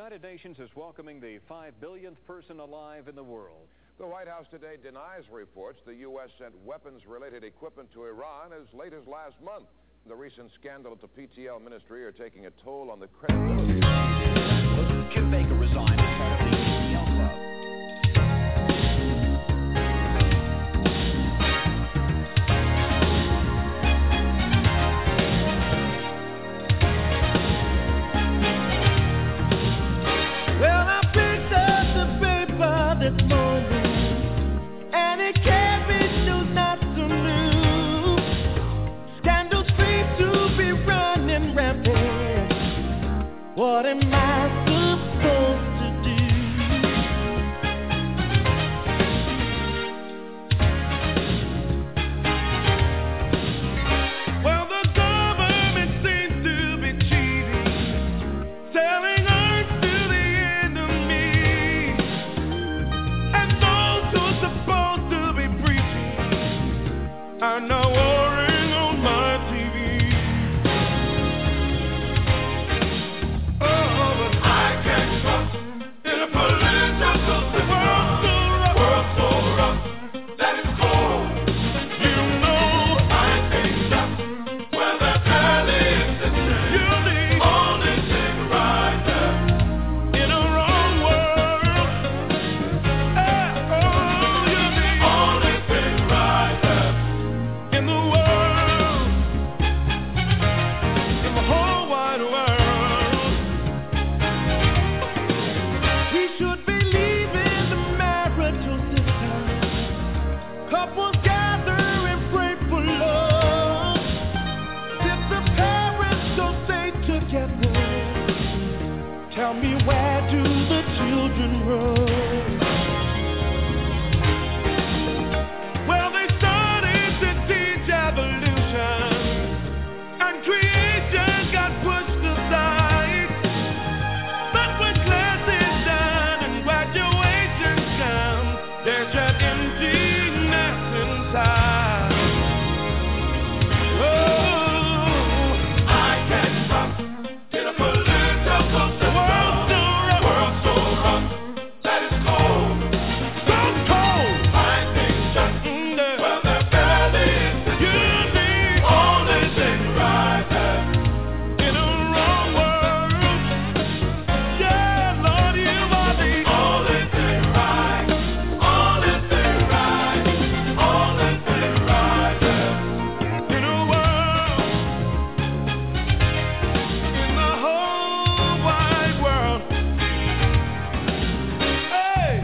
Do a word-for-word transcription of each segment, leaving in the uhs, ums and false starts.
United Nations is welcoming the five billionth person alive in the world. The White House today denies reports the U S sent weapons-related equipment to Iran as late as last month. The recent scandal at the P T L ministry are taking a toll on the credibility. Kim Baker resigned as head of the P T L club. Well, I picked up the paper this morning, and it carried news not so new. Scandals seem to be running rampant. What am I supposed to do? Well, the government seems to be cheating, selling earth to the enemy, and those who are supposed to be preaching are now warring on my T V. Oh, but I can't trust in a political system. World so rough, world so rough that it's cold. You know I can't trust where the barely exists. You're the only thing right there in a wrong world. Eh, oh, you're the only thing right there in the world, in the whole wide world. We should be leaving the marital system. Couples gather and pray for love. If the parents don't stay together, tell me, where do the children run? Well, they started to teach evolution, and creation got pushed aside. But when class is done and graduation comes, there's an emptiness inside. Oh, I can't trust in a political system. World so rough, world so rough that it's cold. So cold. I think just mm, there. Well, there barely exists. You're the only thing right there in a wrong world. Yeah, Lord, you are the only thing right, only thing right, only thing right there in a world, in the whole wide world. Hey.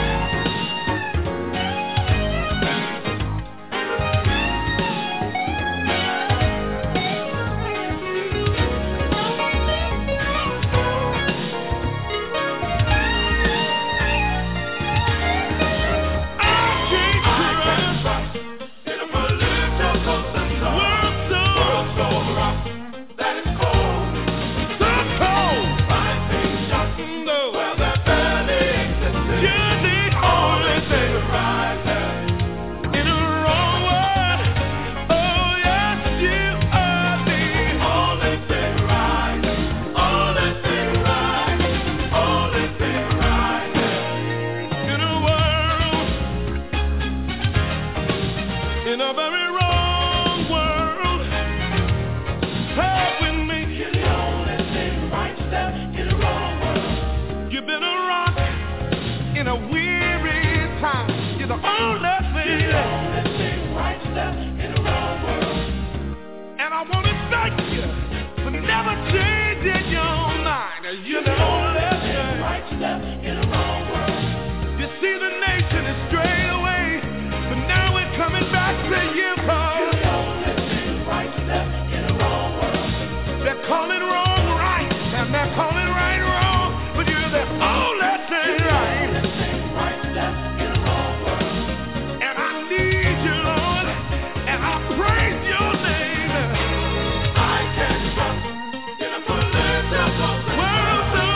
In a very wrong world, help with me. You're the only thing right step in a wrong world. You've been a rock in a weary time. You're the only thing. You're the only thing right step in a wrong world. And I want to thank you for never changing your mind. You're the only thing right step in a wrong world. You see, the nation is strayed away, but now we're coming back to you, Paul. You're the only thing right step in a wrong world. They're calling wrong right, and they're calling right wrong, but you're the only thing right. You're the only thing right step in a wrong world. And I need you, Lord, and I praise your name. I can't trust in a political world so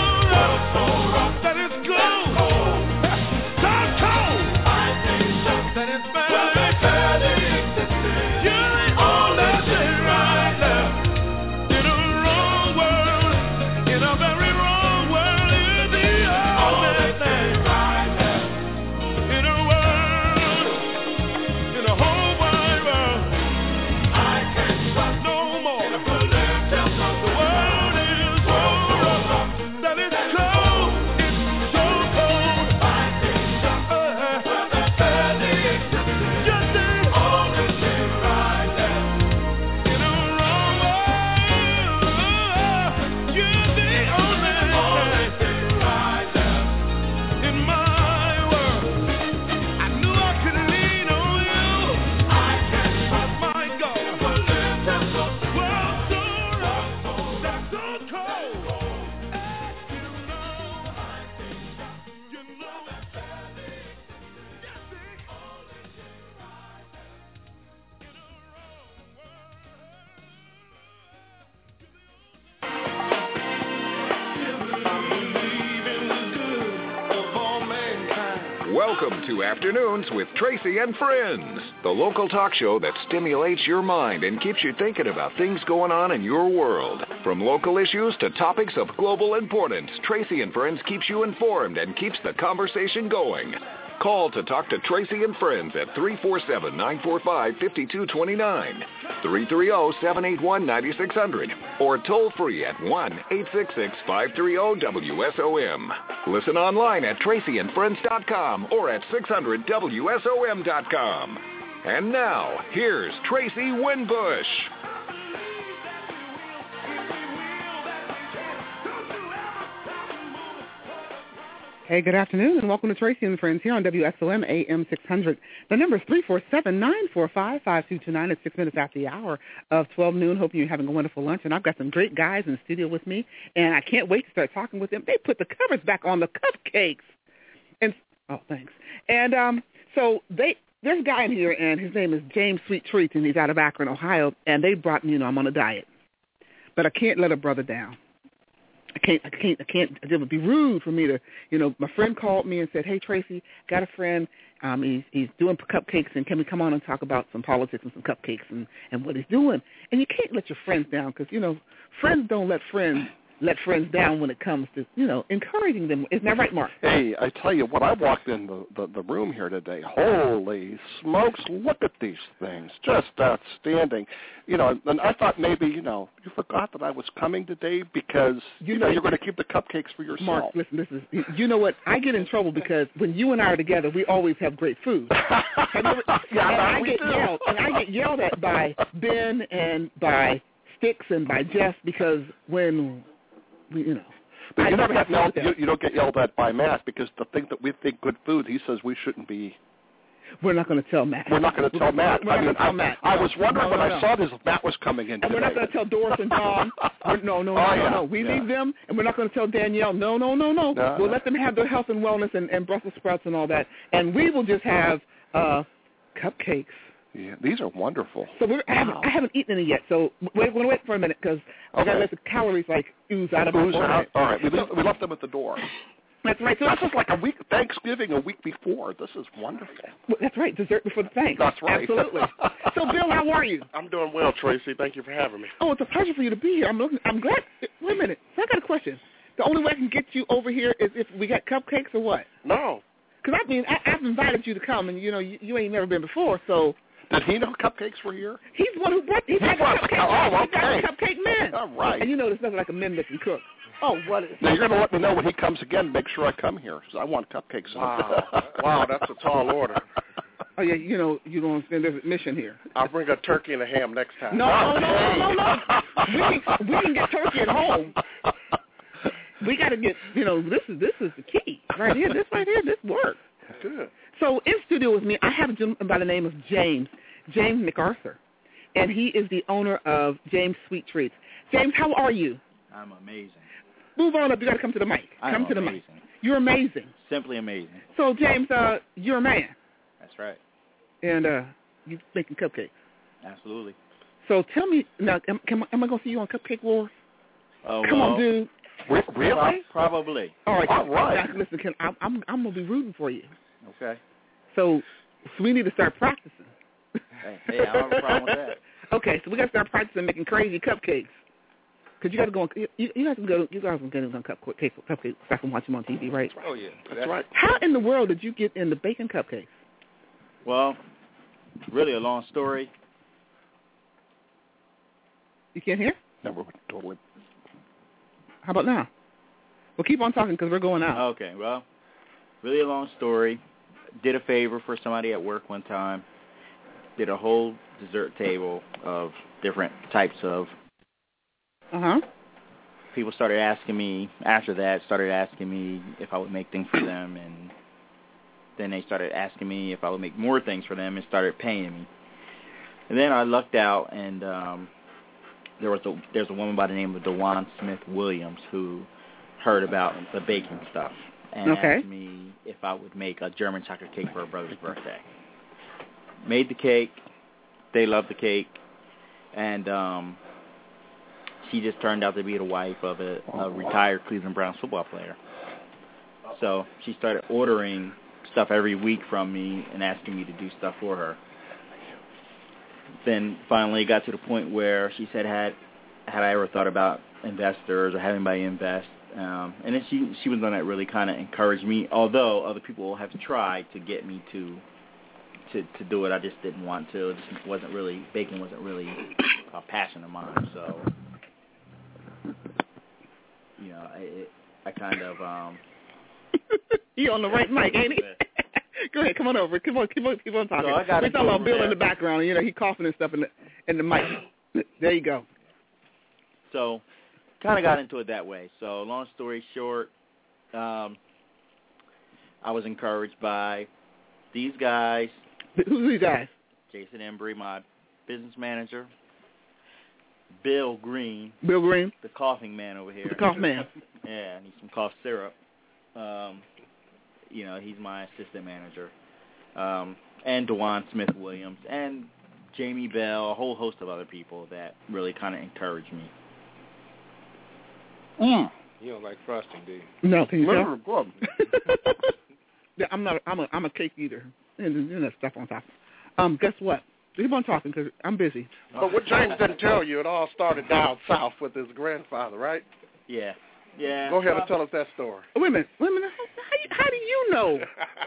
so cold. Welcome to Afternoons with Tracy and Friends, the local talk show that stimulates your mind and keeps you thinking about things going on in your world. From local issues to topics of global importance, Tracy and Friends keeps you informed and keeps the conversation going. Call to talk to Tracy and Friends at three four seven, nine four five, five two two nine, three three zero, seven eight one, nine six zero zero, or toll free at one eight six six, five three zero, W S O M. Listen online at tracy and friends dot com or at six hundred W S O M dot com. And now, here's Tracy Winbush. Hey, good afternoon, and welcome to Tracy and Friends here on W S O M A M six hundred. The number is three four seven, nine four five, five two two nine. It's six minutes after the hour of twelve noon. Hope you're having a wonderful lunch. And I've got some great guys in the studio with me, and I can't wait to start talking with them. They put the covers back on the cupcakes. And oh, thanks. And um, so they there's a guy in here, and his name is James Sweet Treats, and he's out of Akron, Ohio. And they brought me, you know, I'm on a diet. But I can't let a brother down. I can't, I can't, I can't, it would be rude for me to, you know, my friend called me and said, hey, Tracy, got a friend, um, he's, he's doing cupcakes, and can we come on and talk about some politics and some cupcakes and, and what he's doing? And you can't let your friends down because, you know, friends don't let friends let friends down when it comes to, you know, encouraging them. Isn't that right, Mark? Hey, I tell you what, I walked in the, the, the room here today. Holy smokes, look at these things. Just outstanding. You know, and I thought maybe, you know, you forgot that I was coming today because, you, you know, you're going to keep the cupcakes for yourself. Mark, listen, this is, you know what, I get in trouble because when you and I are together, we always have great food. Have you ever, yeah, and I get yelled, and I get yelled at by Ben and by Sticks and by Jeff because when... We, you know, but I you never don't have get yelled, you, you don't get yelled at by Matt because the thing that we think good food, he says we shouldn't be. We're not going to tell Matt. We're not going to tell Matt. We're I mean, tell I, Matt. I was wondering no, no, when no. I saw this, Matt was coming in And today. we're not going to tell Doris and Don. We're, no, no, no, oh, no, yeah. no. We yeah. leave them, and we're not going to tell Danielle. No, no, no, no. no we'll no. let them have their health and wellness and, and Brussels sprouts and all that, and we will just have uh, cupcakes. Yeah, these are wonderful. So we're, I, haven't, I haven't eaten any yet. So wait, we're going to wait for a minute because I got to let the calories like ooze out of my ooze body. out. All right, we, left, we left them at the door. That's right. So this is like a week Thanksgiving a week before. This is wonderful. Well, that's right. Dessert before the thanks. That's right. Absolutely. So, Bill, how are you? I'm doing well, Tracy. Thank you for having me. Oh, it's a pleasure for you to be here. I'm looking, I'm glad. Wait a minute. So I got a question. The only way I can get you over here is if we got cupcakes or what? No. Because I mean, I, I've invited you to come, and you know, you, you ain't never been before, so. Did he know cupcakes were here? He's the one who brought. He's He got brought the the cupcake. co- oh, He's got okay. the cupcake man. All right. And you know, there's nothing like a man that can cook. Oh, what is? Now, you're going to let me know when he comes again. Make sure I come here because I want cupcakes. Wow. Wow, that's a tall order. Oh yeah, you know, you're going to spend this mission here. I'll bring a turkey and a ham next time. No, no, no, no, no, no. We can, we can get turkey at home. We got to get, you know, this is this is the key right here. This right here, this works. Good. So in studio with me, I have a gentleman by the name of James, James MacArthur, and he is the owner of James Sweet Treats. James, how are you? I'm amazing. Move on up. You got to come to the mic. I'm come to the amazing. mic. You're amazing. Simply amazing. So James, uh, you're a man, That's right. and uh, you're making cupcakes. Absolutely. So tell me now, am, am, am I going to see you on Cupcake Wars? Oh, Come well, on, dude. Really? Probably. All right. All right. Now, listen, can, I'm I'm I'm gonna be rooting for you. Okay. So, so we need to start practicing. Hey, hey, I don't have a problem with that. Okay, so we got to start practicing making crazy cupcakes. Cause you got to go. On, you, you guys can go. You guys can get on cupcakes. Cupcakes. So I can watch them on T V, right? Oh yeah, That's right. How in the world did you get into baking cupcakes? Well, really a long story. You can't hear? No, we're totally. How about now? Well, keep on talking because we're going out. Okay. Well, really a long story. Did a favor for somebody at work one time. Did a whole dessert table of different types of. Uh huh. People started asking me, after that, started asking me if I would make things for them, and then they started asking me if I would make more things for them and started paying me. And then I lucked out and um, there was a there's a woman by the name of DeJuan Smith Williams who heard about the baking stuff and okay. asked me if I would make a German chocolate cake for her brother's birthday. Made the cake. They loved the cake, and um, she just turned out to be the wife of a, a retired Cleveland Browns football player. So she started ordering stuff every week from me and asking me to do stuff for her. Then finally it got to the point where she said, had had I ever thought about investors or having anybody invest? Um, and then she she was the one that really kind of encouraged me, although other people have tried to get me to to, to do it. I just didn't want to. It just wasn't really, baking wasn't really a passion of mine. So, you know, I, it, I kind of... Um, you on the right mic, ain't he? Go ahead, come on over. Come on, keep on, keep on talking. So I got We're talking about Bill there. in the background. You know, he coughing and stuff in the in the mic. There you go. So, kind of got into it that way. So, long story short, um, I was encouraged by these guys. Who's these guys? Jason Embry, my business manager. Bill Green. Bill Green. The coughing man over here. The cough man. Yeah, I need some cough syrup. Um, you know, he's my assistant manager. Um, and DeJuan Smith Williams and Jamie Bell, a whole host of other people that really kind of encouraged me. Mm. You don't like frosting, do you? No, can you tell? Good. Yeah, I'm not. I'm a. I'm a cake eater. And, and that stuff on top. Um, guess what? Keep on talking because I'm busy. But what James didn't tell you, it all started down south with his grandfather, right? Yeah. Yeah. Go ahead and tell us that story. Wait a minute. Wait a minute. How, you, how do you know?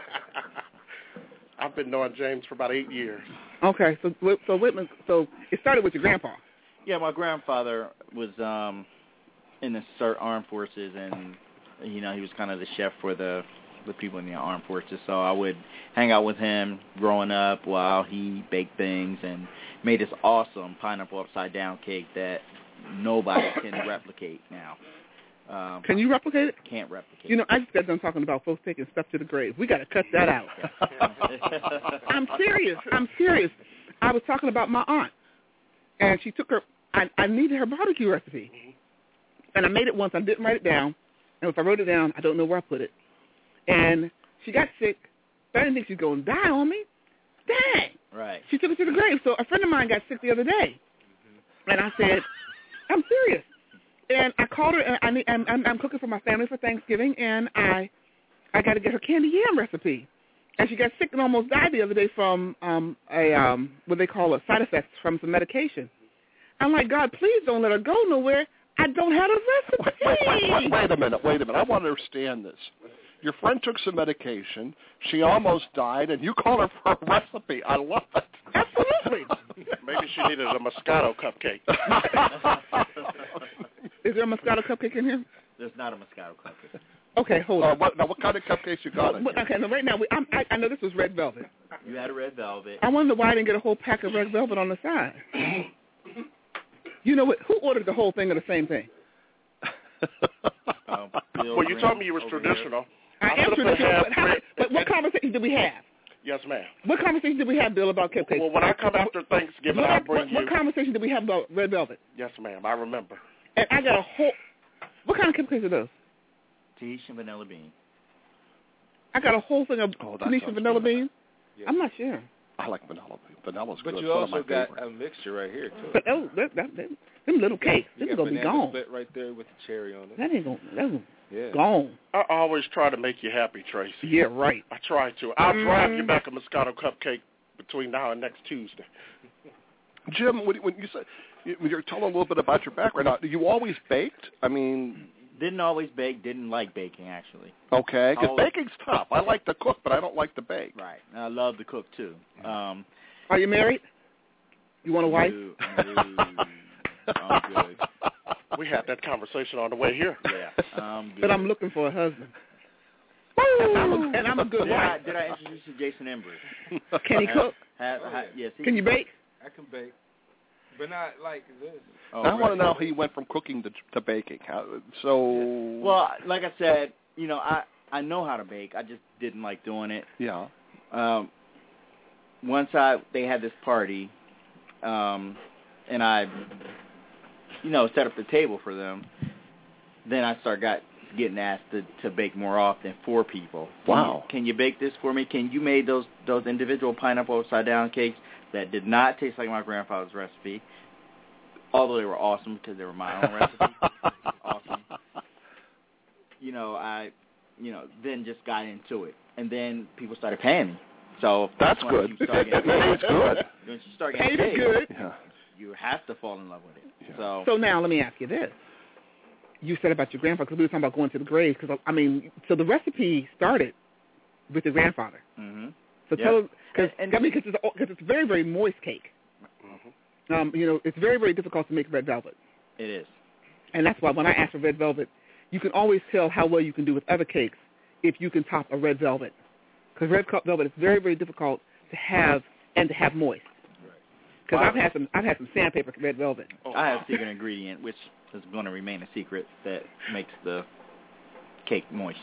I've been knowing James for about eight years. Okay. So, so wait a minute. So it started with your grandpa. Yeah, my grandfather was um, in the armed forces, and you know he was kind of the chef for the the people in the armed forces. So I would hang out with him growing up while he baked things and made this awesome pineapple upside down cake that nobody can replicate now. Um, Can you replicate it? Can't replicate. You know, I just got done talking about folks taking stuff to the grave. We got to cut that out. I'm serious. I'm serious. I was talking about my aunt, and she took her. I, I needed her barbecue recipe, and I made it once. I didn't write it down, and if I wrote it down, I don't know where I put it. And she got sick. But I didn't think she was going to die on me. Dang. Right. She took it to the grave. So a friend of mine got sick the other day, and I said, I'm serious. And I called her, and I need, I'm, I'm, I'm cooking for my family for Thanksgiving, and I I got to get her candy yam recipe. And she got sick and almost died the other day from um, a um, what they call a side effects from some medication. I'm like, God, please don't let her go nowhere. I don't have a recipe. Wait, wait, wait, wait a minute, wait a minute. I want to understand this. Your friend took some medication. She almost died, and you called her for a recipe. I love it. Absolutely. Maybe she needed a Moscato cupcake. Is there a Moscato cupcake in here? There's not a Moscato cupcake. Okay, hold uh, on. What, now, what kind of cupcakes you got in Well, here? okay, now right now, we, I'm, I, I know this was red velvet. You had a red velvet. I wonder why I didn't get a whole pack of red velvet on the side. You know what? Who ordered the whole thing of the same thing? Um, Well, you told me you was traditional. I I am could've traditional, had but, how, red- but what conversation did we have? Yes, ma'am. What conversation did we have, Bill, about cupcakes? Well, when I come after Thanksgiving, what, I'll bring what, you. what conversation did we have about red velvet? Yes, ma'am. I remember. And I got a whole. What kind of cupcakes are those? Tahitian vanilla bean. I got a whole thing of Oh, that Tahitian sounds vanilla good. beans. Yeah. I'm not sure. I like vanilla. Vanilla's But good. you It's one of also my got favorite. a mixture right here, too. But oh, that, that, that, them little cakes, You this is got gonna be banana gone. split right there with the cherry on it. That ain't gonna. That's Yeah. gone. I always try to make you happy, Tracy. Yeah, right. I try to. I'll drive Mm. you back a Moscato cupcake between now and next Tuesday. Jim, when, when you said when you're telling a little bit about your background, now, you always baked? I mean, Didn't always bake. Didn't like baking, actually. okay, because Always. baking's tough. I like to cook, but I don't like to bake. Right. And I love to cook, too. Um, Are you married? You want a wife? no, no, I'm good. We had that conversation on the way here. Yeah. I'm good. But I'm looking for a husband. And I'm a, and I'm a good Did I, wife. did I introduce you to Jason Embry? Can he cook? Have, have, yes. he- Can you bake? I can bake, but not like this. Oh, I want right. to know how you went from cooking to, to baking. How, so, Well, like I said, you know, I, I know how to bake. I just didn't like doing it. yeah. Um, once I they had this party, um, and I you know, set up the table for them, then I start got getting asked to, to bake more often for people. Can Wow. You, can you bake this for me? Can you make those those individual pineapple upside down cakes that did not taste like my grandfather's recipe, although they were awesome because they were my own recipe. Awesome. You know, I, you know, then just got into it, and then people started paying me. So that's once good. You start getting Paid is good. Once you start getting Paid is good. Yeah. you have to fall in love with it. Yeah. So, So now let me ask you this. You said about your grandfather, because we were talking about going to the grave, because, I mean, so the recipe started with your grandfather. mm-hmm. So Yep. tell because And- I mean, because it's, a- 'cause it's a very, very moist cake. Mm-hmm. Um, you know, it's very, very difficult to make red velvet. it is. And that's why when I ask for red velvet, you can always tell how well you can do with other cakes if you can top a red velvet. Because red co- velvet is very, very difficult to have and to have moist. Because Wow. I've had some, I've had some sandpaper red velvet. I have a secret ingredient, which is going to remain a secret, that makes the cake moist.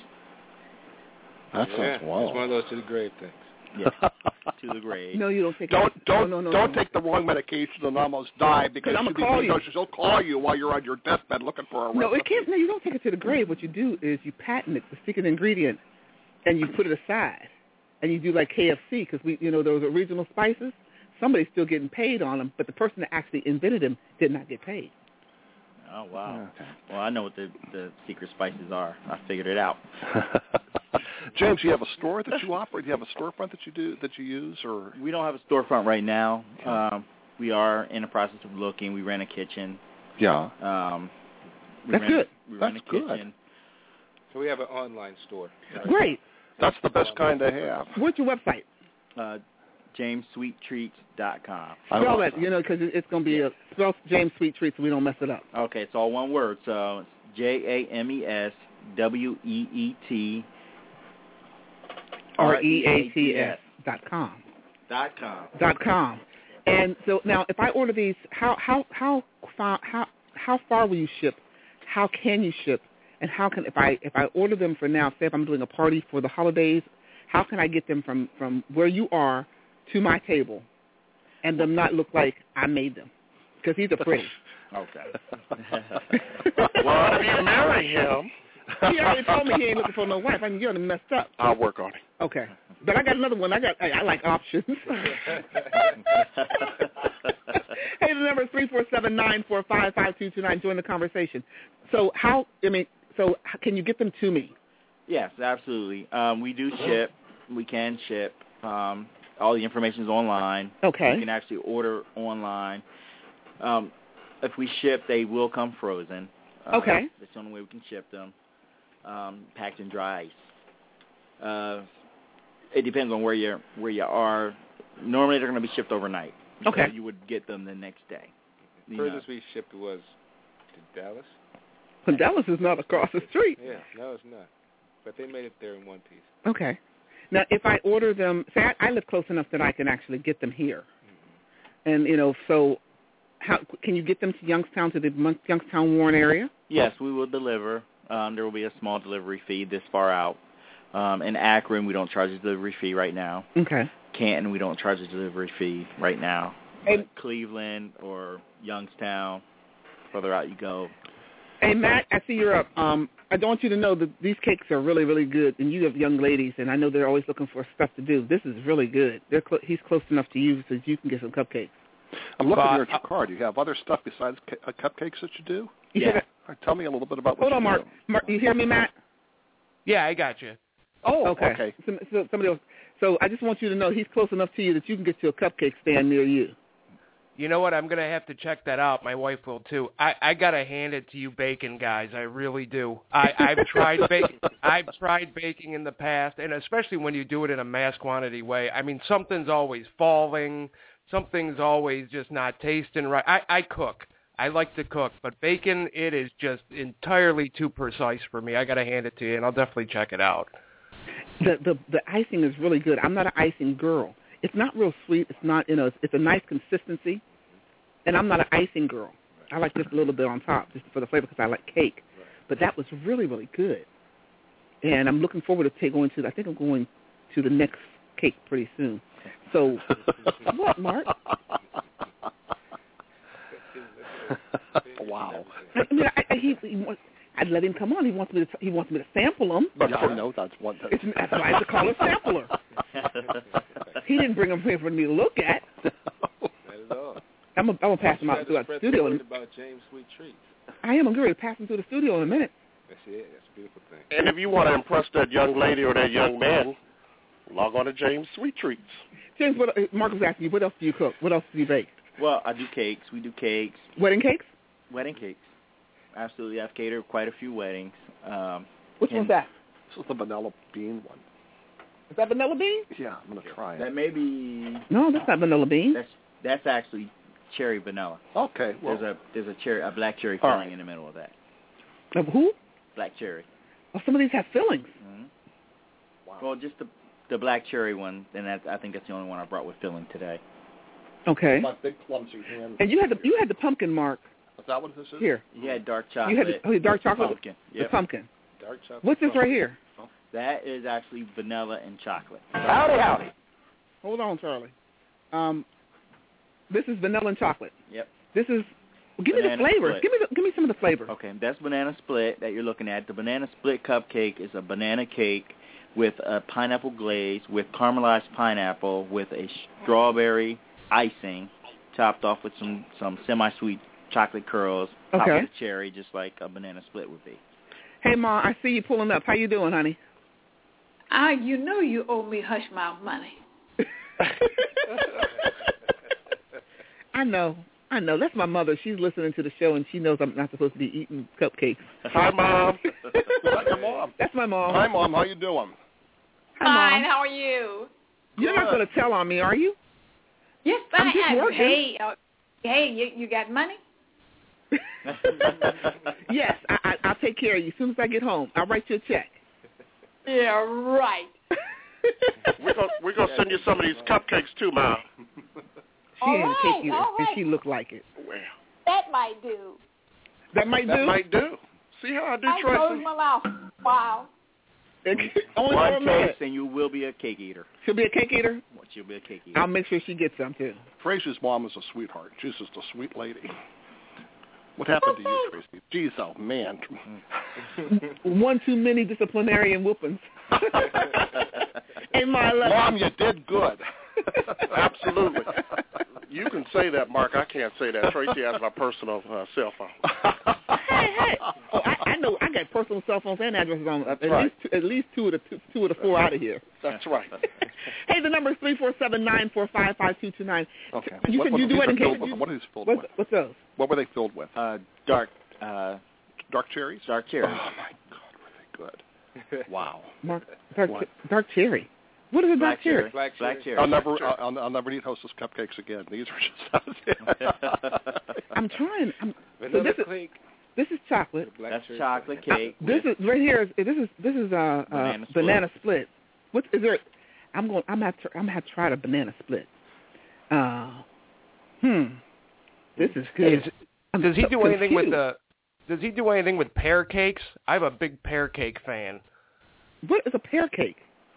That Yeah, sounds it's wild. one of those to the grave things. Yeah, to the grave. No, you don't take. Don't it. don't no, no, no, don't no. take the wrong medication and almost die because I'ma she'll, call be, you. she'll call you while you're on your deathbed looking for a No, recipe. it can't. No, you don't take it to the grave. What you do is you patent it, the secret ingredient, and you put it aside, and you do like K F C because we, you know, those original spices. Somebody's still getting paid on them, but the person that actually invented them did not get paid. Oh, wow. Okay. Well, I know what the, the secret spices are. I figured it out. James, you have a store that you operate? Do you have a storefront that you do that you use, or We don't have a storefront right now. Um, we are in the process of looking. We rent a kitchen. yeah? Um, we That's rent, good. We That's rent a good. kitchen. So we have an online store. Great. That's the best kind to have. What's your website? Uh, james sweet treats dot com. I Spell love that, you know, because it's going to be a spell James Sweet Treats so we don't mess it up. Okay, it's all one word. So it's J A M E S W E E T R E A T S dot com. dot com. Dot com. And so now, if I order these, how how how far how how far will you ship? How can you ship? And how can if I if I order them for now, say if I'm doing a party for the holidays, how can I get them from from where you are to my table, and them not look like I made them? Because these are pretty. Okay. Well, if you marry him, He already told me he ain't looking for no wife. I mean, you're messed up. I'll work on it. Okay, but I got another one. I got I, I like options. Hey, the number is three four seven nine four five five two two nine. Join the conversation. So how? I mean, so how, can you get them to me? Yes, absolutely. Um, we do ship. We can ship. Um, all the information is online. Okay. You can actually order online. Um, if we ship, they will come frozen. Uh, Okay. That's the only way we can ship them. Um, packed in dry ice. Uh, it depends on where you where you are. Normally, they're going to be shipped overnight. Okay. So you would get them the next day. The You know. furthest we shipped was to Dallas. But Dallas is not across the street. Yeah, no, it's not. But they made it there in one piece. Okay. Now, if I order them, say I, I live close enough that I can actually get them here, and you know, so how can you get them to Youngstown, to the Mon- Youngstown Warren area? Yes, we will deliver. Um, there will be a small delivery fee this far out. Um, in Akron, we don't charge a delivery fee right now. Okay. Canton, we don't charge a delivery fee right now. Hey- But Cleveland or Youngstown, further out you go. Hey, Matt, I see you're up. Um, I want you to know that these cakes are really, really good, and you have young ladies, and I know they're always looking for stuff to do. This is really good. They're cl- he's close enough to you so that you can get some cupcakes. I'm looking But- here at your card. Do you have other stuff besides ca- uh, cupcakes that you do? You Yeah. said that- All right, tell me a little bit about what Hold you on, do. Mark. Mark, you hear me, Matt? Yeah, I got you. Oh, Okay. okay. So, so somebody else. So I just want you to know he's close enough to you that you can get to a cupcake stand near you. You know what? I'm going to have to check that out. My wife will, too. I, I got to hand it to you bacon guys. I really do. I, I've tried baking. I've tried baking in the past, and especially when you do it in a mass quantity way. I mean, something's always falling. Something's always just not tasting right. I, I cook. I like to cook, but bacon, it is just entirely too precise for me. I got to hand it to you, and I'll definitely check it out. The, the the icing is really good. I'm not an icing girl. It's not real sweet. It's not, you know, it's, it's a nice consistency. And I'm not an icing girl. I like just a little bit on top, just for the flavor, because I like cake. But that was really, really good. And I'm looking forward to take, going to, I think I'm going to the next cake pretty soon. So, what, Mark? Wow. I mean, I, I, he, he wants, I'd let him come on. He wants me to. He wants me to sample them. But I know that's one. That's, it's, that's why it's called a sampler. He didn't bring them here for me to look at. Not at all. I'm gonna, I'm gonna pass them out to the studio. And about James Sweet Treats. I am. I'm going to pass them through the studio in a minute. That's it. That's a beautiful thing. And if you want to impress that young lady or that young man, log on to James Sweet Treats. James, what, Mark was asking you, what else do you cook? What else do you bake? Well, I do cakes. We do cakes. Wedding cakes? Wedding cakes. Absolutely. I've catered quite a few weddings. Um, Which one's that? This is the vanilla bean one. Is that vanilla bean? Yeah, I'm going to try it. That may be... No, that's not vanilla bean. That's that's actually cherry vanilla. Okay. Well, there's a there's a cherry a black cherry filling right. in the middle of that. Of who? Black cherry. Oh, some of these have fillings. Mm-hmm. Wow. Well, just the the black cherry one, and that, I think that's the only one I brought with filling today. Okay. My big clumsy hand. And you had the you had the pumpkin, Mark. Is that what this is? Here. You had dark chocolate. You had the, oh, the dark chocolate. Pumpkin. The Yep. pumpkin. Dark chocolate. What's this right here? That is actually vanilla and chocolate. Howdy, howdy. Hold on, Charlie. Um, this is vanilla and chocolate. Yep. This is. Well, give Banana me the flavors. split. Give me the, give me some of the flavors. Okay, that's banana split that you're looking at. The banana split cupcake is a banana cake with a pineapple glaze, with caramelized pineapple, with a strawberry icing, topped off with some, some semi-sweet chocolate curls, topped Okay. with a cherry, just like a banana split would be. Hey, Ma, I see you pulling up. How you doing, honey? Ah, you know you owe me hush mouth money. I know. I know. That's my mother. She's listening to the show, and she knows I'm not supposed to be eating cupcakes. Hi, Mom. That's your mom. That's my mom. Hi, Mom. How you doing? Hi, Fine, Mom. how are you? You're not going to tell on me, are you? Yes, I'm I just am. working. Hey, uh, hey, you, you got money? Yes, I, I, I'll take care of you as soon as I get home. I'll write you a check. Yeah, right. We're going we're gonna send you some of these cupcakes, too, Mom. She ain't a All cake right, eater, all and right. she look like it. Well, That might do. That might that do. might do. See how I do, I closed Tracy? my mouth. Wow. Only for a One minute. taste, and you will be a cake eater. She'll be a cake eater. She'll be a cake eater. I'll make sure she gets some too. Tracy's mom is a sweetheart. She's just a sweet lady. What happened to you, Tracy? Jeez, oh, man. One too many disciplinarian whoopings. In my life. Mom, you did good. Absolutely. You can say that, Mark. I can't say that. Tracy has my personal uh, cell phone. Hey, hey. Oh, I, I know. I got personal cell phones and addresses on That's at right. least two, at least two of the two, two of the four out of here. That's right. Hey, the number is three four seven nine four five five two two nine. Okay. You What- said what you are do these wedding filled cakes. with? What are these filled What's, with? what's those? What were they filled with? Uh, dark, uh, Dark cherries? dark cherry. Oh, my God, were they good. Wow. Mark, dark, What? dark cherry. What is a dark Black cherry? cherry. Black Black cherry. cherry. I'll never, I'll, I'll never eat Hostess cupcakes again. These are just. I'm trying. I'm, so Vanilla this is cake. this is chocolate. Black That's cherry. chocolate cake. Uh, this is right here. Is this is this is uh, uh Banana split. banana split. What is there? I'm going. I'm gonna have to. I'm gonna have to try the banana split. Uh, hmm. This is good. Is, I'm does he so do anything with confused. the? Does he do anything with pear cakes? I'm a big pear cake fan. What is a pear cake?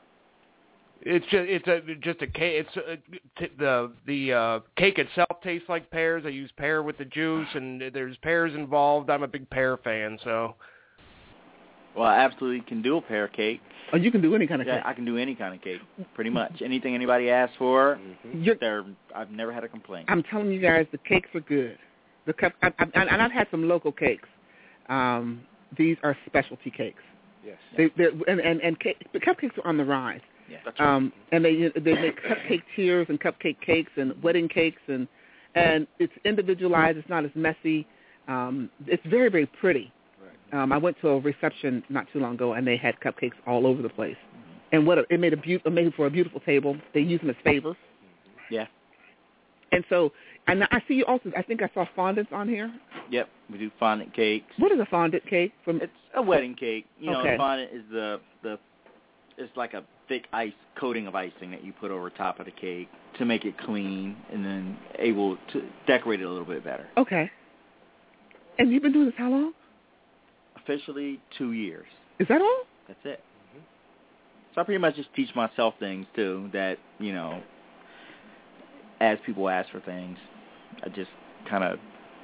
It's just it's a just a cake. It's uh t- the the uh, cake itself tastes like pears. I use pear with the juice, and there's pears involved. I'm a big pear fan, so. Well, I absolutely can do a pear cake. Oh, you can do any kind of Yeah, cake. I can do any kind of cake, pretty much. Anything anybody asks for, You're, they're, I've never had a complaint. I'm telling you guys, the cakes are good. The cup, I, I, and I've had some local cakes. Um, these are specialty cakes. Yes. They, they're, and and and cake, the cupcakes are on the rise. Yeah. That's right. Um, and they they make cupcake tiers and cupcake cakes and wedding cakes, and and it's individualized. It's not as messy. Um, it's very very pretty. Right. Um, I went to a reception not too long ago, and they had cupcakes all over the place. And what a, it made a be- it made for a beautiful table. They use them as favors. Yeah. And so, and I see you also. I think I saw fondants on here. Yep. We do fondant cakes. What is a fondant cake? From It's a wedding cake. You know, Okay. fondant is the the it's like a thick ice coating of icing that you put over top of the cake to make it clean and then able to decorate it a little bit better. Okay. And you've been doing this how long? Officially two years. Is that all? That's it. So I pretty much just teach myself things too that, you know, as people ask for things, I just kind of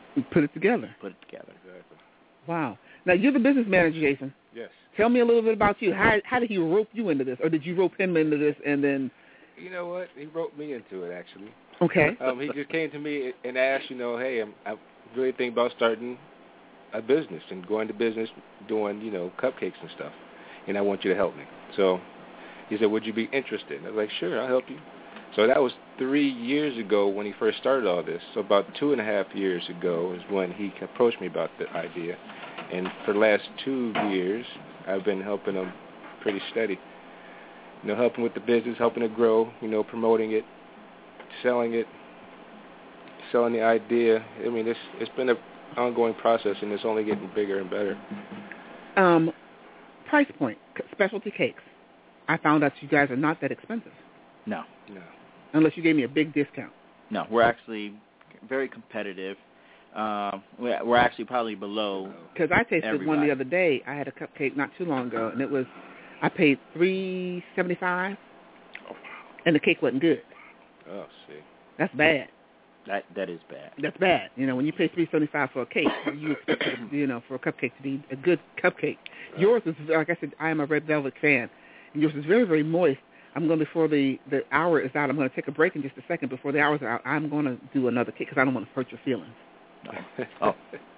Put it together. Put it together. Exactly. Wow. Now, you're the business manager, Jason. Yes. Tell me a little bit about you. How how did he rope you into this, or did you rope him into this and then? You know what? He roped me into it, actually. Okay. Um, he just came to me and asked, you know, hey, I'm, I really think about starting a business and going to business doing, you know, cupcakes and stuff, and I want you to help me. So he said, would you be interested? I was like, sure, I'll help you. So that was three years ago when he first started all this. So about two and a half years ago is when he approached me about the idea. And for the last two years, I've been helping him pretty steady. You know, helping with the business, helping it grow, you know, promoting it, selling it, selling the idea. I mean, it's it's been an ongoing process, and it's only getting bigger and better. Um, price point, specialty cakes. I found out you guys are not that expensive. No. No. Unless you gave me a big discount. No, we're actually very competitive. Um, we're, we're actually probably below. Because I tasted everybody. one the other day. I had a cupcake not too long ago, and it was, I paid three seventy five, and the cake wasn't good. Oh, see. That's bad. That that is bad. That's bad. You know, when you pay three seventy five for a cake, you expect it, you know, for a cupcake to be a good cupcake. Right. Yours is, like I said, I am a red velvet fan, and yours is very, very moist. I'm going to, before the, the hour is out, I'm going to take a break in just a second. Before the hour's out, I'm going to do another cake because I don't want to hurt your feelings. Oh.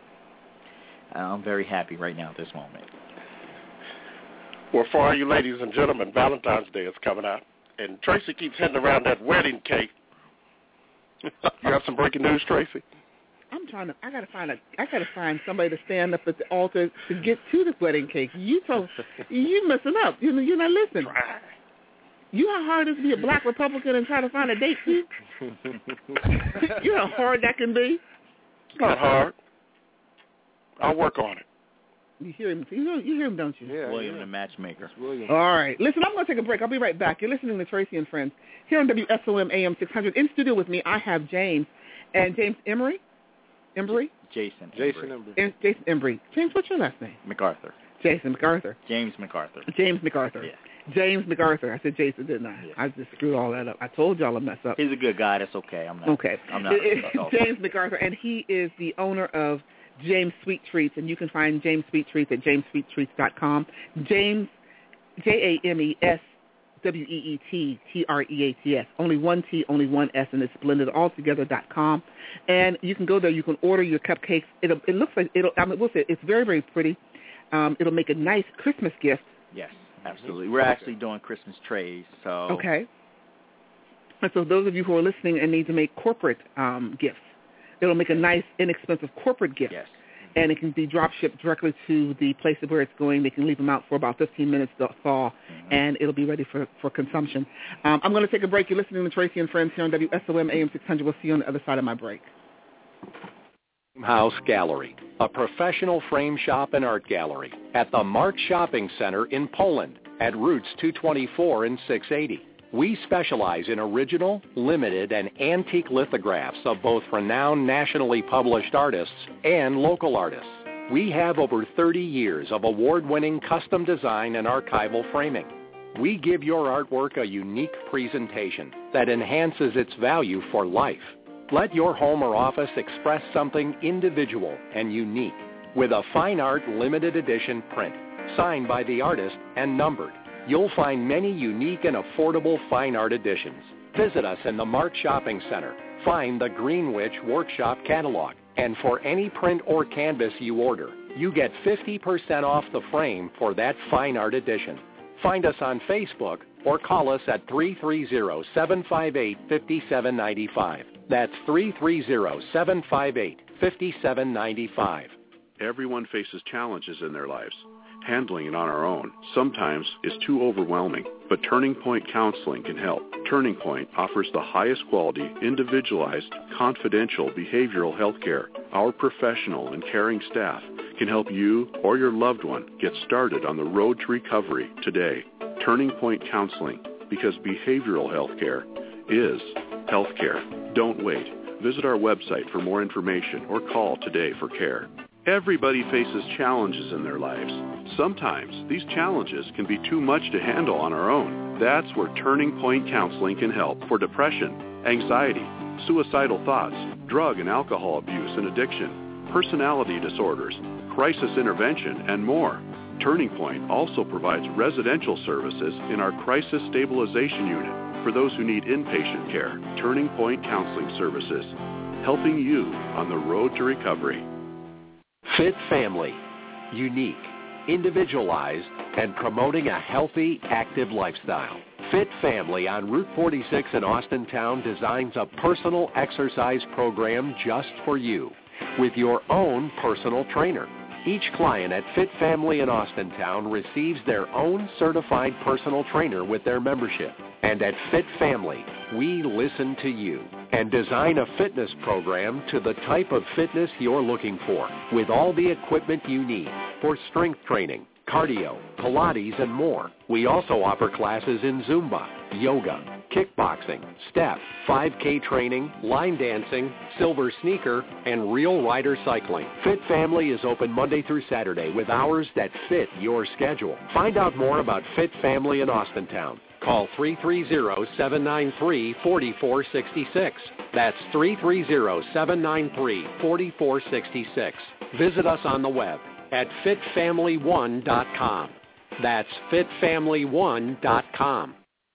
I'm very happy right now at this moment. Well, for all you ladies and gentlemen, Valentine's Day is coming out, and Tracy keeps hitting around that wedding cake. You have some breaking news, Tracy? I'm trying to. I gotta find a. I gotta find somebody to stand up at the altar to get to this wedding cake. You told. You messing up. You know. You're not listening. You know how hard it is to be a black Republican and try to find a date for you? You know how hard that can be? It's not hard. I'll work on it. You hear him? You hear, you hear him, don't you? Yeah, William yeah. the matchmaker. William. All right. Listen, I'm going to take a break. I'll be right back. You're listening to Tracy and Friends here on W S O M A M six hundred. In studio with me, I have James and James Emery. Embry? Jason. Jason Embry. Embry. And Jason Embry. James, what's your last name? MacArthur. Jason MacArthur. James MacArthur. James MacArthur. Yeah. James MacArthur. I said Jason, didn't I? Yeah. I just screwed all that up. I told y'all to mess up. He's a good guy. That's okay. I'm not. Okay. I'm not. James MacArthur, and he is the owner of James Sweet Treats, and you can find James Sweet Treats at james sweet treats dot com. James, J A M E S W E E T T R E A T S. Only one T, only one S, and it's blended all together dot com. And you can go there. You can order your cupcakes. It'll, it looks like it'll. I mean, we'll say it's very, very pretty. Um, it'll make a nice Christmas gift. Yes, absolutely. We're actually doing Christmas trays, so. Okay. And so those of you who are listening and need to make corporate um, gifts, it'll make a nice, inexpensive corporate gift. Yes. And it can be drop shipped directly to the place where it's going. They can leave them out for about fifteen minutes to thaw, mm-hmm. and it'll be ready for, for consumption. Um, I'm going to take a break. You're listening to Tracy and Friends here on W S O M A M six hundred. We'll see you on the other side of my break. House Gallery, a professional frame shop and art gallery at the Mark Shopping Center in Poland at Routes two twenty-four and six eighty. We specialize in original, limited, and antique lithographs of both renowned nationally published artists and local artists. We have over thirty years of award-winning custom design and archival framing. We give your artwork a unique presentation that enhances its value for life. Let your home or office express something individual and unique with a fine art limited edition print, signed by the artist and numbered. You'll find many unique and affordable fine art editions. Visit us in the Mark Shopping Center. Find the Greenwich Workshop Catalog. And for any print or canvas you order, you get fifty percent off the frame for that fine art edition. Find us on Facebook or call us at three three zero, seven five eight, five seven nine five. That's three three zero, seven five eight, five seven nine five. Everyone faces challenges in their lives. Handling it on our own sometimes is too overwhelming, but Turning Point Counseling can help. Turning Point offers the highest quality, individualized, confidential behavioral health care. Our professional and caring staff can help you or your loved one get started on the road to recovery today. Turning Point Counseling, because behavioral health care is health care. Don't wait. Visit our website for more information or call today for care. Everybody faces challenges in their lives. Sometimes these challenges can be too much to handle on our own. That's where Turning Point Counseling can help for depression, anxiety, suicidal thoughts, drug and alcohol abuse and addiction, personality disorders, crisis intervention, and more. Turning Point also provides residential services in our Crisis Stabilization Unit for those who need inpatient care. Turning Point Counseling Services, helping you on the road to recovery. Fit Family. Unique, individualized, and promoting a healthy, active lifestyle. Fit Family on Route forty-six in Austintown designs a personal exercise program just for you with your own personal trainer. Each client at Fit Family in Austintown receives their own certified personal trainer with their membership. And at Fit Family, we listen to you and design a fitness program to the type of fitness you're looking for with all the equipment you need for strength training, cardio, Pilates, and more. We also offer classes in Zumba, yoga, kickboxing, step, five K training, line dancing, silver sneaker, and real rider cycling. Fit Family is open Monday through Saturday with hours that fit your schedule. Find out more about Fit Family in Austintown. Call three three zero, seven nine three, four four six six. That's three three zero, seven nine three, four four six six. Visit us on the web at fit family one dot com. That's fit family one dot com.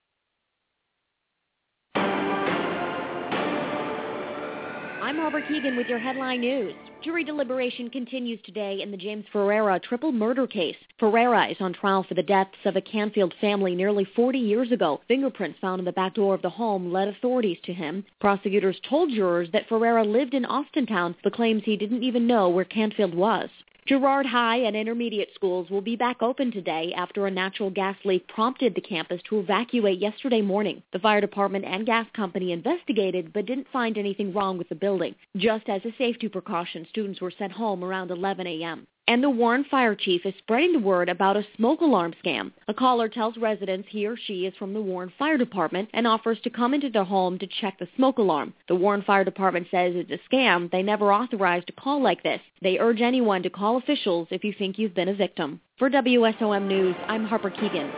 I'm Harper Keegan with your headline news. Jury deliberation continues today in the James Ferreira triple murder case. Ferreira is on trial for the deaths of a Canfield family nearly forty years ago. Fingerprints found in the back door of the home led authorities to him. Prosecutors told jurors that Ferreira lived in Austintown, but claims he didn't even know where Canfield was. Girard High and intermediate schools will be back open today after a natural gas leak prompted the campus to evacuate yesterday morning. The fire department and gas company investigated but didn't find anything wrong with the building. Just as a safety precaution, students were sent home around eleven a.m. And the Warren fire chief is spreading the word about a smoke alarm scam. A caller tells residents he or she is from the Warren Fire Department and offers to come into their home to check the smoke alarm. The Warren Fire Department says it's a scam. They never authorized a call like this. They urge anyone to call officials if you think you've been a victim. For W S O M News, I'm Harper Keegan.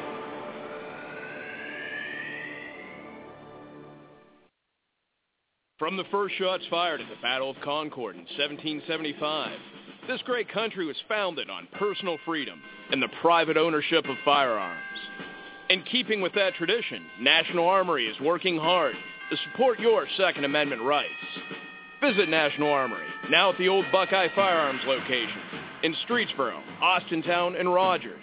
From the first shots fired at the Battle of Concord in seventeen seventy-five, this great country was founded on personal freedom and the private ownership of firearms. In keeping with that tradition, National Armory is working hard to support your Second Amendment rights. Visit National Armory, now at the old Buckeye Firearms location in Streetsboro, Austintown, and Rogers.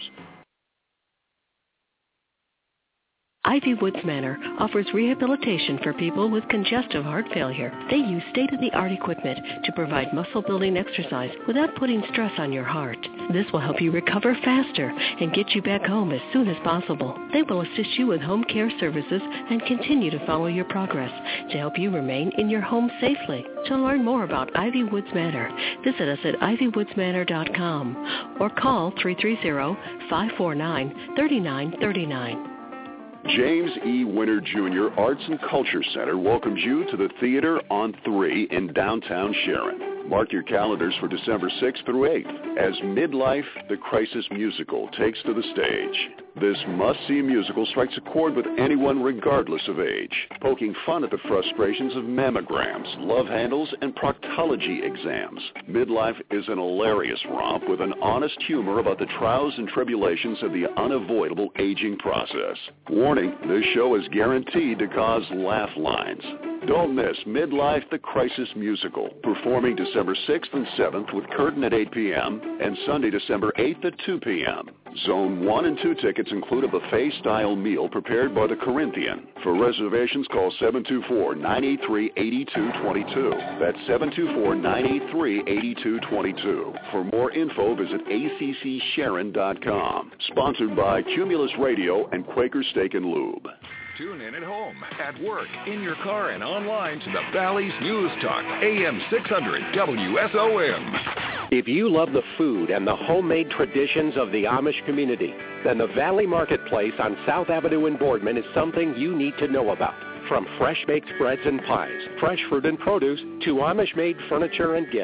Ivy Woods Manor offers rehabilitation for people with congestive heart failure. They use state-of-the-art equipment to provide muscle-building exercise without putting stress on your heart. This will help you recover faster and get you back home as soon as possible. They will assist you with home care services and continue to follow your progress to help you remain in your home safely. To learn more about Ivy Woods Manor, visit us at ivy woods manor dot com or call three three zero, five four nine, three nine three nine. James E. Winter Junior Arts and Culture Center welcomes you to the Theater on three in downtown Sharon. Mark your calendars for December sixth through eighth as Midlife, the Crisis Musical, takes to the stage. This must-see musical strikes a chord with anyone regardless of age, poking fun at the frustrations of mammograms, love handles, and proctology exams. Midlife is an hilarious romp with an honest humor about the trials and tribulations of the unavoidable aging process. Warning, this show is guaranteed to cause laugh lines. Don't miss Midlife, the Crisis Musical, performing December sixth and seventh with curtain at eight p.m. and Sunday, December eighth at two p.m. Zone one and two tickets include a buffet-style meal prepared by the Corinthian. For reservations, call seven two four, nine eight three, eight two two two. That's seven two four, nine eight three, eight two two two. For more info, visit A C C Sharon dot com. Sponsored by Cumulus Radio and Quaker Steak and Lube. Tune in at home, at work, in your car, and online to the Valley's News Talk, A M six hundred W S O M. If you love the food and the homemade traditions of the Amish community, then the Valley Marketplace on South Avenue in Boardman is something you need to know about. From fresh baked breads and pies, fresh fruit and produce, to Amish-made furniture and gifts.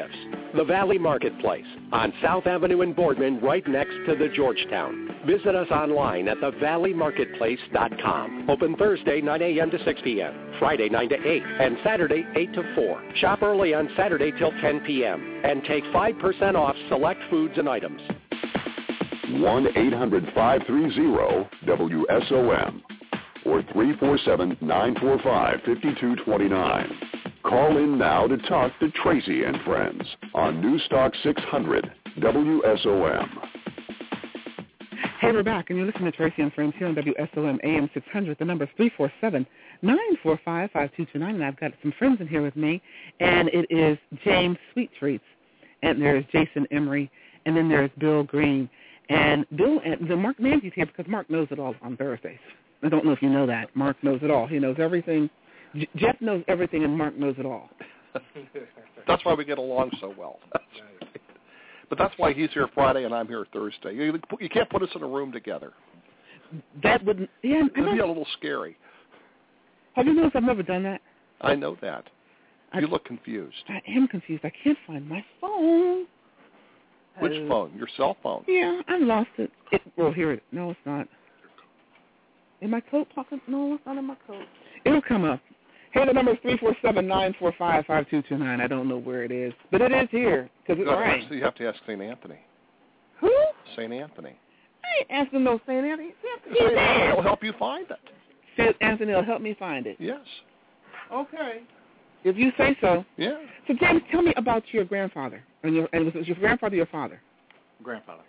The Valley Marketplace on South Avenue in Boardman, right next to the Georgetown. Visit us online at the valley marketplace dot com. Open Thursday, nine a.m. to six p.m., Friday, nine to eight, and Saturday, eight to four. Shop early on Saturday till ten p.m. and take five percent off select foods and items. one eight hundred five three zero W S O M or three four seven, nine four five, five two two nine. Call in now to talk to Tracy and Friends on News Talk six hundred W S O M. Hey, we're back, and you're listening to Tracy and Friends here on W S O M A M six hundred. The number is three four seven, nine four five, five two two nine, and I've got some friends in here with me, and it is James Sweet Treats, and there's Jason Emery, and then there's Bill Green. And Bill, and the Mark Manzi's here because Mark knows it all on Thursdays. I don't know if you know that. Mark knows it all. He knows everything. J- Jeff knows everything, and Mark knows it all. That's why we get along so well. But that's why he's here Friday and I'm here Thursday. You, you can't put us in a room together. That would yeah, It'd be a little scary. Have you noticed I've never done that? I know that. I, you look confused. I am confused. I can't find my phone. Which uh, phone? Your cell phone? Yeah, I lost it. it. Well, here it. No, it's not. In my coat pocket? No, it's not in my coat. It'll come up. Hey, the number is three four seven, nine four five, five two two nine. I don't know where it is, but it is here because it's no, right. So you have to ask Saint Anthony. Who? Saint Anthony. I ain't asking no Saint Anthony. Saint Anthony will help you find it. Saint Anthony will help me find it. Yes. Okay. If you say so. Yeah. So, James, tell me about your grandfather. And, your, and was it your grandfather or your father? Grandfather.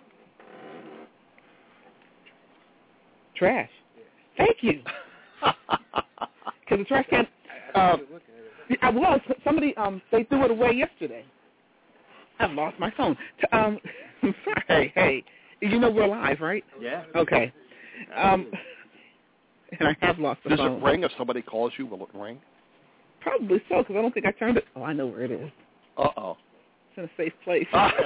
Trash. Thank you. Because the trash can. Uh, I was. Somebody, um, they threw it away yesterday. I've lost my phone. Um, sorry. Hey, you know we're live, right? Yeah. Okay. Um, and I have lost the Does phone. Does it ring if somebody calls you? Will it ring? Probably so, because I don't think I turned it. Oh, I know where it is. Uh-oh. It's in a safe place. Yeah, I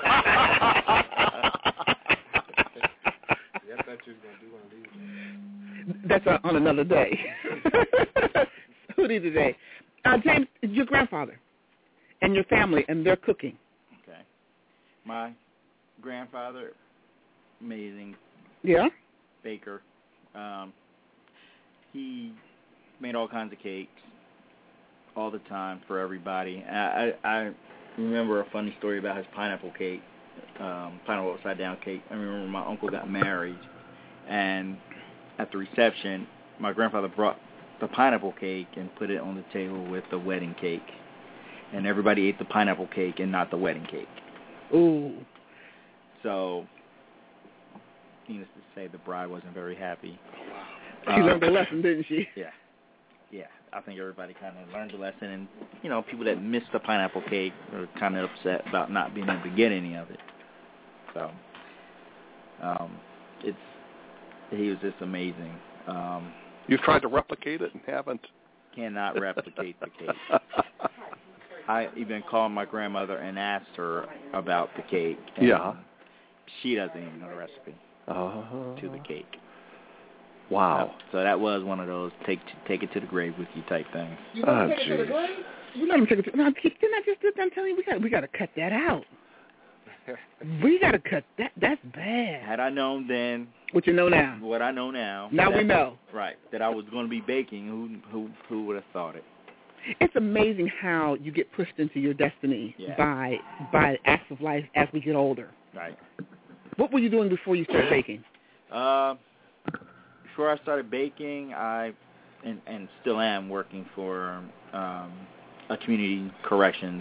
thought you were going to do one of these. That's uh, on another day. Hootie today. Uh, James, your grandfather and your family, and they're cooking. Okay. My grandfather, amazing. Yeah? Baker. Um, he made all kinds of cakes all the time for everybody. I, I, I remember a funny story about his pineapple cake, um, pineapple upside down cake. I remember my uncle got married, and at the reception, my grandfather brought the pineapple cake and put it on the table with the wedding cake, and everybody ate the pineapple cake and not the wedding cake. Ooh. So, needless to say, the bride wasn't very happy. She uh, learned a lesson, didn't she? Yeah. Yeah, I think everybody kind of learned a lesson, and, you know, people that missed the pineapple cake are kind of upset about not being able to get any of it. So, um, it's, he was just amazing. Um, You've tried to replicate it and haven't? Cannot replicate the cake. I even called my grandmother and asked her about the cake. And yeah. She doesn't even know the recipe uh-huh. to the cake. Wow. So, so that was one of those take take it to the grave with you type things. You oh, take it to the grave? You let him take it to no, didn't I just do I'm telling you, we got we got to cut that out. We got to cut that. That's bad. Had I known then. What you know now. What I know now. Now that, we know. Right. That I was going to be baking. Who who who would have thought it? It's amazing how you get pushed into your destiny yeah. by by acts of life as we get older. Right. What were you doing before you started baking? Uh, before I started baking, I and, and still am working for um, a community corrections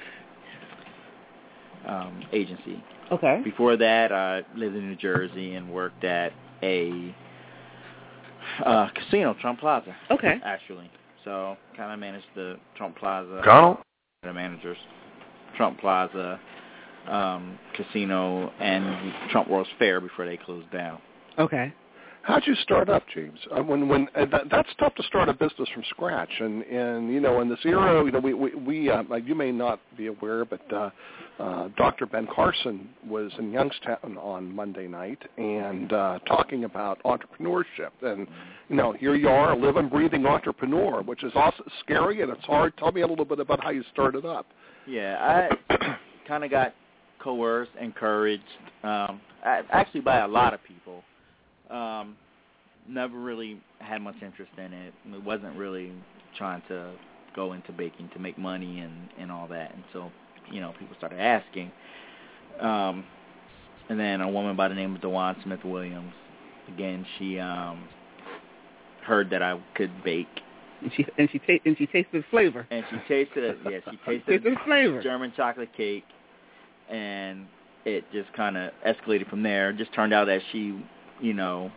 um, agency. Okay. Before that, I lived in New Jersey and worked at a uh, casino, Trump Plaza. Okay. Actually. So, kind of managed the Trump Plaza. Colonel? The managers. Trump Plaza, um, casino, and Trump World's Fair before they closed down. Okay. How'd you start up, James? Uh, when when uh, that, that's tough to start a business from scratch, and and you know in this era, you know we we, we uh, you may not be aware, but uh, uh, Doctor Ben Carson was in Youngstown on Monday night and uh, talking about entrepreneurship, and you know here you are, a living, breathing entrepreneur, which is also scary and it's hard. Tell me a little bit about how you started up. Yeah, I kind of got coerced, encouraged, um, actually by a lot of people. Um, never really had much interest in it. It wasn't really trying to go into baking to make money and, and all that. And so, you know, people started asking. Um, and then a woman by the name of DeJuan Smith Williams, again, she um, heard that I could bake. And she and she ta- and she tasted the flavor. And she tasted it. Yeah, she tasted the flavor. German chocolate cake, and it just kind of escalated from there. It just turned out that she, you know,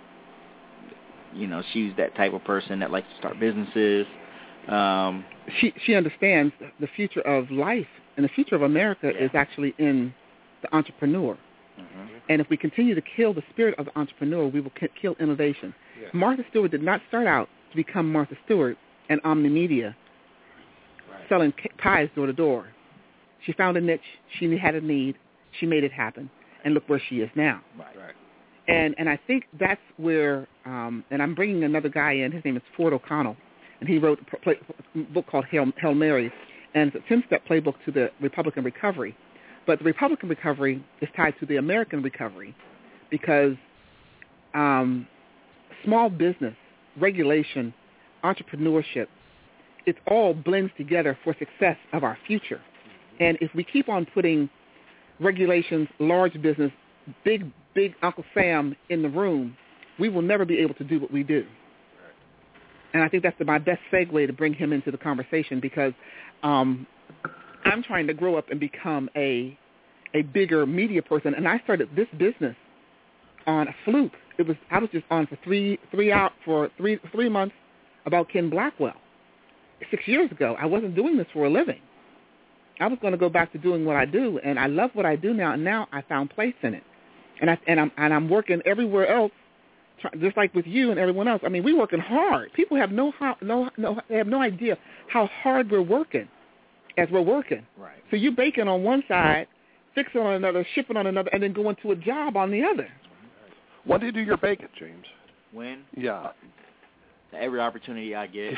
you know, she's that type of person that likes to start businesses. Um, she she understands the future of life and the future of America yeah. is actually in the entrepreneur. Mm-hmm. And if we continue to kill the spirit of the entrepreneur, we will k- kill innovation. Yeah. Martha Stewart did not start out to become Martha Stewart and Omni Media right. selling c- pies door to door. She found a niche. She had a need. She made it happen. And look where she is now. Right. Right. And and I think that's where, um, and I'm bringing another guy in. His name is Ford O'Connell, and he wrote a play, book called Hail, Hail Mary, and it's a ten-step playbook to the Republican recovery. But the Republican recovery is tied to the American recovery because um, small business, regulation, entrepreneurship, it all blends together for success of our future. And if we keep on putting regulations, large business, big big Uncle Sam in the room, we will never be able to do what we do. And I think that's the, my best segue to bring him into the conversation because um, I'm trying to grow up and become a a bigger media person. And I started this business on a fluke. It was I was just on for three three out for three three months about Ken Blackwell six years ago. I wasn't doing this for a living. I was going to go back to doing what I do, and I love what I do now. And now I found place in it. And I and I'm and I'm working everywhere else, just like with you and everyone else. I mean, we're working hard. People have no how, no no they have no idea how hard we're working as we're working. Right. So you're baking on one side, fixing on another, shipping on another, and then going to a job on the other. When do you do your baking, James? When? Yeah. Every opportunity I get.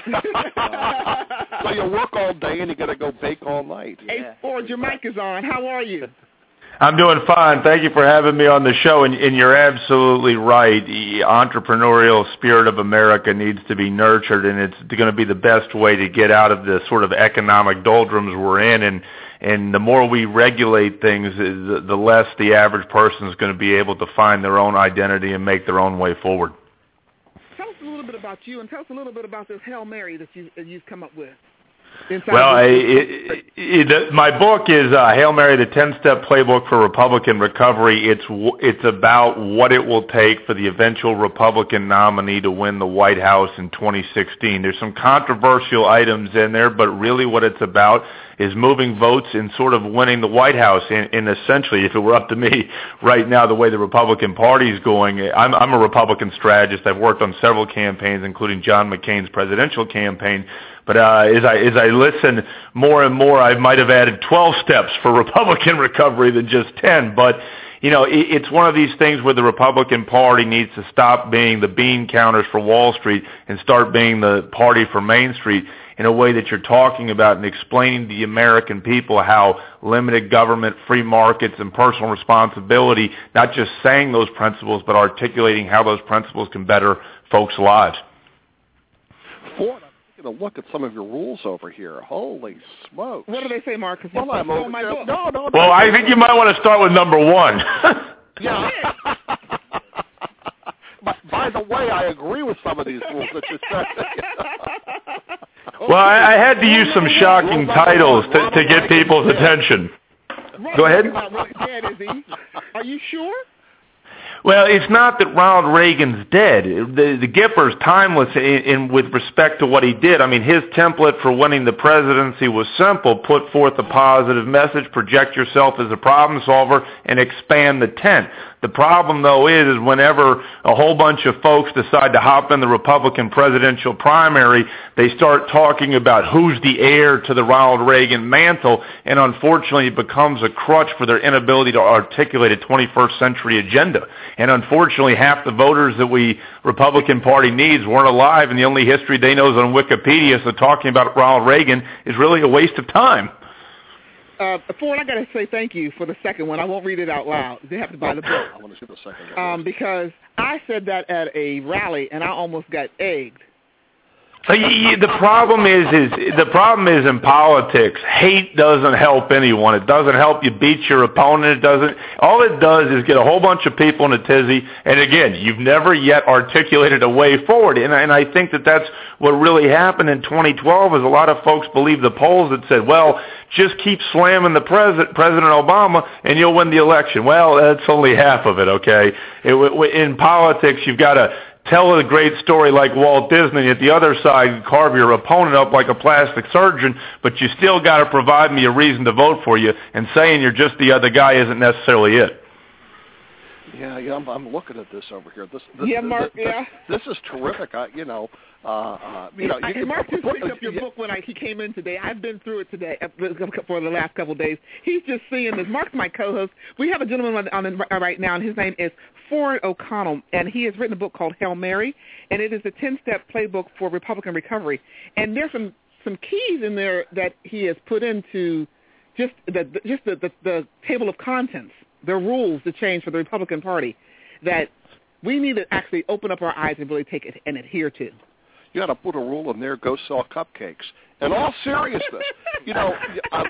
uh, so you work all day and you got to go bake all night. Hey, yeah. Ford, your mic is on. How are you? I'm doing fine. Thank you for having me on the show. And, and you're absolutely right. The entrepreneurial spirit of America needs to be nurtured, and it's going to be the best way to get out of the sort of economic doldrums we're in. And and the more we regulate things, the, the less the average person is going to be able to find their own identity and make their own way forward. Tell us a little bit about you, and tell us a little bit about this Hail Mary that you, that you've come up with. Well, it, it, it, my book is uh, Hail Mary, the ten-step playbook for Republican recovery. It's it's about what it will take for the eventual Republican nominee to win the White House in twenty sixteen. There's some controversial items in there, but really what it's about is moving votes and sort of winning the White House. And, and essentially, if it were up to me right now, the way the Republican Party is going, I'm, I'm a Republican strategist. I've worked on several campaigns, including John McCain's presidential campaign. But uh, as I as I listen more and more, I might have added twelve steps for Republican recovery than just ten. But you know, it, it's one of these things where the Republican Party needs to stop being the bean counters for Wall Street and start being the party for Main Street in a way that you're talking about and explaining to the American people how limited government, free markets, and personal responsibility, not just saying those principles, but articulating how those principles can better folks' lives. Ford, I'm taking a look at some of your rules over here. Holy smokes. What do they say, Mark? Well, I'm over my book. No, no, no. Well, I think you might want to start with number one. Yeah. by, by the way, I agree with some of these rules that you said. Well, I, I had to use some shocking titles to, to get people's attention. Go ahead. Are you sure? Well, it's not that Ronald Reagan's dead. The, the Gipper's timeless in, in with respect to what he did. I mean, his template for winning the presidency was simple: put forth a positive message, project yourself as a problem solver, and expand the tent. The problem, though, is, is whenever a whole bunch of folks decide to hop in the Republican presidential primary, they start talking about who's the heir to the Ronald Reagan mantle, and unfortunately it becomes a crutch for their inability to articulate a twenty-first century agenda. And unfortunately, half the voters that we Republican Party needs weren't alive, and the only history they know is on Wikipedia, so talking about Ronald Reagan is really a waste of time. Uh, Ford, I got to say thank you for the second one. I won't read it out loud. They have to buy the book. I want to see the second. Um, because I said that at a rally, and I almost got egged. So you, the problem is, is the problem is in politics, hate doesn't help anyone. It doesn't help you beat your opponent. It doesn't. All it does is get a whole bunch of people in a tizzy. And again, you've never yet articulated a way forward. And, and I think that that's what really happened in twenty twelve. Is a lot of folks believe the polls that said, well, just keep slamming the president, President Obama, and you'll win the election. Well, that's only half of it. Okay, it, in politics, you've got to tell a great story like Walt Disney, and at the other side, carve your opponent up like a plastic surgeon, but you still got to provide me a reason to vote for you, and saying you're just the other guy isn't necessarily it. Yeah, yeah, I'm, I'm looking at this over here. This, this yeah, Mark, this, yeah. This, this is terrific. I, you know, uh, uh, you know, you I, can, Mark just picked up your yeah. book when I, he came in today. I've been through it today for the last couple of days. He's just seeing this. Mark's my co-host. We have a gentleman on, on right now, and his name is Ford O'Connell, and he has written a book called Hail Mary, and it is a ten-step playbook for Republican recovery. And there's some, some keys in there that he has put into just the just the, the, the table of contents, the rules to change for the Republican Party that we need to actually open up our eyes and really take it and adhere to. You got to put a rule in there: go sell cupcakes. In all seriousness, you know, I,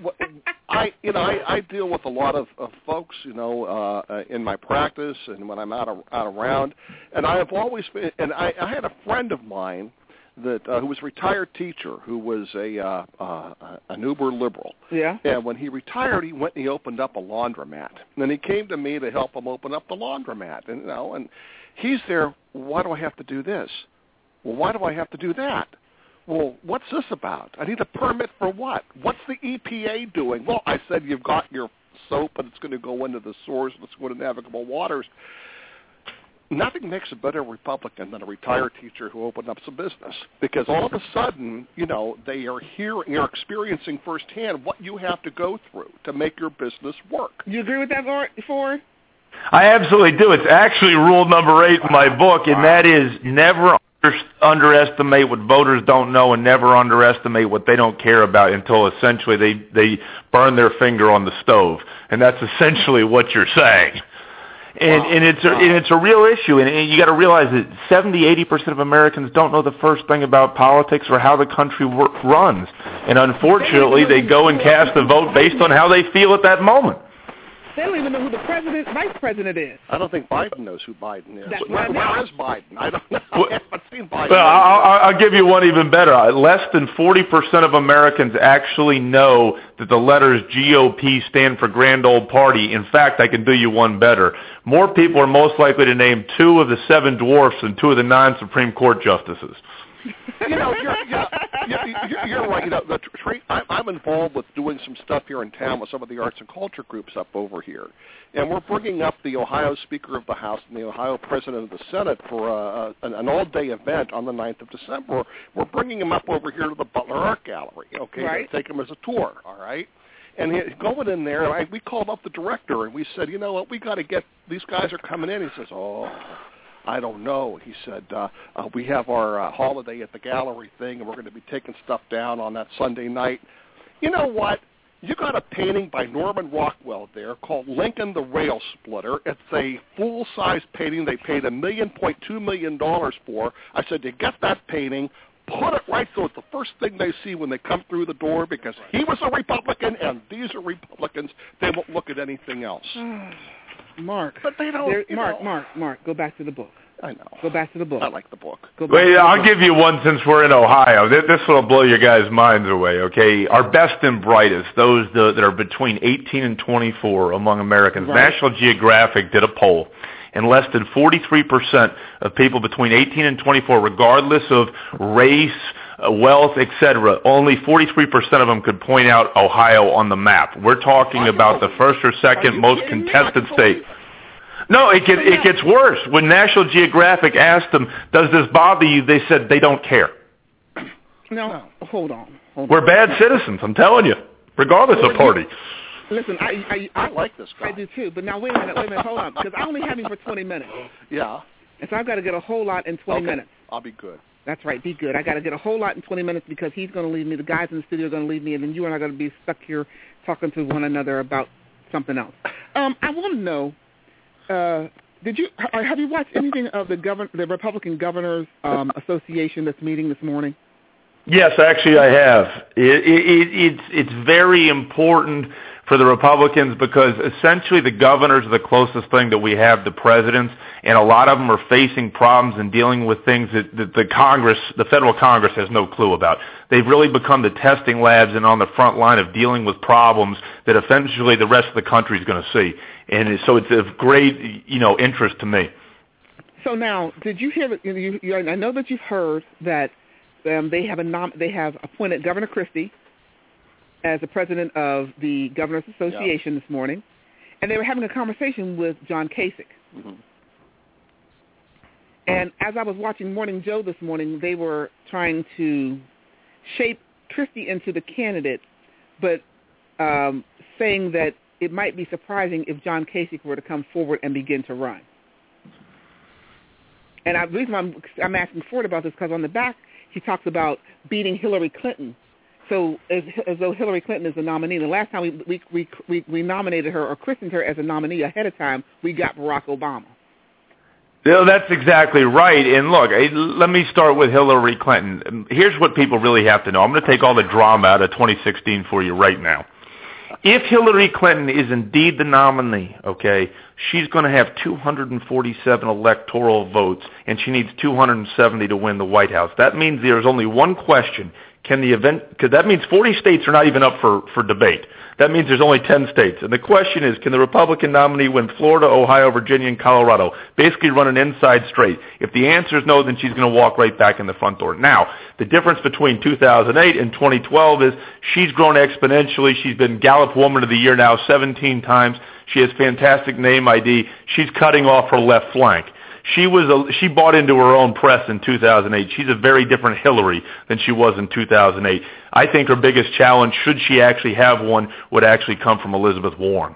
I you know I, I deal with a lot of, of folks, you know, uh, in my practice and when I'm out of, out around, and I have always been. And I, I had a friend of mine that uh, who was a retired teacher who was a uh, uh, an uber liberal. Yeah. And when he retired, he went and he opened up a laundromat. And then he came to me to help him open up the laundromat. And you know, and he's there. Why do I have to do this? Well, why do I have to do that? Well, what's this about? I need a permit for what? What's the E P A doing? Well, I said you've got your soap and it's going to go into the source, let's go to navigable waters. Nothing makes a better Republican than a retired teacher who opened up some business, because all of a sudden, you know, they are hearing, they're experiencing firsthand what you have to go through to make your business work. Do you agree with that, Ford? I absolutely do. It's actually rule number eight in my book, and that is never underestimate what voters don't know and never underestimate what they don't care about until essentially they, they burn their finger on the stove. And that's essentially what you're saying. And, wow. and it's a, wow. and it's a real issue, and, and you got to realize that seventy, eighty percent of Americans don't know the first thing about politics or how the country work, runs. And unfortunately, they go and cast a vote based on how they feel at that moment. They don't even know who the president, vice president is. I don't think Biden knows who Biden is. That's where, where is Biden? I don't know. I haven't seen Biden. Well, I'll, I'll give you one even better. Less than forty percent of Americans actually know that the letters G O P stand for Grand Old Party. In fact, I can do you one better. More people are most likely to name two of the seven dwarfs than two of the nine Supreme Court justices. You know, you're, you're, you're, you're right. You know, the tra- I'm involved with doing some stuff here in town with some of the arts and culture groups up over here, and we're bringing up the Ohio Speaker of the House and the Ohio President of the Senate for uh, an, an all-day event on the ninth of December. We're bringing them up over here to the Butler Art Gallery. Okay, right. Take them as a tour. All right. And he, going in there, I, we called up the director and we said, you know what, we got to get these guys are coming in. He says, oh. I don't know. He said, uh, uh, we have our uh, holiday at the gallery thing, and we're going to be taking stuff down on that Sunday night. You know what? You got a painting by Norman Rockwell there called Lincoln the Rail Splitter. It's a full-size painting they paid a million point two million dollars for. I said, you get that painting, put it right so it's the first thing they see when they come through the door, because he was a Republican and these are Republicans. They won't look at anything else. Mark, but they don't. Mark, know. Mark, Mark, go back to the book. I know. Go back to the book. I like the book. Go back Wait, to the I'll book. give you one since we're in Ohio. This, this will blow your guys' minds away, okay? Our best and brightest, those the, that are between eighteen and twenty-four among Americans. Right. National Geographic did a poll, and less than forty-three percent of people between eighteen and twenty-four, regardless of race, uh, wealth, et cetera, only forty-three percent of them could point out Ohio on the map. We're talking about the first or second most contested state. No, it gets, it gets worse. When National Geographic asked them, does this bother you, they said they don't care. No, hold on. Hold We're on. bad citizens, I'm telling you, regardless of party. Listen, I I, I like this guy. I do too, but now wait a minute, wait a minute, hold on, because I only have him for twenty minutes. Yeah. And so I've got to get a whole lot in twenty Okay. minutes. I'll be good. That's right, be good. I got to get a whole lot in twenty minutes because he's going to leave me, the guys in the studio are going to leave me, and then you and I are going to be stuck here talking to one another about something else. Um, I want to know, uh, did you have you watched anything of the govern the Republican Governors um, Association that's meeting this morning? Yes, actually I have. It, it, it's it's very important for the Republicans because essentially the governors are the closest thing that we have to presidents, and a lot of them are facing problems and dealing with things that, that the Congress, the federal Congress, has no clue about. They've really become the testing labs and on the front line of dealing with problems that eventually the rest of the country is going to see. And so it's of great, you know, interest to me. So now, did you hear that? You, you, I know that you've heard that um, they have a nom- they have appointed Governor Christie as the president of the Governors Association yeah. this morning, and they were having a conversation with John Kasich. Mm-hmm. And as I was watching Morning Joe this morning, they were trying to shape Christie into the candidate, but um, saying that it might be surprising if John Kasich were to come forward and begin to run. And I, the reason I'm, I'm asking Ford about this because on the back he talks about beating Hillary Clinton. So as, as though Hillary Clinton is the nominee. The last time we, we we we we nominated her or christened her as a nominee ahead of time, we got Barack Obama. No, that's exactly right. And look, let me start with Hillary Clinton. Here's what people really have to know. I'm going to take all the drama out of twenty sixteen for you right now. If Hillary Clinton is indeed the nominee, okay, she's going to have two hundred forty-seven electoral votes, and she needs two hundred seventy to win the White House. That means there's only one question. Can the event, because that means forty states are not even up for, for debate. That means there's only ten states. And the question is, can the Republican nominee win Florida, Ohio, Virginia, and Colorado? Basically run an inside straight. If the answer is no, then she's going to walk right back in the front door. Now, the difference between two thousand eight and twenty twelve is she's grown exponentially. She's been Gallup Woman of the Year now seventeen times. She has fantastic name I D. She's cutting off her left flank. She was a, she bought into her own press in two thousand eight. She's a very different Hillary than she was in two thousand eight. I think her biggest challenge, should she actually have one, would actually come from Elizabeth Warren.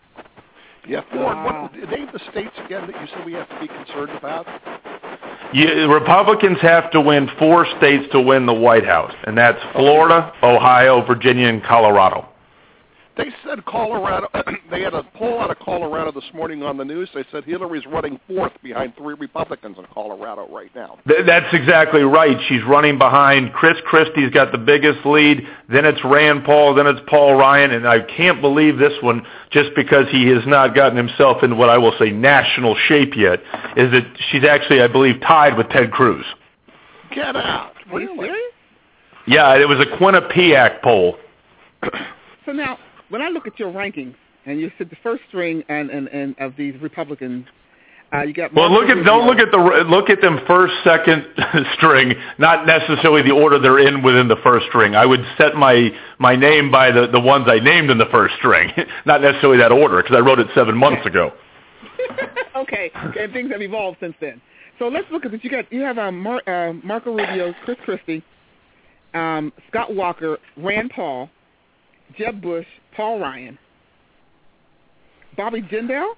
Yeah, Ford, what, name the states again that you said we have to be concerned about? You, Republicans have to win four states to win the White House, and that's Florida, Ohio, Virginia, and Colorado. They said Colorado, they had a poll out of Colorado this morning on the news. They said Hillary's running fourth behind three Republicans in Colorado right now. Th- that's exactly right. She's running behind Chris Christie's got the biggest lead. Then it's Rand Paul. Then it's Paul Ryan. And I can't believe this one, just because he has not gotten himself in what I will say national shape yet, is that she's actually, I believe, tied with Ted Cruz. Get out. Are you serious? Yeah, it was a Quinnipiac poll. So now, when I look at your rankings, and you said the first string and, and, and of these Republicans, uh, you got. Well, look at don't look at the look at them first, second string, not necessarily the order they're in within the first string. I would set my my name by the, the ones I named in the first string, not necessarily that order, because I wrote it seven months ago. okay, okay, and things have evolved since then. So let's look at this. You got you have um, Mar- uh, Marco Rubio, Chris Christie, um, Scott Walker, Rand Paul, Jeb Bush, Paul Ryan, Bobby Jindal?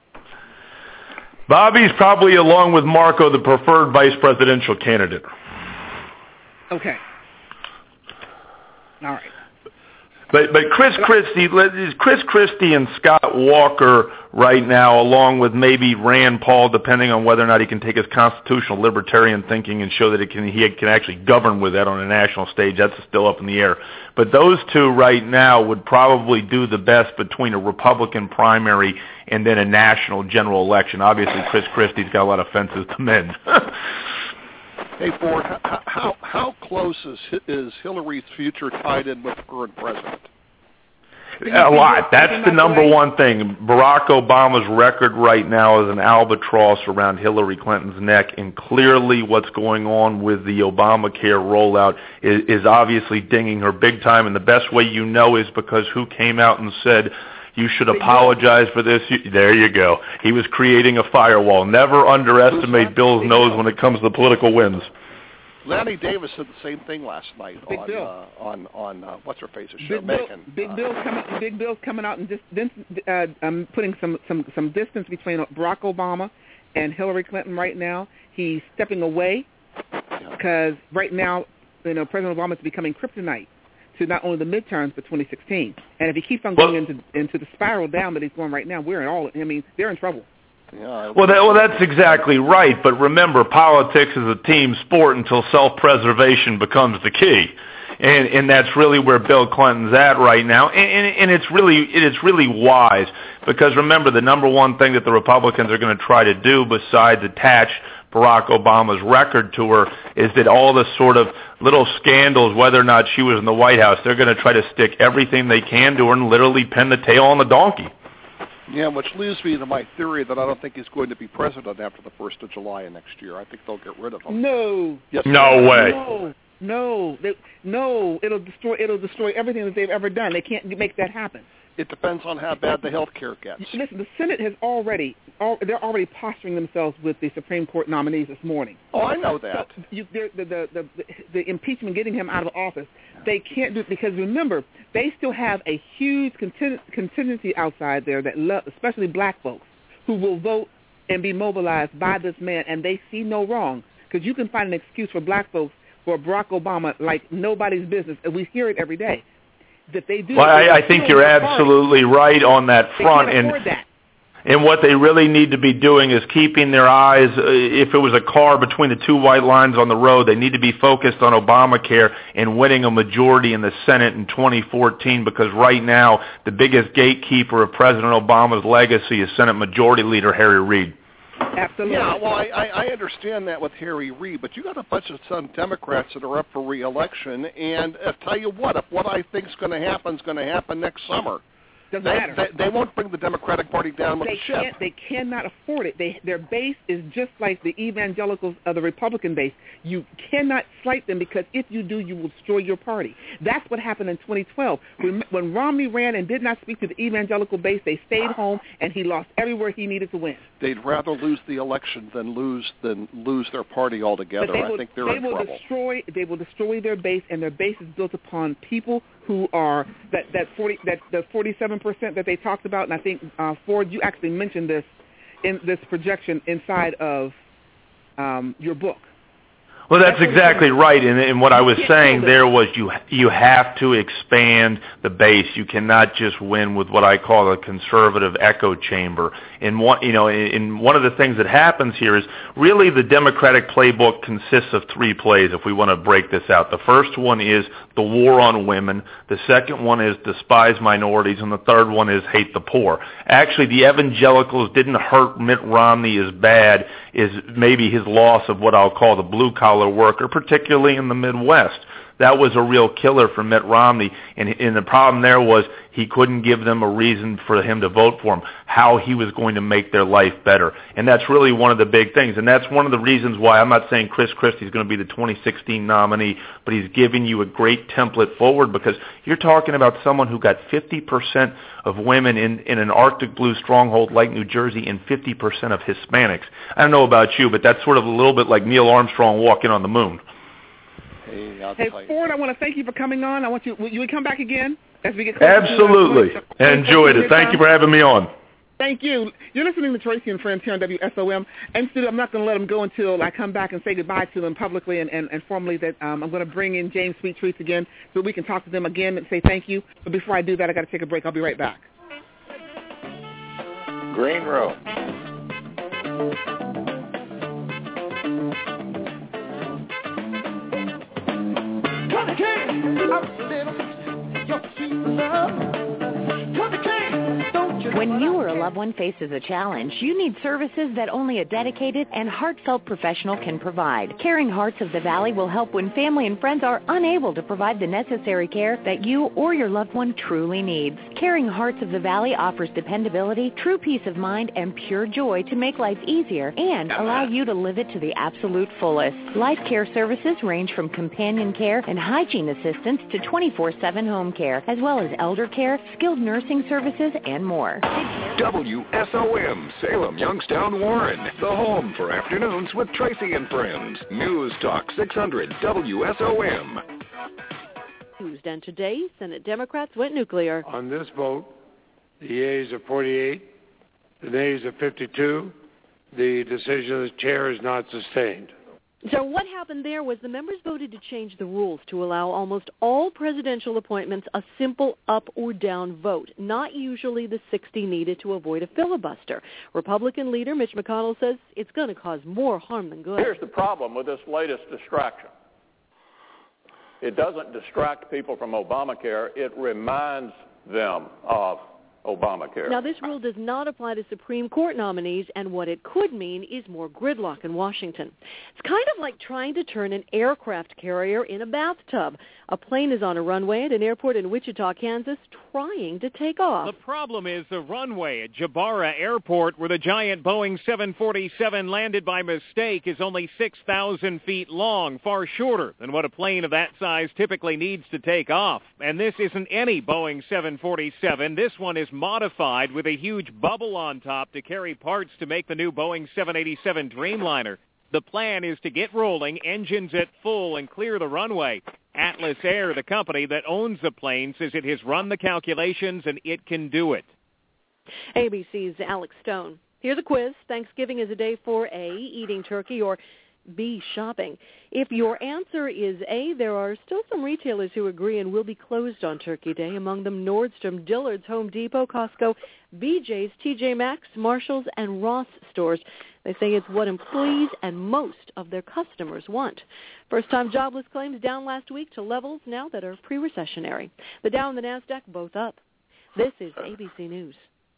Bobby's probably, along with Marco, the preferred vice presidential candidate. Okay. All right. But but Chris Christie, Chris Christie and Scott Walker right now, along with maybe Rand Paul, depending on whether or not he can take his constitutional libertarian thinking and show that it can, he can actually govern with that on a national stage. That's still up in the air. But those two right now would probably do the best between a Republican primary and then a national general election. Obviously, Chris Christie's got a lot of fences to mend. Hey, Ford, how, how how close is is Hillary's future tied in with the current president? A lot. That's the number one thing. Barack Obama's record right now is an albatross around Hillary Clinton's neck, and clearly what's going on with the Obamacare rollout is, is obviously dinging her big time, and the best way you know is because who came out and said, you should apologize for this. There you go. He was creating a firewall. Never underestimate Bill's nose when it comes to political winds. Lanny Davis said the same thing last night Big on, Bill. uh, on on uh, what's her face's show, Big Bill, Megan. Big uh, Bill's coming. Big Bill's coming out and just uh, um, putting some, some some distance between Barack Obama and Hillary Clinton right now. He's stepping away because right now, you know, President Obama is becoming kryptonite to not only the midterms but twenty sixteen. And if he keeps on going into into the spiral down that he's going right now, we're in all. I mean, they're in trouble. Yeah, well, that, well, that's exactly right. But remember, politics is a team sport until self-preservation becomes the key, and and that's really where Bill Clinton's at right now. And, and, and it's really it's really wise because remember, the number one thing that the Republicans are going to try to do, besides attach Barack Obama's record to her, is that all the sort of little scandals, whether or not she was in the White House, they're going to try to stick everything they can to her and literally pin the tail on the donkey. Yeah, which leads me to my theory that I don't think he's going to be president after the first of July of next year. I think they'll get rid of him. No. Yes. No way. No. No. They, no. It'll destroy. It'll destroy everything that they've ever done. They can't make that happen. It depends on how bad the health care gets. Listen, the Senate has already, al- they're already posturing themselves with the Supreme Court nominees this morning. Oh, I know that. So you, the, the, the, the, the impeachment, getting him out of office, they can't do it because, remember, they still have a huge contingent, contingency outside there, that lo- especially black folks, who will vote and be mobilized by this man, and they see no wrong. Because you can find an excuse for black folks for Barack Obama like nobody's business, and we hear it every day. That they do. Well, I, I think you're absolutely right on that front, they can't and afford that. and what they really need to be doing is keeping their eyes. Uh, if it was a car between the two white lines on the road, they need to be focused on Obamacare and winning a majority in the Senate in twenty fourteen. Because right now, the biggest gatekeeper of President Obama's legacy is Senate Majority Leader Harry Reid. Absolutely. Yeah, well, I, I, I understand that with Harry Reid, but you got a bunch of some Democrats that are up for re-election, and uh, tell you what, if what I think is going to happen is going to happen next summer, Doesn't they, matter. They, they won't bring the Democratic Party down with they the ship. Can't, they cannot afford it. They, their base is just like the evangelicals of the Republican base. You cannot slight them because if you do, you will destroy your party. That's what happened in twenty twelve. When, when Romney ran and did not speak to the evangelical base, they stayed home, and he lost everywhere he needed to win. They'd rather lose the election than lose than lose their party altogether. But they will, I think they're they in will trouble. Destroy, they will destroy their base, and their base is built upon people who are that that forty that the forty-seven percent that they talked about, and I think uh, Ford, you actually mentioned this in this projection inside of um, your book. Well, that's exactly right. And, and what I was saying there was you you have to expand the base. You cannot just win with what I call a conservative echo chamber. And one, you know, and one of the things that happens here is really the Democratic playbook consists of three plays. If we want to break this out, the first one is the war on women. The second one is despise minorities, and the third one is hate the poor. Actually, the evangelicals didn't hurt Mitt Romney as bad as maybe his loss of what I'll call the blue collar worker, particularly in the Midwest. That was a real killer for Mitt Romney, and, and the problem there was he couldn't give them a reason for him to vote for him, how he was going to make their life better. And that's really one of the big things, and that's one of the reasons why I'm not saying Chris Christie is going to be the twenty sixteen nominee, but he's giving you a great template forward because you're talking about someone who got fifty percent of women in, in an Arctic blue stronghold like New Jersey and fifty percent of Hispanics. I don't know about you, but that's sort of a little bit like Neil Armstrong walking on the moon. Hey, I'll Hey, tell you. Ford, I want to thank you for coming on. I want you. Will you come back again as we get closer? Absolutely. To the, Enjoyed it. Thank you for having me on. Thank you. You're listening to Tracy and Friends here on W S O M. And studio, I'm not going to let them go until I come back and say goodbye to them publicly and, and, and formally that um, I'm going to bring in James Sweet Treats again so we can talk to them again and say thank you. But before I do that, I got to take a break. I'll be right back. Green Room. Come King, I'm a little your sweet love. Come King, don't you When you or a loved one faces a challenge, you need services that only a dedicated and heartfelt professional can provide. Caring Hearts of the Valley will help when family and friends are unable to provide the necessary care that you or your loved one truly needs. Caring Hearts of the Valley offers dependability, true peace of mind, and pure joy to make life easier and allow you to live it to the absolute fullest. Life Care services range from companion care and hygiene assistance to twenty-four seven home care, as well as elder care, skilled nursing services, and more. W S O M, Salem, Youngstown, Warren. The home for afternoons with Tracy and Friends. News Talk six hundred W S O M. And today, Senate Democrats went nuclear. On this vote, the yeas are forty-eight, the nays are fifty-two. The decision of the chair is not sustained. So what happened there was the members voted to change the rules to allow almost all presidential appointments a simple up or down vote, not usually the sixty needed to avoid a filibuster. Republican leader Mitch McConnell says it's going to cause more harm than good. Here's the problem with this latest distraction. It doesn't distract people from Obamacare. It reminds them of Obamacare. Now, this rule does not apply to Supreme Court nominees, and what it could mean is more gridlock in Washington. It's kind of like trying to turn an aircraft carrier in a bathtub. A plane is on a runway at an airport in Wichita, Kansas, trying to take off. The problem is the runway at Jabara Airport, where the giant Boeing seven forty-seven landed by mistake, is only six thousand feet long, far shorter than what a plane of that size typically needs to take off. And this isn't any Boeing seven forty-seven. This one is modified with a huge bubble on top to carry parts to make the new Boeing seven eighty-seven Dreamliner. The plan is to get rolling, engines at full, and clear the runway. Atlas Air, the company that owns the plane, says it has run the calculations and it can do it. A B C's Alex Stone. Here's a quiz. Thanksgiving is a day for A, eating turkey, or B, shopping. If your answer is A, there are still some retailers who agree and will be closed on Turkey Day, among them Nordstrom, Dillard's, Home Depot, Costco, B J's, T J Maxx, Marshall's, and Ross stores. They say it's what employees and most of their customers want. First-time jobless claims down last week to levels now that are pre-recessionary. The Dow and the NASDAQ both up. This is A B C News.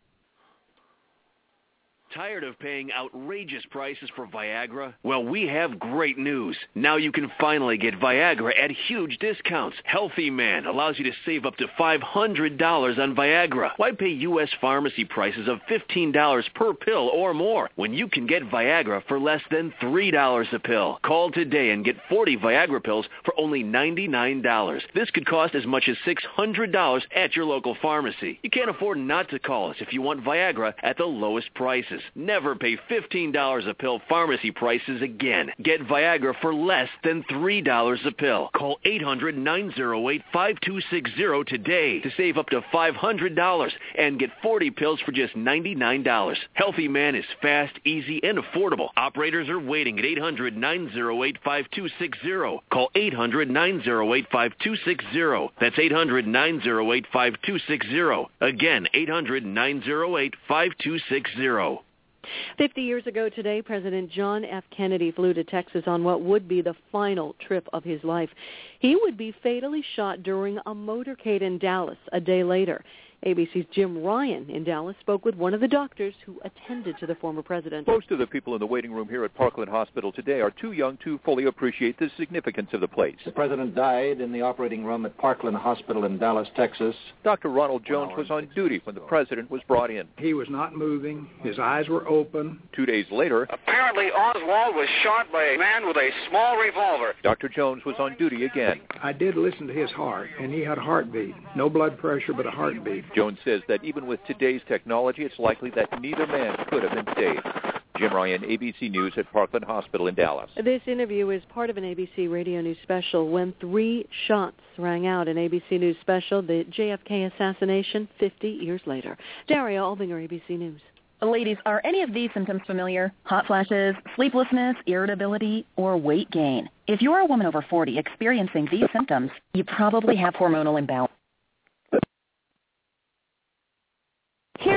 Tired of paying outrageous prices for Viagra? Well, we have great news. Now you can finally get Viagra at huge discounts. Healthy Man allows you to save up to five hundred dollars on Viagra. Why pay U S pharmacy prices of fifteen dollars per pill or more when you can get Viagra for less than three dollars a pill? Call today and get forty Viagra pills for only ninety-nine dollars. This could cost as much as six hundred dollars at your local pharmacy. You can't afford not to call us if you want Viagra at the lowest prices. Never pay fifteen dollars a pill pharmacy prices again. Get Viagra for less than three dollars a pill. Call eight hundred, nine oh eight, five two six zero today to save up to five hundred dollars and get forty pills for just ninety-nine dollars. Healthy Man is fast, easy, and affordable. Operators are waiting at eight hundred, nine oh eight, five two six zero. Call eight hundred, nine oh eight, five two six zero. That's eight hundred, nine oh eight, five two six zero. Again, eight hundred, nine oh eight, five two six zero. Fifty years ago today, President John F. Kennedy flew to Texas on what would be the final trip of his life. He would be fatally shot during a motorcade in Dallas a day later. A B C's Jim Ryan in Dallas spoke with one of the doctors who attended to the former president. Most of the people in the waiting room here at Parkland Hospital today are too young to fully appreciate the significance of the place. The president died in the operating room at Parkland Hospital in Dallas, Texas. Doctor Ronald Jones was on duty when the president was brought in. He was not moving. His eyes were open. Two days later, apparently Oswald was shot by a man with a small revolver. Doctor Jones was on duty again. I did listen to his heart, and he had a heartbeat. No blood pressure, but a heartbeat. Jones says that even with today's technology, it's likely that neither man could have been saved. Jim Ryan, A B C News at Parkland Hospital in Dallas. This interview is part of an A B C radio news special when three shots rang out. An A B C News special, the J F K assassination fifty years later. Daria Albinger, A B C News. Ladies, are any of these symptoms familiar? Hot flashes, sleeplessness, irritability, or weight gain? If you're a woman over forty experiencing these symptoms, you probably have hormonal imbalance. Here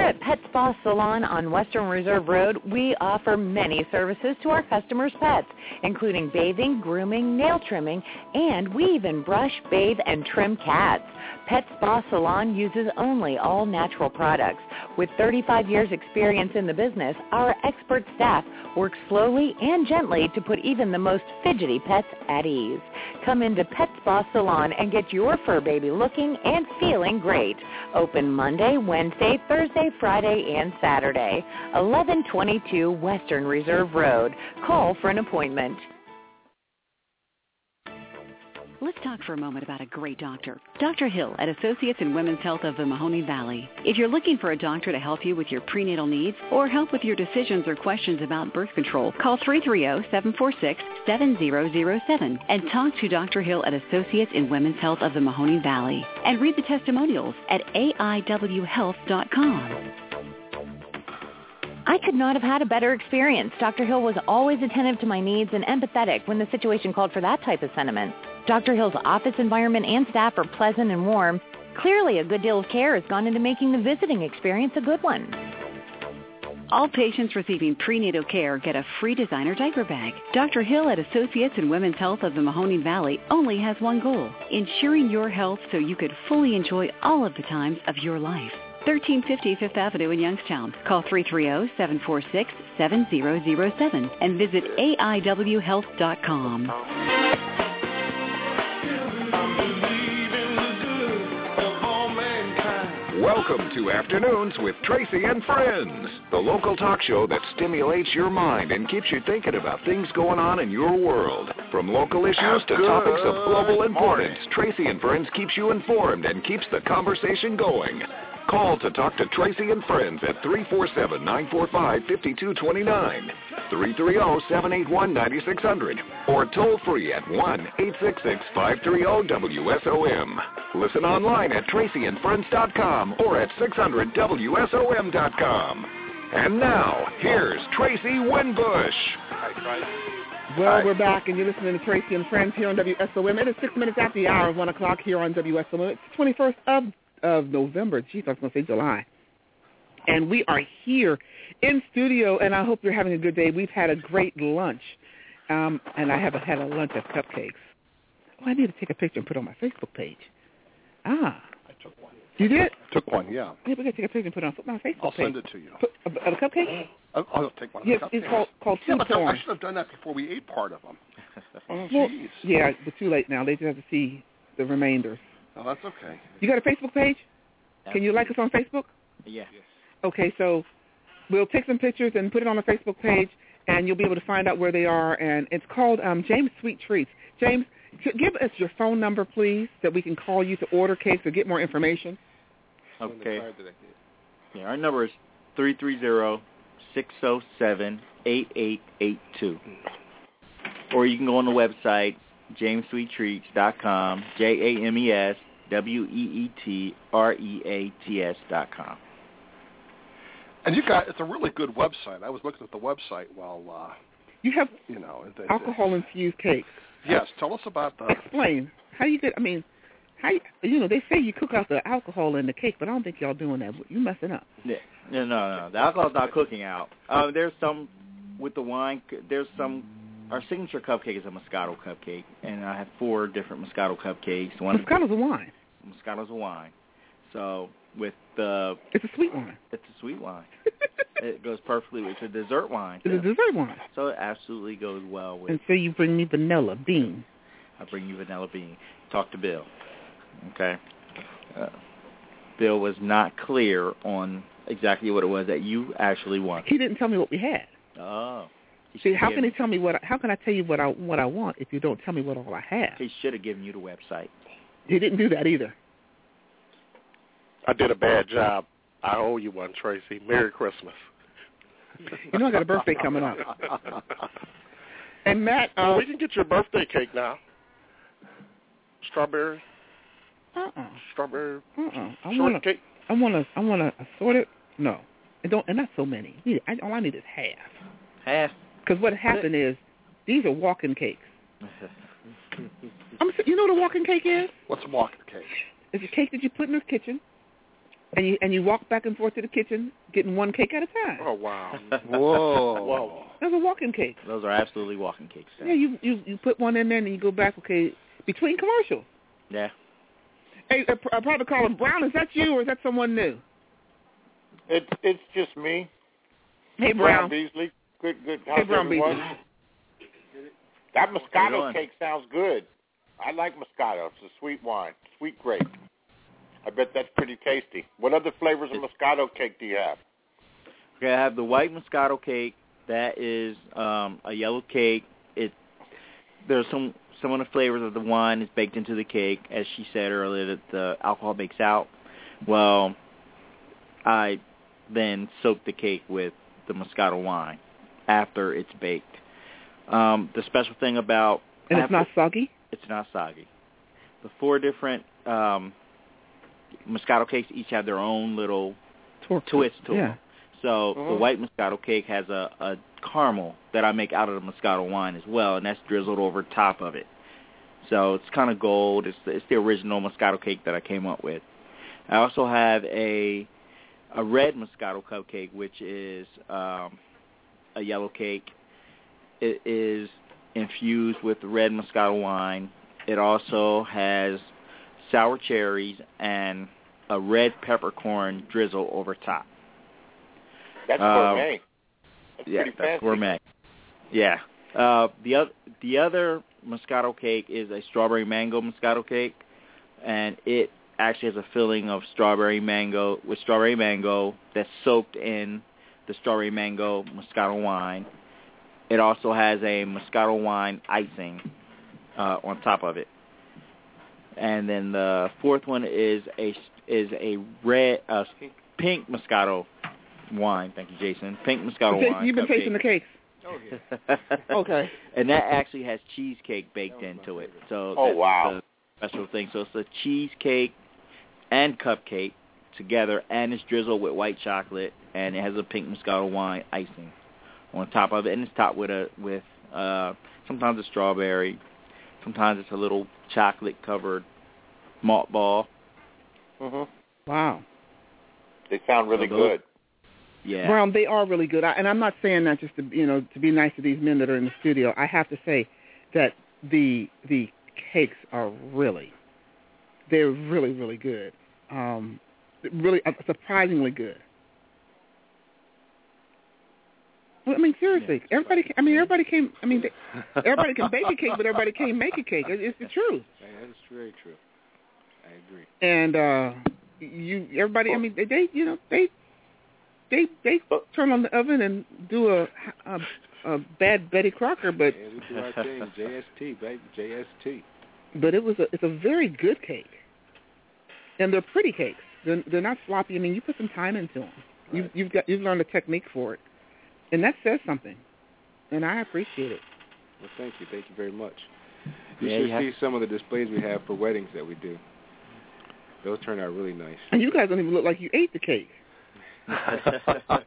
at Pet Spa Salon on Western Reserve Road, we offer many services to our customers' pets, including bathing, grooming, nail trimming, and we even brush, bathe, and trim cats. Pet Spa Salon uses only all-natural products. With thirty-five years experience in the business, our expert staff works slowly and gently to put even the most fidgety pets at ease. Come into Pet Spa Salon and get your fur baby looking and feeling great. Open Monday, Wednesday, Thursday, Friday, and Saturday. eleven twenty-two Western Reserve Road. Call for an appointment. Let's talk for a moment about a great doctor. Doctor Hill at Associates in Women's Health of the Mahoning Valley. If you're looking for a doctor to help you with your prenatal needs or help with your decisions or questions about birth control, call three three zero, seven four six, seven zero zero seven and talk to Doctor Hill at Associates in Women's Health of the Mahoning Valley. And read the testimonials at A I W health dot com. I could not have had a better experience. Doctor Hill was always attentive to my needs and empathetic when the situation called for that type of sentiment. Doctor Hill's office environment and staff are pleasant and warm. Clearly, a good deal of care has gone into making the visiting experience a good one. All patients receiving prenatal care get a free designer diaper bag. Doctor Hill at Associates in Women's Health of the Mahoning Valley only has one goal, ensuring your health so you could fully enjoy all of the times of your life. thirteen fifty Fifth Avenue in Youngstown. Call three three zero, seven four six, seven zero zero seven and visit A I W health dot com. Welcome to Afternoons with Tracy and Friends, the local talk show that stimulates your mind and keeps you thinking about things going on in your world. From local issues to topics of global importance, Tracy and Friends keeps you informed and keeps the conversation going. Call to talk to Tracy and Friends at three four seven, nine four five, five two two nine, three three zero, seven eight one, nine six zero zero, or toll free at one eight six six, five three zero, W S O M. Listen online at tracy and friends dot com or at six hundred W S O M dot com. And now, here's Tracy Winbush. Well, we're back, and you're listening to Tracy and Friends here on W S O M. It is six minutes after the hour of one o'clock here on W S O M. It's the twenty-first of of November. Geez, I was going to say July. And we are here in studio, and I hope you're having a good day. We've had a great lunch, um, and I haven't had a lunch of cupcakes. Oh, I need to take a picture and put it on my Facebook page. Ah. I took one. You did? Took one, yeah. Yeah, we're going to take a picture and put it on my Facebook I'll page. send it to you. Put, a, a cupcake? I'll, I'll take one of yes, the cupcakes. it's called, called yeah, food but porn. I should have done that before we ate part of them. Oh, well, jeez. yeah, but too late now. They just have to see the remainders. Oh, that's okay. You got a Facebook page? Can you like us on Facebook? Yeah. Okay, so we'll take some pictures and put it on the Facebook page, and you'll be able to find out where they are. And it's called um, James Sweet Treats. James, give us your phone number, please, that we can call you to order cakes or get more information. Okay. Yeah, our number is three three zero, six zero seven, eight eight eight two. Or you can go on the website, james sweet treats dot com, J A M E S W E E T R E A T S dot com. And you got, it's a really good website. I was looking at the website while, uh, you have, you know, they, alcohol-infused cakes. Yes, tell us about the... Explain. How do you get, I mean, how you, you know, they say you cook out the alcohol in the cake, but I don't think y'all doing that. You messing up. Yeah. No, no, no. The alcohol's not cooking out. Uh, there's some, with the wine, there's some... Our signature cupcake is a Moscato cupcake, and I have four different Moscato cupcakes. One Moscato's a wine. Moscato's a wine. So with the... It's a sweet wine. It's a sweet wine. It goes perfectly with... It's a dessert wine. It's a dessert wine. So it absolutely goes well with... And so you bring me vanilla bean. I bring you vanilla bean. Talk to Bill. Okay? Uh, Bill was not clear on exactly what it was that you actually wanted. He didn't tell me what we had. Oh. See, how can he tell me what? I, how can I tell you what I what I want if you don't tell me what all I have? He should have given you the website. He didn't do that either. I did a bad job. I owe you one, Tracy. Merry Christmas. You know I got a birthday coming up. And Matt, uh, well, we can get your birthday cake now. Strawberry. Uh-uh. Strawberry. Uh-uh. I shortcake. want a, I want a, I want a assorted. No, and don't, and not so many. I, all I need is half. Half. Because what happened is, these are walking cakes. I'm, you know what a walking cake is? What's a walking cake? It's a cake that you put in the kitchen, And you and you walk back and forth to the kitchen, getting one cake at a time. Oh wow! Whoa! Whoa! That's a walking cake. Those are absolutely walking cakes. Yeah, you you you put one in there and you go back. Okay, between commercials. Yeah. Hey, a, a private caller, Brown, is that you or is that someone new? It's it's just me. Hey, Brown. Brown Beasley. Good, good. Hey, How's Brown everyone? Beasley. That How you Moscato doing? cake sounds good. I like Moscato. It's a sweet wine, sweet grape. I bet that's pretty tasty. What other flavors of Moscato cake do you have? Okay, I have the white Moscato cake. That is um, a yellow cake. It there's some some of the flavors of the wine is baked into the cake, as she said earlier that the alcohol bakes out. Well, I then soak the cake with the Moscato wine after it's baked. Um, the special thing about and it's not soggy. It's not soggy. The four different um, Moscato cakes each have their own little Torque. twist to Yeah. them. So Mhm. the white Moscato cake has a, a caramel that I make out of the Moscato wine as well, and that's drizzled over top of it. So it's kind of gold. It's the, it's the original Moscato cake that I came up with. I also have a a red Moscato cupcake, which is um, a yellow cake. It is infused with red Moscato wine. It also has sour cherries and a red peppercorn drizzle over top. That's Uh, gourmet. That's yeah, pretty that's fancy. gourmet. Yeah. Uh, the other the other Moscato cake is a strawberry mango Moscato cake, and it actually has a filling of strawberry mango with strawberry mango that's soaked in the strawberry mango Moscato wine. It also has a Moscato wine icing uh, on top of it. And then the fourth one is a is a red uh, pink Moscato wine. Thank you, Jason. Pink Moscato Jason, wine. you've been cupcake. tasting the cakes. Oh, yeah. Okay. And that actually has cheesecake baked into it. So Oh, that's wow. the special thing. So it's a cheesecake and cupcake together, and it's drizzled with white chocolate, and it has a pink Moscato wine icing on top of it, and it's topped with a with uh, sometimes a strawberry, sometimes it's a little chocolate covered malt ball. Mhm. Wow. They sound really So those- good. Yeah. Brown, they are really good. I, and I'm not saying that just to you know to be nice to these men that are in the studio. I have to say that the the cakes are really, they're really really good. Um, really uh, surprisingly good. Well, I mean, seriously, everybody. I mean, everybody came. I mean, they, everybody can bake a cake, but everybody can't make a cake. It, it's the truth. That is very true. I agree. And uh, you, everybody. I mean, they, they you know, they. They they turn on the oven and do a a, a bad Betty Crocker, but Yeah, we do our thing. J S T, baby. J S T. but it was a it's a very good cake, and they're pretty cakes. They're they're not sloppy. I mean, you put some time into them. You Right. you've got you've learned a technique for it, and that says something, and I appreciate it. Well, thank you. Thank you very much. You Yeah, should you have- see some of the displays we have for weddings that we do. Those turn out really nice. And you guys don't even look like you ate the cake. I'm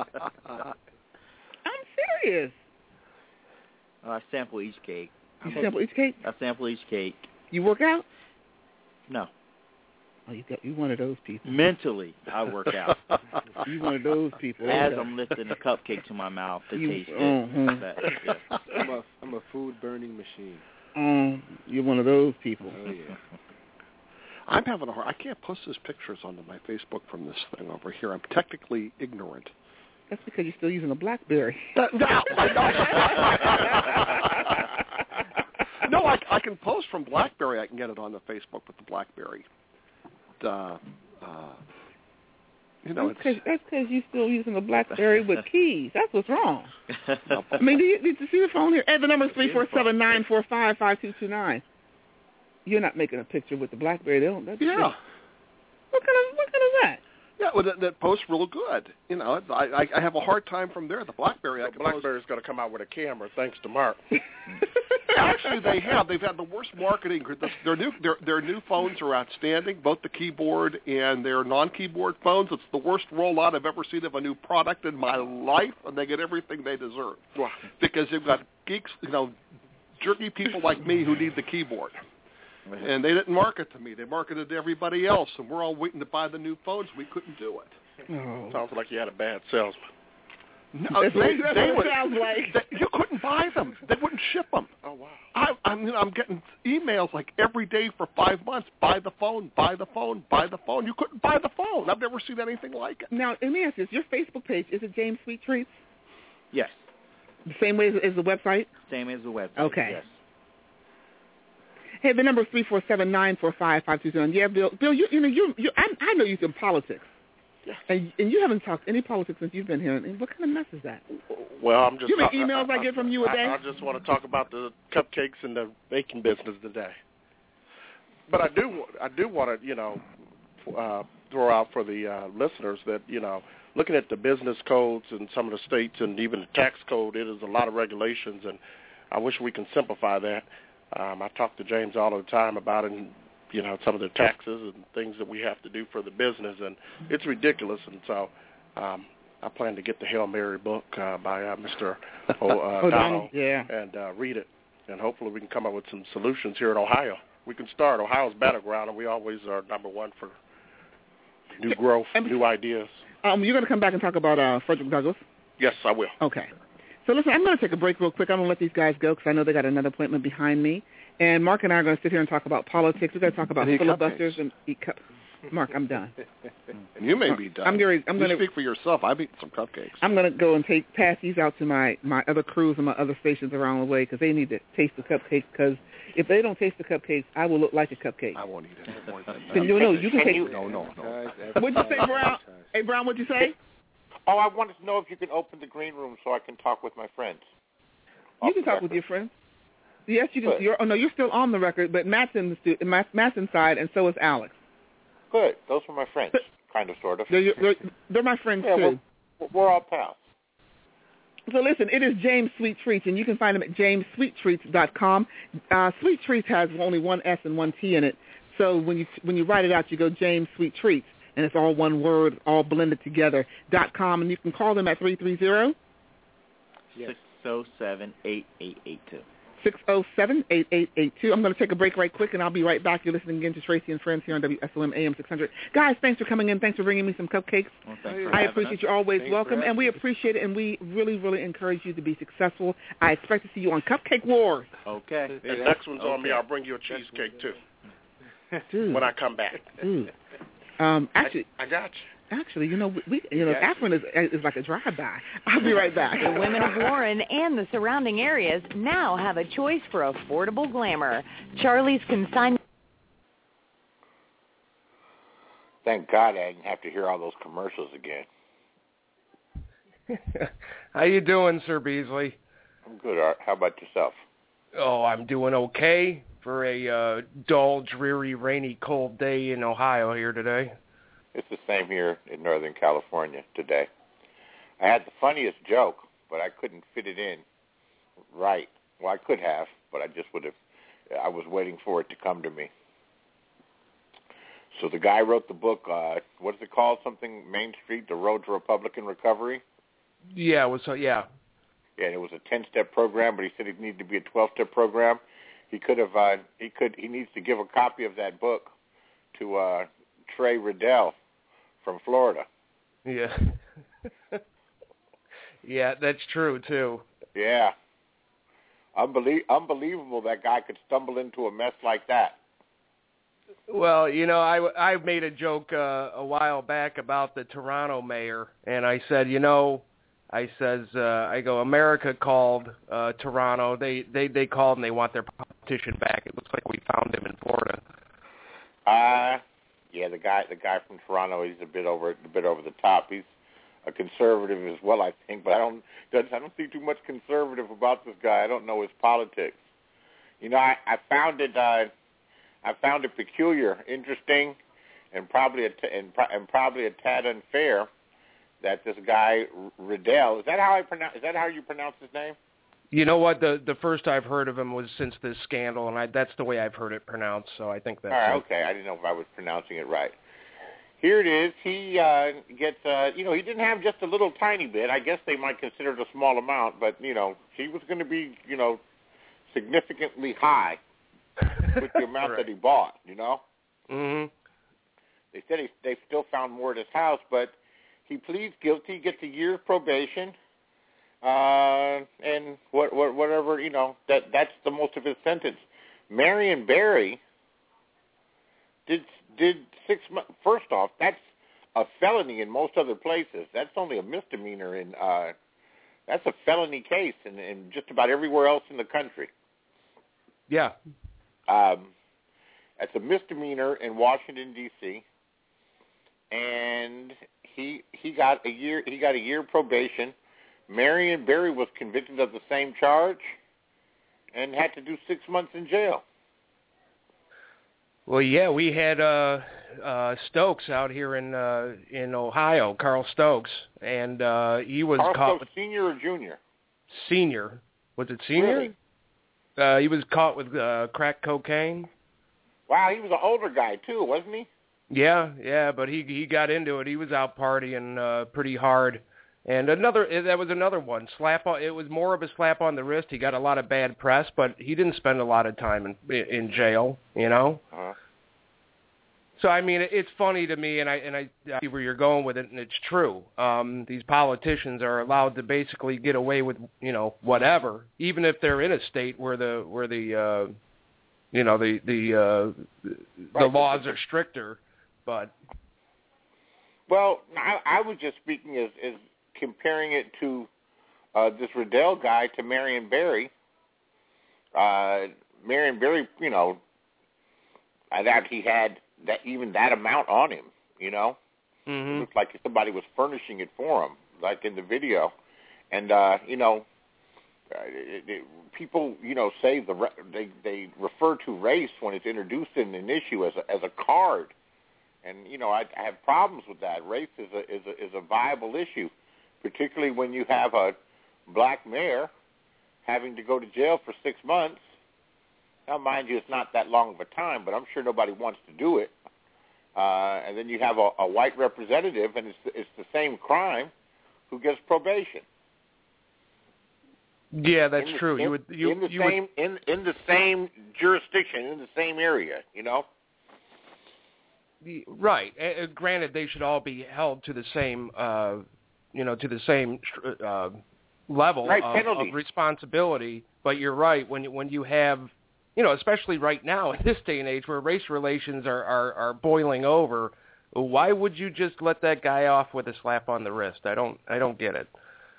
serious. I sample each cake. You sample each cake? I sample each cake. You work out? No. Oh, you got you one of those people. Mentally, I work out. You one of those people. As Okay. I'm lifting a cupcake to my mouth to You- taste it. mhm. That- yeah. I'm a, I'm a food burning machine. Um, you're one of those people. Oh, yeah. I'm having a hard. I can't post those pictures onto my Facebook from this thing over here. I'm technically ignorant. That's because you're still using a BlackBerry. no, no I, I can post from BlackBerry. I can get it on the Facebook with the BlackBerry. Uh, uh, you know, that's it's, because you're still using a BlackBerry with keys. That's what's wrong. I mean, do you, did you see the phone here? Hey, the number is three four seven nine four five five two two nine. You're not making a picture with the BlackBerry. They don't. That's yeah. What kind of what kind of that? Yeah, well, that, that posts real good. You know, I, I I have a hard time from there. The BlackBerry, I The can BlackBerry's going to come out with a camera, thanks to Mark. post. Actually, they have. They've had the worst marketing. Their new their their new phones are outstanding. Both the keyboard and their non-keyboard phones. It's the worst rollout I've ever seen of a new product in my life, and they get everything they deserve. Wow. Because they've got geeks, you know, jerky people like me who need the keyboard. And they didn't market to me. They marketed to everybody else, and we're all waiting to buy the new phones. We couldn't do it. Oh. Sounds like you had a bad salesman. No, that's they, what they it would, sounds like. They, you couldn't buy them. They wouldn't ship them. Oh, wow. I, I mean, I'm getting emails like every day for five months. Buy the phone, buy the phone, buy the phone. You couldn't buy the phone. I've never seen anything like it. Now, let me ask you this. Your Facebook page, is it James Sweet Treats? Yes. The same way as, as the website? Same as the website. Okay. Yes. Hey, the number is three four seven nine four five five two zero. Yeah, Bill. Bill, you, you know, you, you, I, I know you're in politics. Yeah. And, and you haven't talked any politics since you've been here. And what kind of mess is that? Well, I'm just. You know I, emails I, I, I get from you a day? I, I just want to talk about the cupcakes and the baking business today. But I do, I do want to, you know, uh, throw out for the uh, listeners that, you know, looking at the business codes in some of the states and even the tax code, it is a lot of regulations, and I wish we can simplify that. Um, I talk to James all the time about it, and, you know, some of the taxes and things that we have to do for the business, and it's ridiculous. And so um, I plan to get the Hail Mary book uh, by uh, Mister O, uh, O'Donnell yeah. and uh, read it, and hopefully we can come up with some solutions here in Ohio. We can start. Ohio's battleground, and we always are number one for new growth, new ideas. Um, you're going to come back and talk about uh, Frederick Douglass? Yes, I will. Okay. So listen, I'm going to take a break real quick. I'm going to let these guys go because I know they got another appointment behind me. And Mark and I are going to sit here and talk about politics. We're going to talk about and filibusters and eat cups. Mark, I'm done. And you may be done. I'm going. I'm you going to speak for yourself. I've eaten some cupcakes. I'm going to go and take pass these out to my my other crews and my other stations around the way because they need to taste the cupcakes. Because if they don't taste the cupcakes, I will look like a cupcake. I won't eat any more than that. You know, you can take. No, no, no. What'd you say, Brown? Hey, Brown, what'd you say? Oh, I wanted to know if you can open the green room so I can talk with my friends. You can talk with your friends. Yes, you can. You're, oh no, you're still on the record, but Matt's in the stu- Matt, Matt's inside, and so is Alex. Good. Those are my friends, kind of, sort of. They're, they're, they're my friends yeah, too. We're, we're all pals. So listen, it is James Sweet Treats, and you can find them at james sweet treats dot com. Uh, Sweet Treats has only one S and one T in it, so when you when you write it out, you go James Sweet Treats, and it's all one word, all blended together. dot com, and you can call them at three three zero six oh seven, eight eight eight two. six oh seven, eight eight eight two. I'm going to take a break right quick, and I'll be right back. You're listening again to Tracy and Friends here on W S L M A M six hundred. Guys, thanks for coming in. Thanks for bringing me some cupcakes. Well, thanks for I having appreciate us. you always Thanks welcome, and we appreciate it, and we really, really encourage you to be successful. I expect to see you on Cupcake Wars. Okay. The next one's okay. on me. I'll bring you a cheesecake, too, Dude. when I come back. Dude. Um, actually, I, I got you. Actually, you know, we, you know, Yes. Akron is is like a drive-by. I'll be right back. The women of Warren and the surrounding areas now have a choice for affordable glamour. Charlie's Consignment. Thank God I didn't have to hear all those commercials again. How you doing, Sir Beasley? I'm good, Art. How about yourself? Oh, I'm doing okay for a uh, dull, dreary, rainy, cold day in Ohio here today. It's the same here in Northern California today. I had the funniest joke, but I couldn't fit it in right. Well, I could have, but I just would have. I was waiting for it to come to me. So the guy wrote the book, uh, what is it called? Something, Main Street, The Road to Republican Recovery? Yeah, it was, uh, yeah. Yeah, and it was a ten-step program, but he said it needed to be a twelve-step program. He could have, uh, he could, he needs to give a copy of that book to uh, Trey Riddell from Florida. Yeah. Yeah, that's true, too. Yeah. Unbelie- unbelievable that guy could stumble into a mess like that. Well, you know, I, I made a joke uh, a while back about the Toronto mayor, and I said, you know, I says, uh, I go, America called uh, Toronto. They, they they called and they want their politician back. It looks like we found him in Florida. Uh yeah, the guy the guy from Toronto, he's a bit over a bit over the top. He's a conservative as well, I think, but I don't I don't see too much conservative about this guy. I don't know his politics. You know, I, I found it uh, I found it peculiar, interesting, and probably a t- and, pro- and probably a tad unfair that this guy Riddell, is that how I pronounce? Is that how you pronounce his name? You know what? The the first I've heard of him was since this scandal, and I, that's the way I've heard it pronounced. So I think that's all right. it. Okay, I didn't know if I was pronouncing it right. Here it is. He uh, gets, uh, you know, he didn't have just a little tiny bit. I guess they might consider it a small amount, but you know, he was going to be, you know, significantly high. with the amount right. that he bought. You know. Mm-hmm. They said he, they still found more at his house, but he pleads guilty, gets a year's probation, uh, and what, what, whatever you know. That that's the most of his sentence. Marion Barry did did six months. First off, that's a felony in most other places. That's only a misdemeanor in. Uh, that's a felony case in, in just about everywhere else in the country. Yeah. Um, that's a misdemeanor in Washington D C and he he got a year he got a year probation. Marion Barry was convicted of the same charge and had to do six months in jail. Well, yeah, we had uh, uh, Stokes out here in uh, in Ohio, Carl Stokes, and uh, he was Carl caught Stokes, with senior or junior? Senior. Was it senior? Really? Uh, he was caught with uh, crack cocaine. Wow, he was an older guy too, wasn't he? Yeah, yeah, but he he got into it. He was out partying uh, pretty hard. And another that was another one. Slap on. It was more of a slap on the wrist. He got a lot of bad press, but he didn't spend a lot of time in in jail. You know. Uh-huh. So I mean, it's funny to me, and I and I see where you're going with it, and it's true. Um, these politicians are allowed to basically get away with you know whatever, even if they're in a state where the where the uh, you know the the uh, the right. laws are stricter. But well, I, I was just speaking as as comparing it to uh, this Riddell guy to Marion Barry. Uh, Marion Barry, you know, that he had that even that amount on him, you know. Mm-hmm. It looked like somebody was furnishing it for him, like in the video. And uh, you know, uh, it, it, people, you know, say the they they refer to race when it's introduced in an issue as a, as a card, and you know, I, I have problems with that. Race is a is a is a viable issue, particularly when you have a black mayor having to go to jail for six months. Now, mind you, it's not that long of a time, but I'm sure nobody wants to do it. Uh, and then you have a, a white representative, and it's it's the same crime, who gets probation. Yeah, that's the, true. In, you would you, in the you same would... in in the same jurisdiction, in the same area, you know. Right. Uh, granted, they should all be held to the same, uh, you know, to the same uh, level right, of, of responsibility. But you're right. When when you have, you know, especially right now in this day and age where race relations are, are, are boiling over, why would you just let that guy off with a slap on the wrist? I don't I don't get it.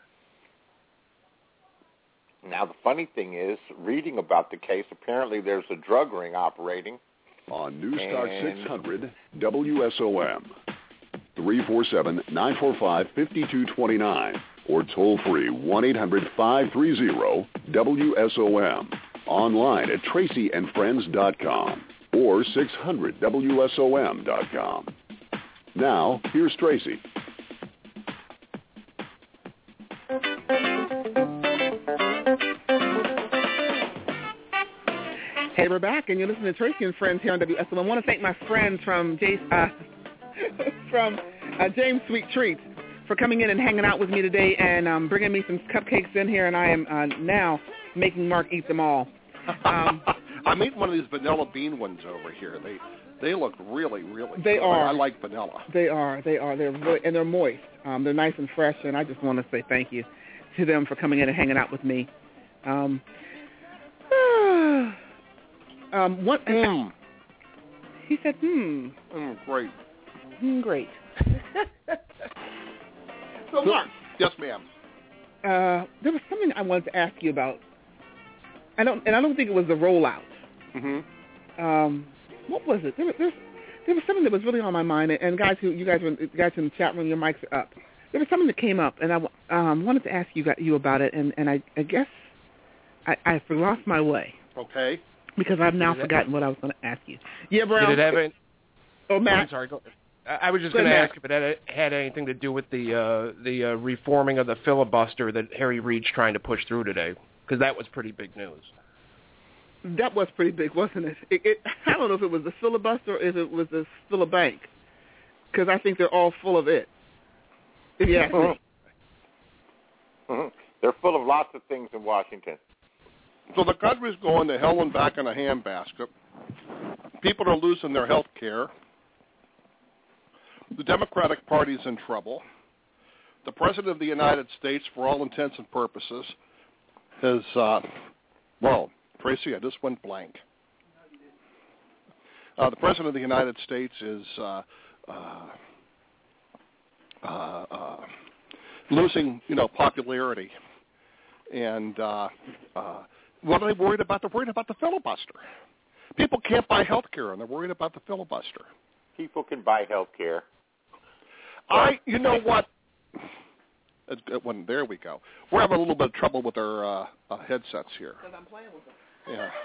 Now, the funny thing is, reading about the case, apparently there's a drug ring operating. On Newstalk and... six hundred W S O M, three four seven, nine four five, five two two nine, or toll free one eight hundred, five three zero, W S O M. Online at tracy and friends dot com or six hundred W S O M dot com. Now, here's Tracy. Hey, we're back, and you're listening to Tracy and Friends here on W S O M. I want to thank my friends from J- uh, from uh, James Sweet Treats for coming in and hanging out with me today and um, bringing me some cupcakes in here, and I am uh, now making Mark eat them all. Um, I'm eating one of these vanilla bean ones over here. They they look really, really They good. are. I like vanilla. They are. They are. They're really, and they're moist. Um, they're nice and fresh, and I just want to say thank you to them for coming in and hanging out with me. Um, um, what? Mm. He said, "Hmm." Mm, great. Mm, great. So, Mark. Yes, ma'am. Uh, there was something I wanted to ask you about. I don't, and I don't think it was the rollout. Mm-hmm. Um, what was it? There was, there was, there was something that was really on my mind. And guys, who you guys were, guys in the chat room, your mics are up. There was something that came up, and I um, wanted to ask you you about it. And, and I, I guess I, I lost my way. Okay. Because I've now forgotten what I was going to ask you. Yeah, Brown. Did it have any... Oh, Matt. I'm sorry. Go... I was just Go going to ahead, ask if it had, had anything to do with the uh, the uh, reforming of the filibuster that Harry Reid's trying to push through today, because that was pretty big news. That was pretty big, wasn't it? It, it? I don't know if it was the filibuster or if it was the filibank, because I think they're all full of it. If you ask me. Mm-hmm. They're full of lots of things in Washington. So the country's going to hell and back in a handbasket. People are losing their health care. The Democratic Party's in trouble. The President of the United States, for all intents and purposes, is, uh, well, Tracy, I just went blank. Uh, the President of the United States is uh, uh, uh, uh, losing, you know, popularity. And uh, uh, what are they worried about? They're worried about the filibuster. People can't buy health care, and they're worried about the filibuster. People can buy health care. I, you know what? It, it went, there we go. We're having a little bit of trouble with our uh, uh, headsets here. Because I'm playing with them.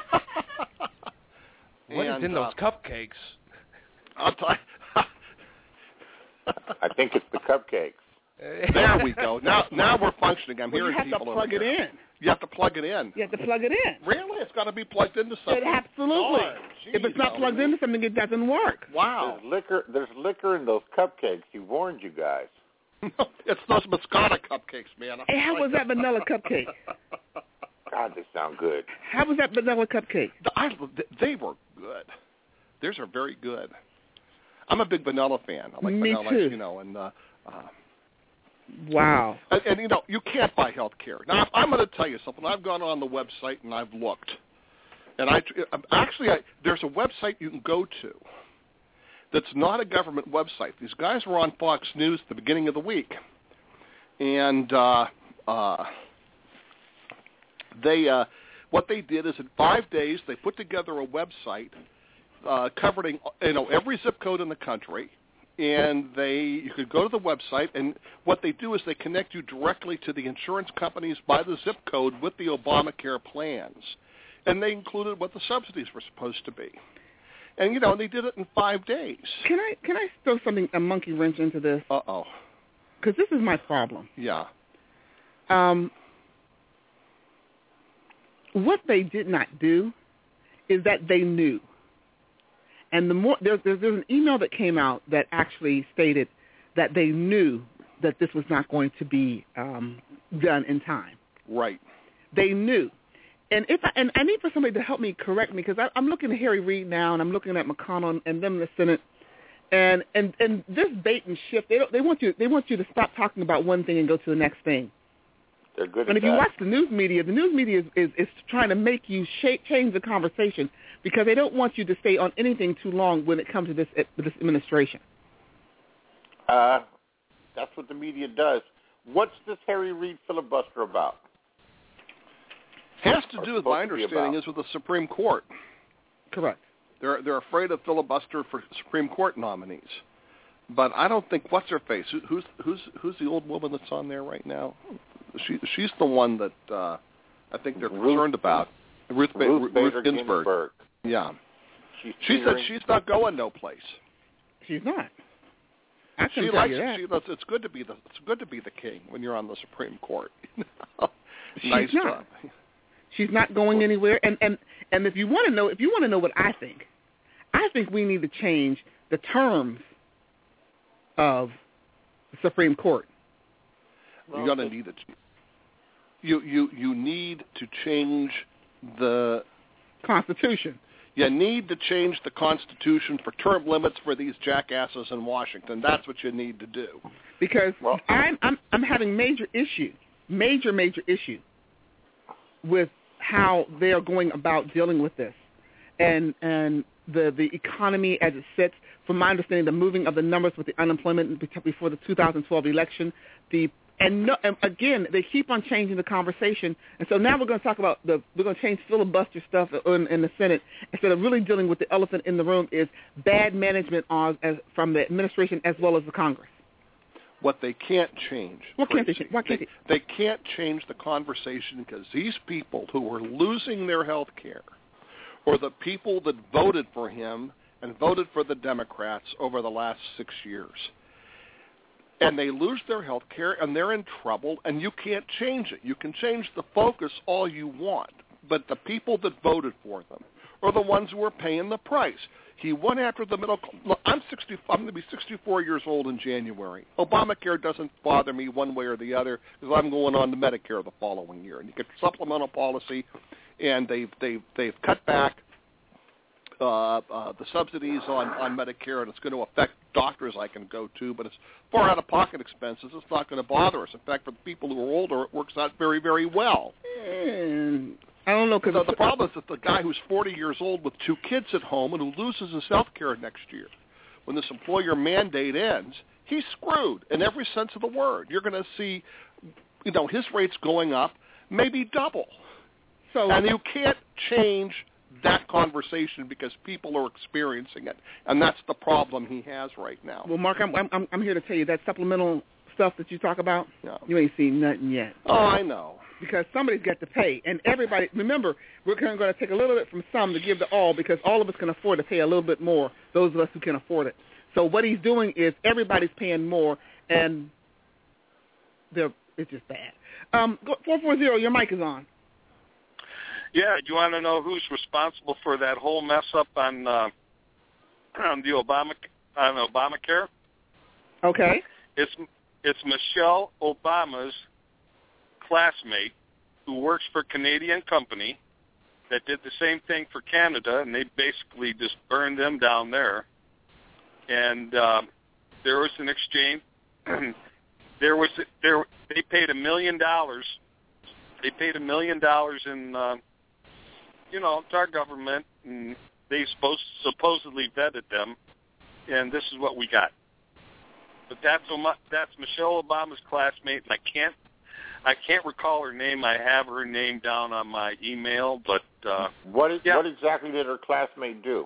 Yeah. What and, is in those uh, cupcakes? I'll tell you. I think it's the cupcakes. There we go. Now, now we're functioning. I'm well, hearing you have people to plug it over here. in. You have to plug it in. You have to plug it in. Really? It's got to be plugged into something. It absolutely. Oh, if it's not plugged into something, it doesn't work. Wow. There's liquor. There's liquor in those cupcakes. He warned you guys. It's those Moscata cupcakes, man. Hey, how was that vanilla cupcake? God, they sound good. How was that vanilla cupcake? I, they were good. Theirs are very good. I'm a big vanilla fan. I like Me vanilla, too. you know, and uh, uh, wow. And, and you know, you can't buy health care. Now, I'm going to tell you something. I've gone on the website and I've looked, and I actually I, there's a website you can go to that's not a government website. These guys were on Fox News at the beginning of the week, and uh, uh, they uh, what they did is in five days they put together a website uh, covering you know every zip code in the country, and they you could go to the website, and what they do is they connect you directly to the insurance companies by the zip code with the Obamacare plans, and they included what the subsidies were supposed to be. And, you know, they did it in five days. Can I can I throw something, a monkey wrench into this? Uh-oh. Because this is my problem. Yeah. Um, what they did not do is that they knew. And the more there's, there's, there's an email that came out that actually stated that they knew that this was not going to be um, done in time. Right. They knew. And if I, and I need for somebody to help me correct me because I'm looking at Harry Reid now and I'm looking at McConnell and them in the Senate, and and and this bait and shift they don't, they want you they want you to stop talking about one thing and go to the next thing. They're good. And at if you that. watch the news media, the news media is, is, is trying to make you shape, change the conversation because they don't want you to stay on anything too long when it comes to this this administration. Uh, that's what the media does. What's this Harry Reid filibuster about? Has to do with my understanding is with the Supreme Court. Correct. They're they're afraid of filibuster for Supreme Court nominees, but I don't think what's her face. Who, who's who's who's the old woman that's on there right now? She she's the one that uh, I think they're Ruth, concerned about. Ruth, Ruth, ba- Ruth Ruth Bader Ginsburg. Ginsburg. Yeah. She's she said figuring- she's not going no place. She's not. I She can tell likes you that. it. She, it's good to be the it's good to be the king when you're on the Supreme Court. She's nice not. job. She's not going anywhere. And, and and if you want to know, if you want to know what I think, I think we need to change the terms of the Supreme Court. You're going to need it. You you you need to change the Constitution. You need to change the Constitution for term limits for these jackasses in Washington. That's what you need to do. Because well, I'm I'm I'm having major issue, major major issue with how they are going about dealing with this, and and the the economy as it sits. From my understanding, the moving of the numbers with the unemployment before the two thousand twelve election, the and, no, and again they keep on changing the conversation, and so now we're going to talk about the we're going to change filibuster stuff in, in the Senate instead of really dealing with the elephant in the room is bad management on, as, from the administration as well as the Congress. What they can't change. What can't they change? Why can't they, they? They can't change the conversation because these people who are losing their health care or the people that voted for him and voted for the Democrats over the last six years, and they lose their health care and they're in trouble, and you can't change it. You can change the focus all you want, but the people that voted for them are the ones who are paying the price. He went after the middle. Look, I'm sixty. I'm going to be sixty-four years old in January. Obamacare doesn't bother me one way or the other because I'm going on to Medicare the following year. And you get supplemental policy, and they've they've they've cut back uh, uh, the subsidies on on Medicare, and it's going to affect doctors I can go to. But as far out-of-pocket expenses, it's not going to bother us. In fact, for the people who are older, it works out very very well. Mm. I don't know, because the, the problem is that the guy who's forty years old with two kids at home and who loses his health care next year, when this employer mandate ends, he's screwed in every sense of the word. You're going to see, you know, his rates going up, maybe double. So, and you can't change that conversation because people are experiencing it, and that's the problem he has right now. Well, Mark, I'm I'm, I'm here to tell you that supplemental stuff that you talk about, yeah. you ain't seen nothing yet. Oh, I know. Because somebody's got to pay. And everybody, remember, we're going to take a little bit from some to give to all because all of us can afford to pay a little bit more, those of us who can afford it. So what he's doing is everybody's paying more, and they're, it's just bad. Um, four four zero, your mic is on. Yeah, do you want to know who's responsible for that whole mess up on, uh, on the Obama on Obamacare? Okay. It's it's Michelle Obama's classmate who works for a Canadian company that did the same thing for Canada, and they basically just burned them down there. And um, there was an exchange. there was there they paid a million dollars. They paid a million dollars in, uh, you know, to our government, and they supposed supposedly vetted them, and this is what we got. But that's that's Michelle Obama's classmate, and I can't. I can't recall her name. I have her name down on my email, but uh, what is, yeah. what exactly did her classmate do?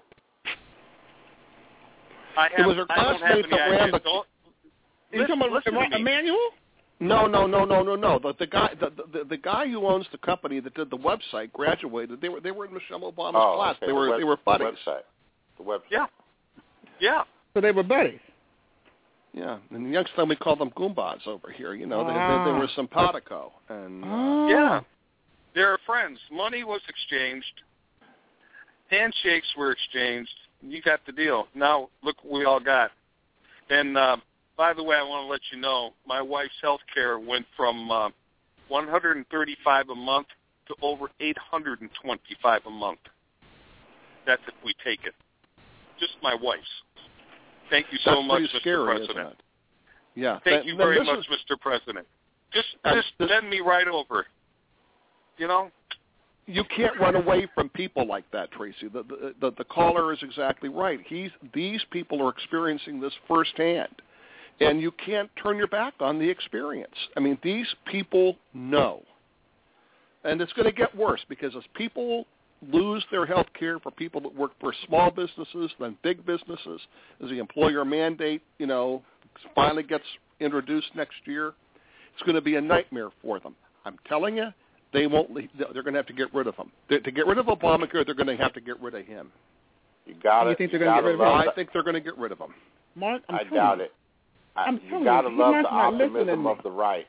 I have, it was her I don't classmate have that any ran idea. the. Don't, Are you talking about Emmanuel? No, no, no, no, no, no. The, the guy, the, the the guy who owns the company that did the website graduated. They were they were in Michelle Obama's oh, class. Okay. They The were web, they were buddies. The website. The website. Yeah. Yeah. So they were buddies. Yeah, and the youngsters, we call them Goombas over here. You know, ah. they, they, they were simpatico. And uh, ah. Yeah, they're friends. Money was exchanged. Handshakes were exchanged. You got the deal. Now, look what we all got. And, uh, by the way, I want to let you know, my wife's health care went from uh, one hundred thirty-five dollars a month to over eight hundred twenty-five dollars a month. That's if we take it. Just my wife's. Thank you so That's much, pretty Mister scary, President. Isn't it? Yeah. Thank that, you very much, is, Mister President. Just uh, just this, send me right over. You know? You can't run away from people like that, Tracy. The, the, the, the caller is exactly right. He's, these people are experiencing this firsthand, and you can't turn your back on the experience. I mean, these people know. And it's going to get worse because as people lose their health care for people that work for small businesses, then big businesses, as the employer mandate, you know, finally gets introduced next year, it's going to be a nightmare for them. I'm telling you, they won't. They're going to have to get rid of him. They, to get rid of Obamacare, they're going to have to get rid of him. You got it. You think they're going to get rid of him? I think they're going to get rid of him. Mark, I'm I doubt you. it. I, I'm you got to you, love the the optimism of me. the right.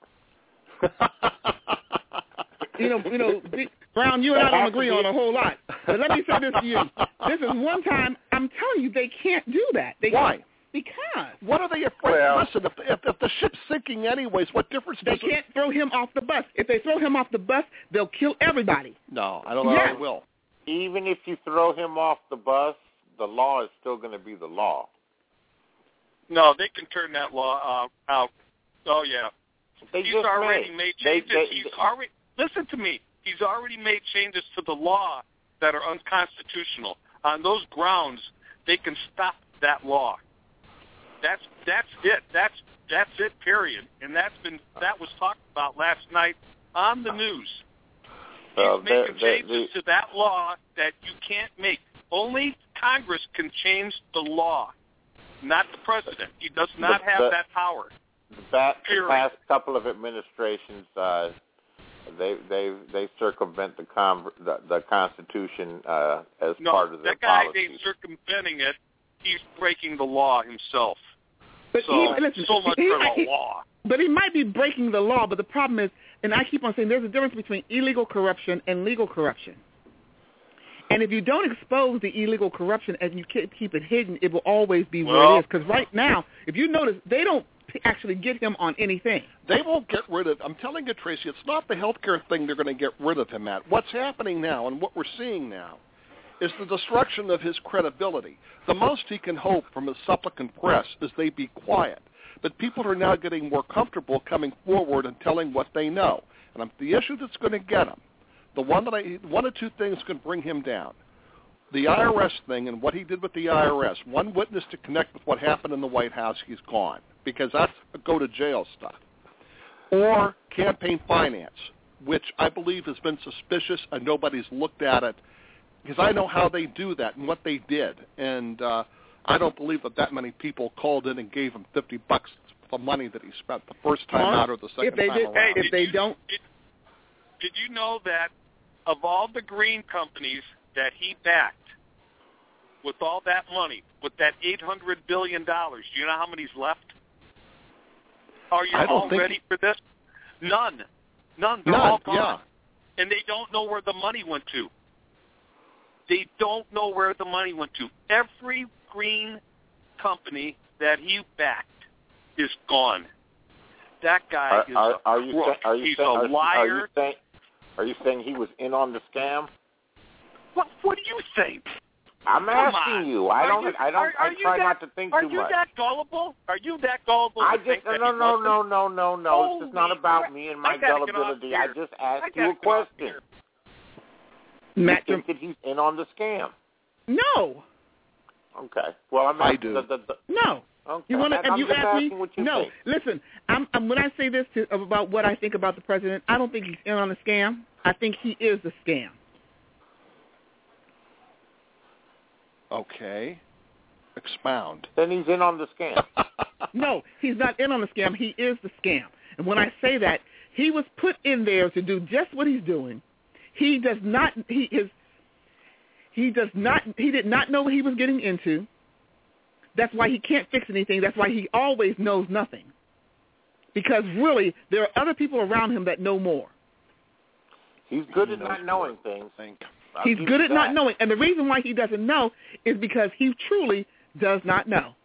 You know, you know, Brown, you and I don't agree on a whole lot. But let me say this to you. This is one time, I'm telling you, they can't do that. They Why? Can't, because. What are they afraid Well, of? Listen, if, if, if the ship's sinking anyways, what difference They does it? can't throw him off the bus. If they throw him off the bus, they'll kill everybody. No, I don't know yes. how they will. Even if you throw him off the bus, the law is still going to be the law. No, they can turn that law uh, out. Oh, yeah. They He's just already made, made they, changes. they, He's they, already listen to me. He's already made changes to the law that are unconstitutional. On those grounds, they can stop that law. That's that's it. That's that's it. Period. And that's been that was talked about last night on the news. He's uh, making they, changes they, to that law that you can't make. Only Congress can change the law, not the president. He does not the, have the, that power. That Period. the past couple of administrations, uh, they they they circumvent the con the, the Constitution uh, as no, part of their that guy policies. ain't circumventing it. He's breaking the law himself. But so, he, listen, so much he, for the he, law. But he might be breaking the law, but the problem is, and I keep on saying there's a difference between illegal corruption and legal corruption. And if you don't expose the illegal corruption and you keep it hidden, it will always be well, where it is. Because right now, if you notice, they don't actually get him on anything. They won't get rid of, I'm telling you, Tracy, it's not the health care thing they're going to get rid of him at. What's happening now and what we're seeing now is the destruction of his credibility. The most he can hope from his supplicant press is they be quiet. But people are now getting more comfortable coming forward and telling what they know. And the issue that's going to get him, the one that I, one or two things can bring him down. The I R S thing and what he did with the I R S. One witness to connect with what happened in the White House, he's gone, because that's go-to-jail stuff. Or campaign finance, which I believe has been suspicious and nobody's looked at it, because I know how they do that and what they did. And uh, I don't believe that that many people called in and gave him fifty bucks for money that he spent the first time Mark, out or the second if they time did, around. If they don't... Did, did you know that of all the green companies that he backed, with all that money, with that eight hundred billion dollars, do you know how many's left? Are you all ready for this? None. None. They're None, all gone. yeah. And they don't know where the money went to. They don't know where the money went to. Every green company that he backed is gone. That guy are, is are, a are you crook. Say, are you He's say, a are, liar. Are you, saying, are you saying he was in on the scam? What, what do you think? I'm Come asking on. you. I Are don't. you, I don't. are, are I try that, not to think are too you much. that gullible? Are you that gullible? I to just think that no he no wasn't? no no no no. Holy It's not about crap. me and my I gotta get off gullibility. I here. just asked I you a gotta get off question. here. Matt, you think that he's in on the scam? No. Okay. Well, I'm I do. The, the, the, No. okay. You want to? And And I'm you just ask me? asking what you No. think. Listen, I'm, I'm, when I say this to, about what I think about the president, I don't think he's in on the scam. I think he is the scam. Okay. Expound. Then he's in on the scam. No, he's not in on the scam. He is the scam. And when I say that, he was put in there to do just what he's doing. He does not. He is. He does not. He did not know what he was getting into. That's why he can't fix anything. That's why he always knows nothing. Because really, there are other people around him that know more. He's good at not knowing things. I'll He's give good you at that. not knowing. And the reason why he doesn't know is because he truly does not know.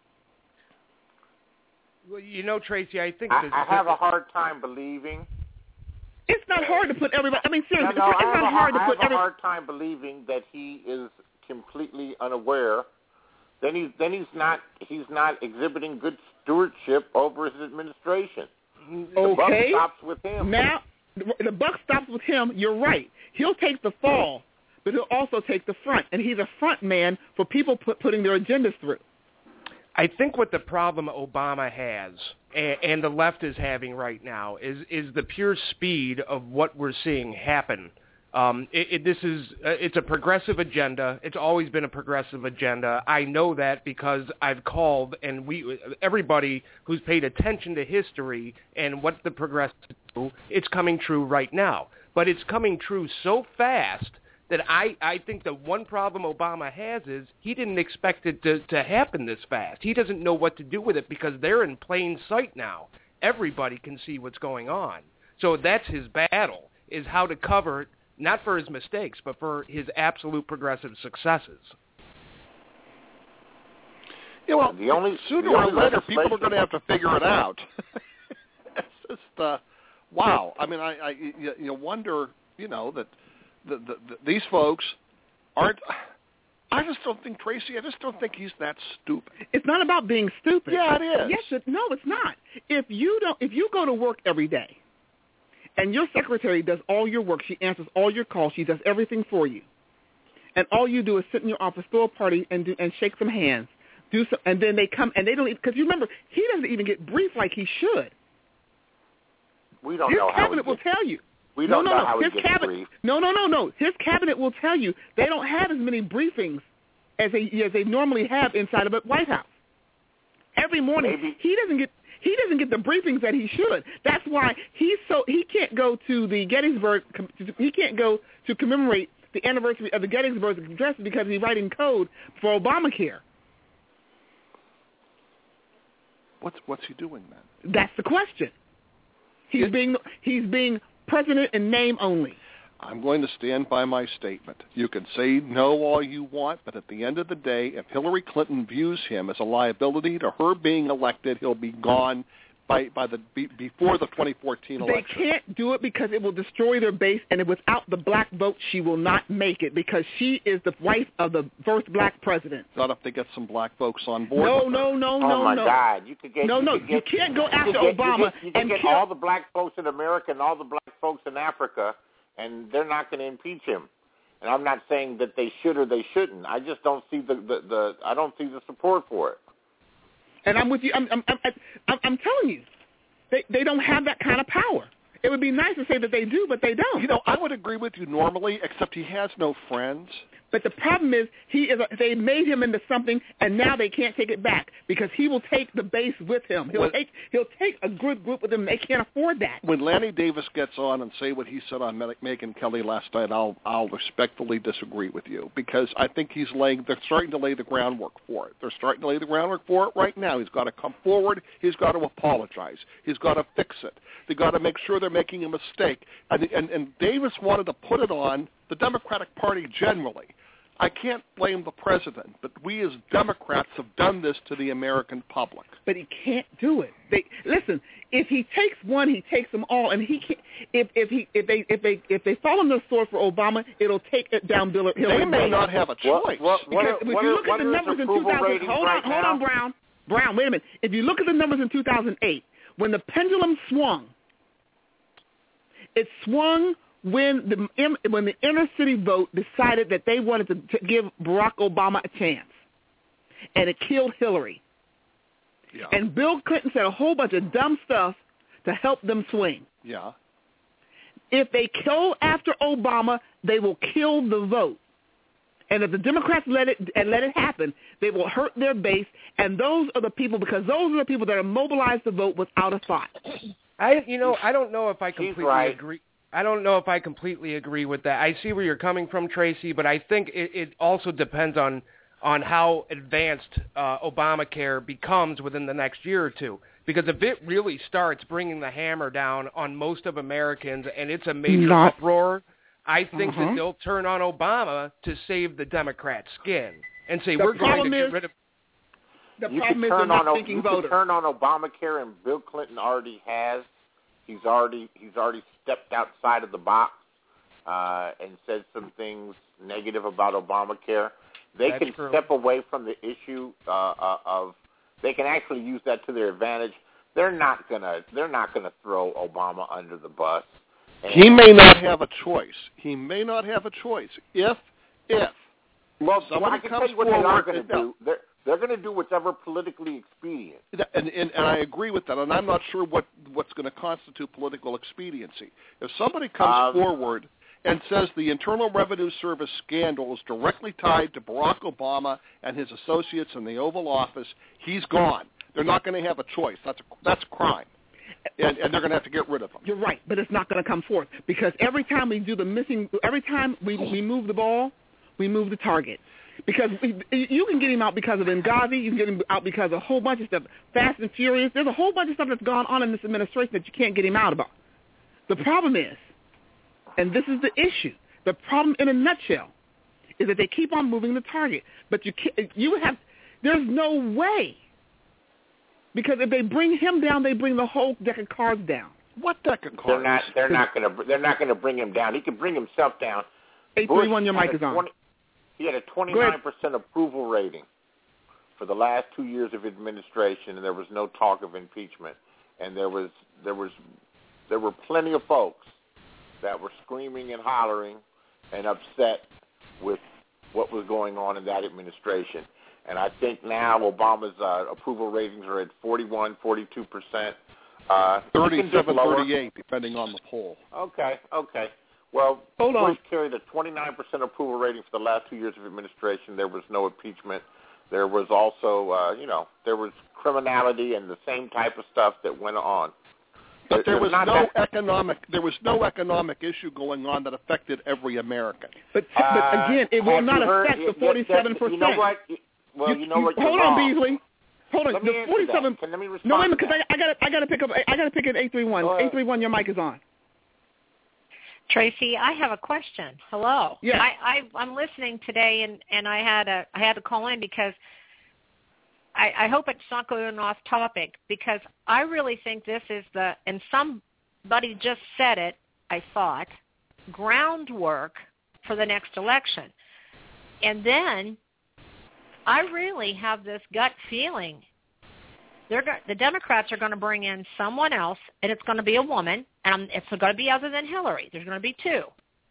Well, you know, Tracy, I think I, this, I have a hard time believing. It's not hard to put everybody. I mean, seriously, no, no, it's, it's I have not a, hard to I put have a everybody. hard time believing that he is completely unaware. Then he's then he's not he's not exhibiting good stewardship over his administration. The Okay. buck stops with him. Now, the, the buck stops with him. You're right. He'll take the fall, but he'll also take the front, and he's a front man for people put, putting their agendas through. I think what the problem Obama has and, and the left is having right now is is the pure speed of what we're seeing happen. Um, it, it, this is uh, it's a progressive agenda. It's always been a progressive agenda. I know that because I've called and we everybody who's paid attention to history and what the progressives do, it's coming true right now. But it's coming true so fast that I, I think the one problem Obama has is he didn't expect it to, to happen this fast. He doesn't know what to do with it because they're in plain sight now. Everybody can see what's going on. So that's his battle, is how to cover it, not for his mistakes, but for his absolute progressive successes. Yeah, well, the only, sooner the or only later, people are going to have to figure it out. It's just, uh, wow. I mean, I, I you, you wonder, you know, that the, the, the, these folks aren't. I just don't think, Tracy, I just don't think he's that stupid. It's not about being stupid. Yeah, it is. Yes, it, no, it's not. If you don't, if you go to work every day, and your secretary does all your work, she answers all your calls, she does everything for you, and all you do is sit in your office, throw a party, and do and shake some hands, do some, and then they come and they don't because you remember he doesn't even get briefed like he should. We don't His know how cabinet he will gets, tell you. We no, don't no, know no. how His he gets cabinet. briefed. No, no, no, no. His cabinet will tell you they don't have as many briefings as they as they normally have inside of the White House. Every morning Maybe. he doesn't get he doesn't get the briefings that he should. That's why he's so he can't go to the Gettysburg. He can't go to commemorate the anniversary of the Gettysburg Address because he's writing code for Obamacare. What's what's he doing then? That's the question. He's It, being he's being president in name only. I'm going to stand by my statement. You can say no all you want, but at the end of the day, if Hillary Clinton views him as a liability to her being elected, he'll be gone by by the be, before the twenty fourteen election. They can't do it because it will destroy their base, and without the black vote, she will not make it because she is the wife of the first black president. Not if they get some black folks on board. No, no, no, no, no. Oh my no. God! You could get no, you no. Could get, you can't go you after get, Obama you get, you and get kill all the black folks in America and all the black folks in Africa, and they're not going to impeach him. And I'm not saying that they should or they shouldn't. I just don't see the the, the I don't see the support for it. And I'm with you. I'm I'm I'm, I'm, I'm telling you. They they don't have that kind of power. It would be nice to say that they do, but they don't. You know, I would agree with you normally, except he has no friends. But the problem is, he is. A, they made him into something, and now they can't take it back because he will take the base with him. He'll when, take he'll take a good group with him. They can't afford that. When Lanny Davis gets on and say what he said on Megyn Kelly last night, I'll I'll respectfully disagree with you because I think he's laying. They're starting to lay the groundwork for it. They're starting to lay the groundwork for it right now. He's got to come forward. He's got to apologize. He's got to fix it. They got to make sure they're making a mistake. And and, and Davis wanted to put it on the Democratic Party generally. I can't blame the president, but we as Democrats have done this to the American public. But he can't do it. They listen. If he takes one, he takes them all, and he can't. If if he if they if they if they fall on the sword for Obama, it'll take it down Bill Hillary. They may not have a choice. What, what, what because are, if what you are, look at the numbers in two thousand, hold right on, hold now? on, Brown, Brown. Wait a minute. If you look at the numbers in two thousand eight, when the pendulum swung, it swung. When the when the inner city vote decided that they wanted to, to give Barack Obama a chance, and it killed Hillary. Yeah. And Bill Clinton said a whole bunch of dumb stuff to help them swing. Yeah. If they go after Obama, they will kill the vote. And if the Democrats let it and let it happen, they will hurt their base. And those are the people, because those are the people that are mobilized to vote without a thought. I, you know, I don't know if I completely right. agree. I don't know if I completely agree with that. I see where you're coming from, Tracy, but I think it, it also depends on on how advanced uh, Obamacare becomes within the next year or two. Because if it really starts bringing the hammer down on most of Americans and it's a major Not, uproar, I think uh-huh. that they'll turn on Obama to save the Democrats' skin and say the we're going to is, get rid of. The you problem is turn they're not on, thinking you voters. You turn on Obamacare, and Bill Clinton already has. He's already he's already stepped outside of the box uh, and said some things negative about Obamacare. They That's can true. step away from the issue uh, uh, of. They can actually use that to their advantage. They're not gonna. They're not gonna throw Obama under the bus. And he may not have a choice. He may not have a choice if if well, somebody I can comes tell you what forward. they are going to no, do. They're, They're going to do whatever politically expedient. And, and, and I agree with that, and I'm not sure what, what's going to constitute political expediency. If somebody comes Um, forward and says the Internal Revenue Service scandal is directly tied to Barack Obama and his associates in the Oval Office, he's gone. They're not going to have a choice. That's a, that's a crime. And, and they're going to have to get rid of him. You're right, but it's not going to come forth because every time we do the missing, every time we, we move the ball, we move the target. Because you can get him out because of Benghazi, you can get him out because of a whole bunch of stuff, Fast and Furious. There's a whole bunch of stuff that's gone on in this administration that you can't get him out about. The problem is, and this is the issue, the problem in a nutshell, is that they keep on moving the target. But you can't, you have, there's no way. Because if they bring him down, they bring the whole deck of cards down. What deck of cards? They're not. They're not going to. They're not going to bring him down. He can bring himself down. Eight three one, your mic is on. twenty He had a twenty-nine percent approval rating for the last two years of administration, and there was no talk of impeachment. And there was there was there were plenty of folks that were screaming and hollering and upset with what was going on in that administration. And I think now Obama's uh, approval ratings are at forty-one, forty-two percent. Uh, thirty-seven, thirty-eight, depending on the poll. Okay, okay. Well, Hold on. Bush carried a twenty-nine percent approval rating for the last two years of administration. There was no impeachment. There was also, uh, you know, there was criminality and the same type of stuff that went on. But there was not no that, economic. There was no economic issue going on that affected every American. But, but uh, again, it will have not you heard- affect the you- forty-seven percent. You know what? Well, you, You- know you- what? You're hold wrong. on, Beasley. Hold on. Let me The answer forty-seven. that. Can, let me respond No, wait a minute, to because that. I, I got I got to pick up. I got to pick at eight three one. Go ahead. Eight three one. Your mic is on. Tracy, I have a question. Hello. Yeah. I, I I'm listening today, and, and I had a I had to call in because I, I hope it's not going off topic, because I really think this is the, and somebody just said it, I thought, groundwork for the next election. And then I really have this gut feeling they're go- the Democrats are going to bring in someone else, and it's going to be a woman, and it's going to be other than Hillary. There's going to be two.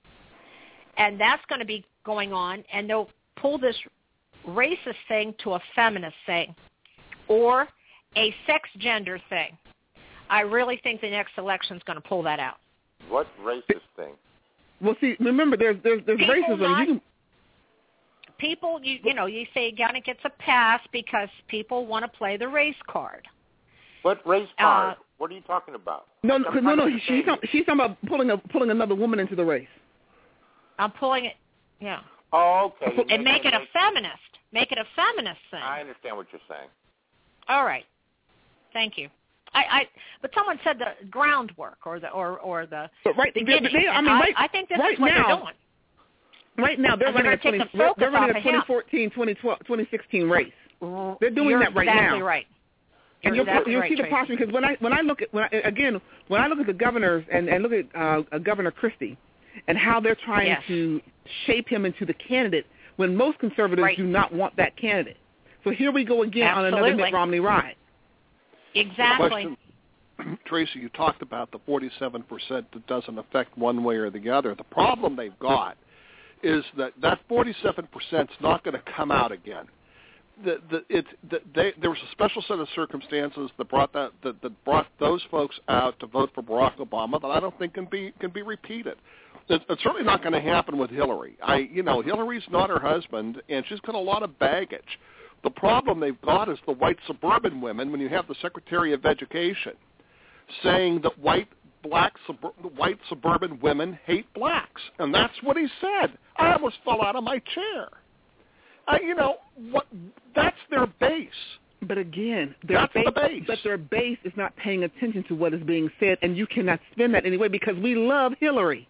And that's going to be going on, and they'll pull this racist thing to a feminist thing or a sex gender thing. I really think the next election is going to pull that out. What racist thing? Well, see, remember, there's there's, there's People racism. Not, you can... People, you you know, you say Ghana gets a pass because people want to play the race card. What race card? Uh, what are you talking about? No, no, no, no. She's saying. talking, she's talking about pulling a, pulling another woman into the race. I'm pulling it, yeah. Oh, okay. And make it a feminist. Make it a feminist thing. I understand what you're saying. All right. Thank you. I, I but someone said the groundwork or the or or the but right, beginning. They, I mean, right, I, I think this right is what now, they're doing. Right now, they're And running they're a twenty. taking They're, focus they're running off a of him. twenty fourteen, twenty twelve, twenty sixteen race. They're doing You're that right exactly now. Right. And You're you'll, exactly you'll right, see the Tracy. posture, because when I when I look at when I, again when I look at the governors and, and look at uh, uh, Governor Christie and how they're trying Yes. to shape him into the candidate when most conservatives Right. do not want that candidate. So here we go again Absolutely. on another Mitt Romney ride. Exactly. Question, Tracy, you talked about the forty-seven percent that doesn't affect one way or the other. The problem they've got is that that forty-seven percent is not going to come out again. The, the, it's, the, they, there was a special set of circumstances that brought that, that that brought those folks out to vote for Barack Obama that I don't think can be can be repeated. It's, it's certainly not going to happen with Hillary. I, you know, Hillary's not her husband, and she's got a lot of baggage. The problem they've got is the white suburban women. When you have the Secretary of Education saying that white black sub- white suburban women hate blacks, and that's what he said. I almost fell out of my chair. I, you know what? That's their base. But again, their that's base, the base. But their base is not paying attention to what is being said, and you cannot spin that anyway because we love Hillary.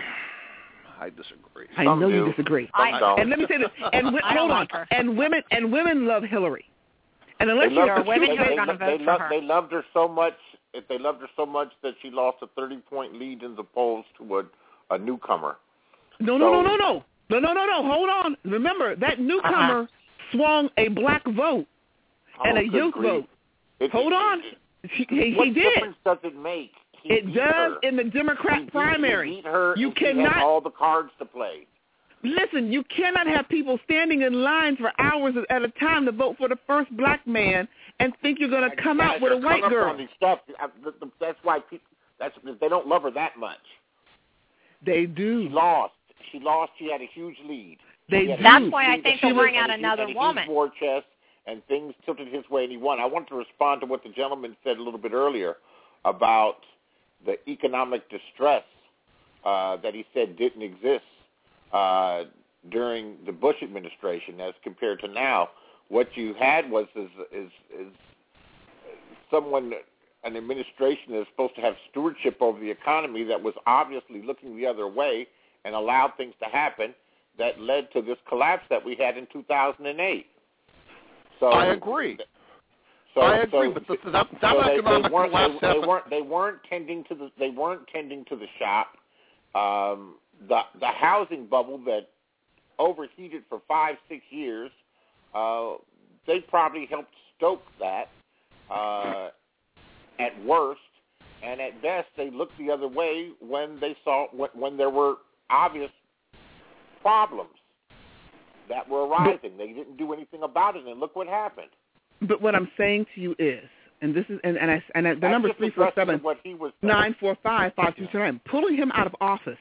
I disagree. I Some know do. you disagree. Some don't. And let me say this. And wi- I don't hold on. like her. And women and women love Hillary. And unless They you're loved, are women they, who are they, gonna they, vote they, for loved, her. they loved her so much. If they loved her so much that she lost a thirty-point lead in the polls to a, a newcomer. No, no, So- no, no, no. No, no, no, no. Hold on. Remember, that newcomer Uh-huh. swung a black vote and Oh, a good youth grief. vote. It- Hold it- on. it- He, he, what he did. difference does it make? He It beat does her. in the Democrat He beat- primary. He beat her You and she had cannot all the cards to play. listen. You cannot have people standing in lines for hours at a time to vote for the first black man and think you're going to come Guys out with a are white hung up girl. on these stuff. I- the- the- That's why people, that's they don't love her that much. They She do. lost. She lost. She had a huge lead. They He had a do. That's huge why I lead, think and she they'll was- bring out and he another had a huge woman. war chest, and things tilted his way, and he won. I wanted to respond to what the gentleman said a little bit earlier about the economic distress uh, that he said didn't exist uh, during the Bush administration as compared to now. What you had was is, is, is someone, an administration that is supposed to have stewardship over the economy that was obviously looking the other way and allowed things to happen that led to this collapse that we had in two thousand eight. So I agree. So, I agree, so, but the, that, that so they, economic they weren't, collapse they, they happened. weren't they weren't tending to the they weren't tending to the shop. Um, the the housing bubble that overheated for five six years, uh, they probably helped stoke that uh, at worst, and at best they looked the other way when they saw when, when there were obvious problems that were arising. They didn't do anything about it, and look what happened. But what I'm saying to you is, and this is, and, and, I, and I, the That's number is just three four seven what he was saying. nine four five five two two nine. Pulling him out of office.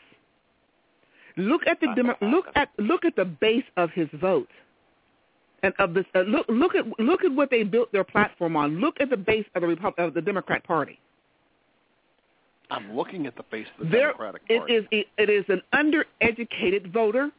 Look at the demo, look at look at the base of his vote, and of this. Uh, look look at look at what they built their platform on. Look at the base of the Repub- of the Democrat Party. I'm looking at the base of the There, Democratic it Party. is it, it is an undereducated voter,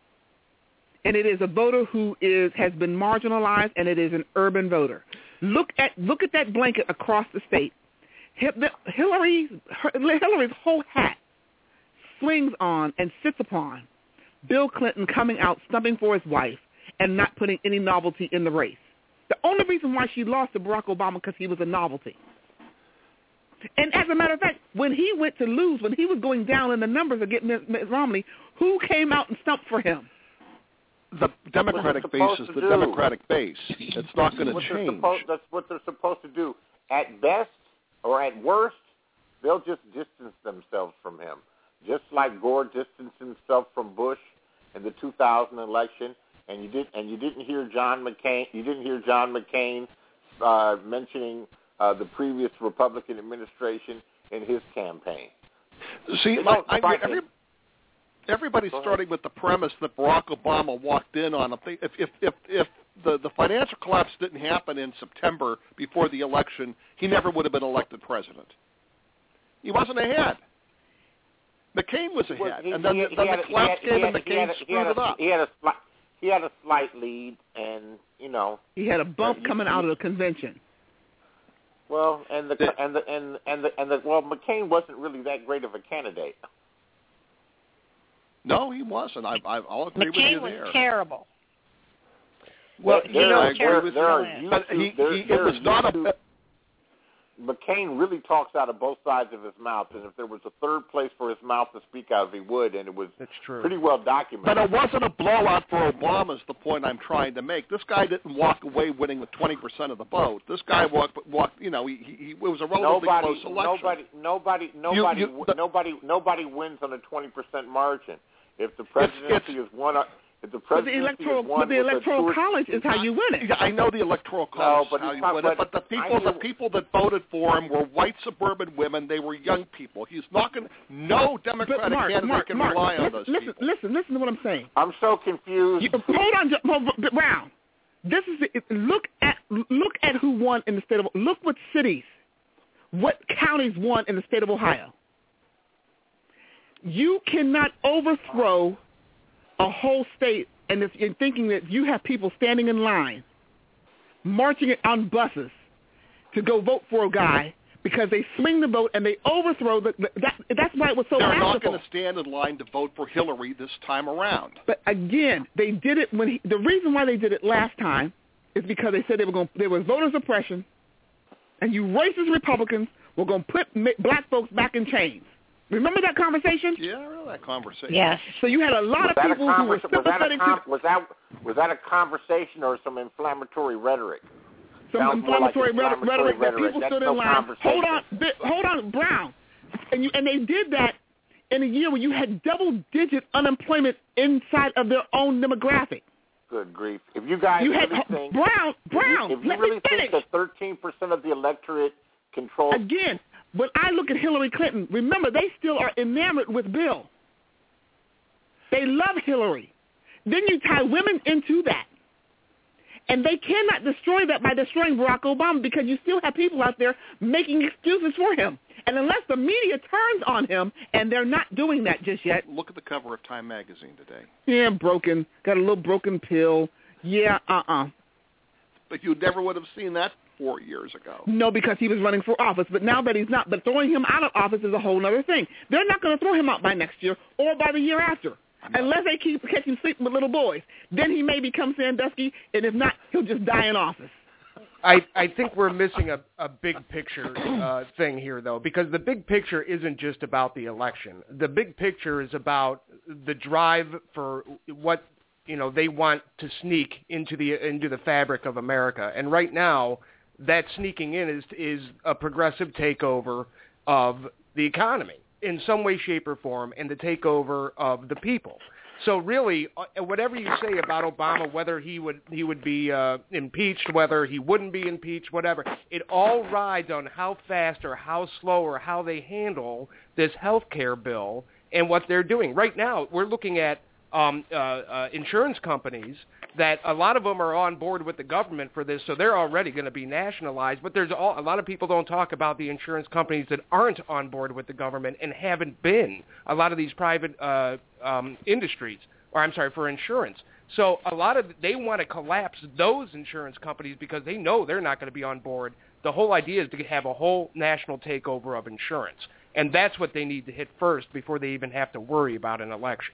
and it is a voter who is has been marginalized, and it is an urban voter. Look at look at that blanket across the state. Hillary's Hillary's whole hat swings on and sits upon Bill Clinton coming out stumping for his wife and not putting any novelty in the race. The only reason why she lost to Barack Obama because he was a novelty. And as a matter of fact, when he went to lose, when he was going down in the numbers of getting Mitt Romney, who came out and stumped for him? The Democratic base is the do? Democratic base. It's not going to change. Supposed, that's what they're supposed to do. At best, or at worst, they'll just distance themselves from him. Just like Gore distanced himself from Bush in the two thousand election, and you did, and you didn't hear John McCain. You didn't hear John McCain uh, mentioning uh, the previous Republican administration in his campaign. See, like, I mean, every, everybody's starting with the premise that Barack Obama walked in on. If if if, if the, the financial collapse didn't happen in September before the election, he never would have been elected president. He wasn't ahead. McCain was ahead, well, he, and then, he, the, then he the collapse had, came, had, and McCain a, screwed a, it up. He had a slight, he had a slight lead, and you know he had a bump uh, coming he, out of the convention. Well, and the and the and and the and the well, McCain wasn't really that great of a candidate. No, he wasn't. I, I, I'll agree McCain with you was there. terrible. Well, there, you know, there, there, there are YouTube, he, there, he, there it was not YouTube, a. McCain really talks out of both sides of his mouth, and if there was a third place for his mouth to speak out of, he would, and it was That's true. pretty well documented. But it wasn't a blowout for Obama is the point I'm trying to make. This guy didn't walk away winning with twenty percent of the vote. This guy walked, walked you know, he, he, he, it was a relatively nobody, close election. Nobody, nobody, nobody, you, you, the, nobody, nobody wins on a twenty percent margin. If the presidency it's, it's, is one, if the But the presidency electoral, is one but the electoral college is how you win it. Yeah, I know the electoral college no, is how you not, win but it, but the people, the people that voted for him were white suburban women. They were young people. He's not going. No Democratic but Mark, candidate Mark, can Mark, rely on listen, those listen, people. Listen, listen to what I'm saying. I'm so confused. You, hold on, hold, Brown. This is the, look at look at who won in the state of. Look what cities, what counties won in the state of Ohio. You cannot overthrow a whole state and, if, and thinking that you have people standing in line, marching on buses to go vote for a guy because they swing the vote and they overthrow the. the that, that's why it was so. They're masterful. not going to stand in line to vote for Hillary this time around. But again, they did it when he, the reason why they did it last time is because they said they were going. There was voter suppression, and you racist Republicans were going to put black folks back in chains. Remember that conversation? Yeah, I remember that conversation. Yes. So you had a lot was of people who were sympathetic was that, a com- to. was that was that a conversation or some inflammatory rhetoric? Some Sounds inflammatory, like inflammatory rhetoric, rhetoric that people That's stood no in line. Hold on, hold on, Brown, and you and they did that in a year where you had double-digit unemployment inside of their own demographic. Good grief! If you guys you really had, think Brown, Brown, if you, if you let really me finish. think that thirteen percent of the electorate controls again. When I look at Hillary Clinton, remember, they still are enamored with Bill. They love Hillary. Then you tie women into that. And they cannot destroy that by destroying Barack Obama because you still have people out there making excuses for him. And unless the media turns on him, and they're not doing that just yet. Look at the cover of Time magazine today. Yeah, broken. Got a little broken pill. Yeah, uh-uh. But you never would have seen that four years ago. No, because he was running for office. But now that he's not, but throwing him out of office is a whole other thing. They're not going to throw him out by next year or by the year after, no. unless they keep catch him sleeping with little boys. Then he may become Sandusky, and if not, he'll just die in office. I, I think we're missing a, a big picture uh, thing here, though, because the big picture isn't just about the election. The big picture is about the drive for what you know they want to sneak into the into the fabric of America, and right now. That sneaking in is is a progressive takeover of the economy in some way, shape, or form, and the takeover of the people. So really, whatever you say about Obama, whether he would he would be uh, impeached, whether he wouldn't be impeached, whatever, it all rides on how fast or how slow or how they handle this health care bill and what they're doing. Right now, we're looking at um, uh, uh, insurance companies that a lot of them are on board with the government for this, so they're already going to be nationalized. But there's all, a lot of people don't talk about the insurance companies that aren't on board with the government and haven't been. A lot of these private uh, um, industries, or I'm sorry, for insurance. So a lot of they want to collapse those insurance companies because they know they're not going to be on board. The whole idea is to have a whole national takeover of insurance. And that's what they need to hit first before they even have to worry about an election.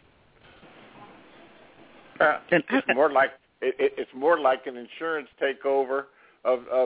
Uh, it's more like it, it, it's more like an insurance takeover of, of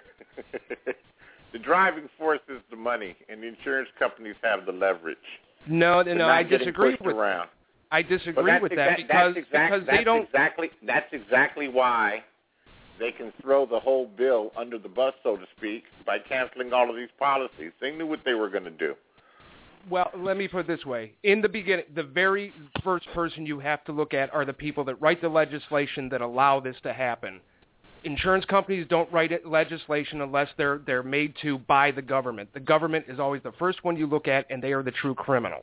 the driving force is the money, and the insurance companies have the leverage. No, no, I disagree with around. I disagree with that exa- because, that's exact, because that's they don't. Exactly, that's exactly why they can throw the whole bill under the bus, so to speak, by canceling all of these policies. They knew what they were going to do. Well, let me put it this way. In the beginning, the very first person you have to look at are the people that write the legislation that allow this to happen. Insurance companies don't write it, legislation unless they're they're made to by the government. The government is always the first one you look at, and they are the true criminal.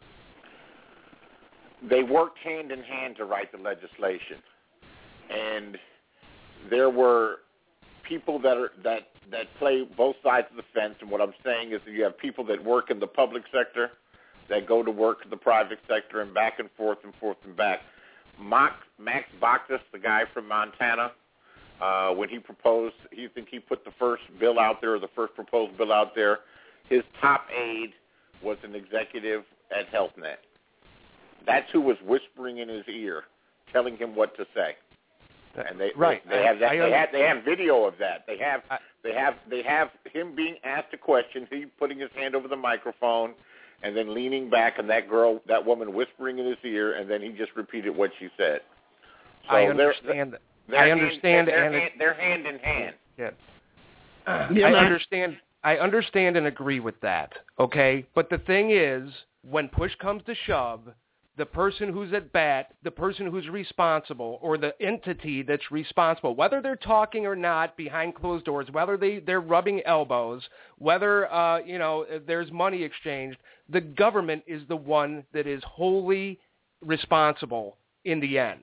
They worked hand in hand to write the legislation, and there were people that are that that play both sides of the fence. And what I'm saying is that you have people that work in the public sector, that go to work in the private sector, and back and forth and forth and back. Max, Max Baucus, the guy from Montana, uh, when he proposed, he think he put the first bill out there, or the first proposed bill out there. His top aide was an executive at Health Net. That's who was whispering in his ear, telling him what to say. And they right. they, they have that, I, I they have they have video of that. They have I, they have they have him being asked a question, he putting his hand over the microphone, and then leaning back, and that girl, that woman, whispering in his ear, and then he just repeated what she said. So I understand. They're, they're, I understand. Hand, they're, and hand, they're hand in hand. Yeah. Uh, I understand. I understand and agree with that. Okay, but the thing is, when push comes to shove, the person who's at bat, the person who's responsible, or the entity that's responsible, whether they're talking or not behind closed doors, whether they, they're rubbing elbows, whether uh, you know there's money exchanged, the government is the one that is wholly responsible in the end.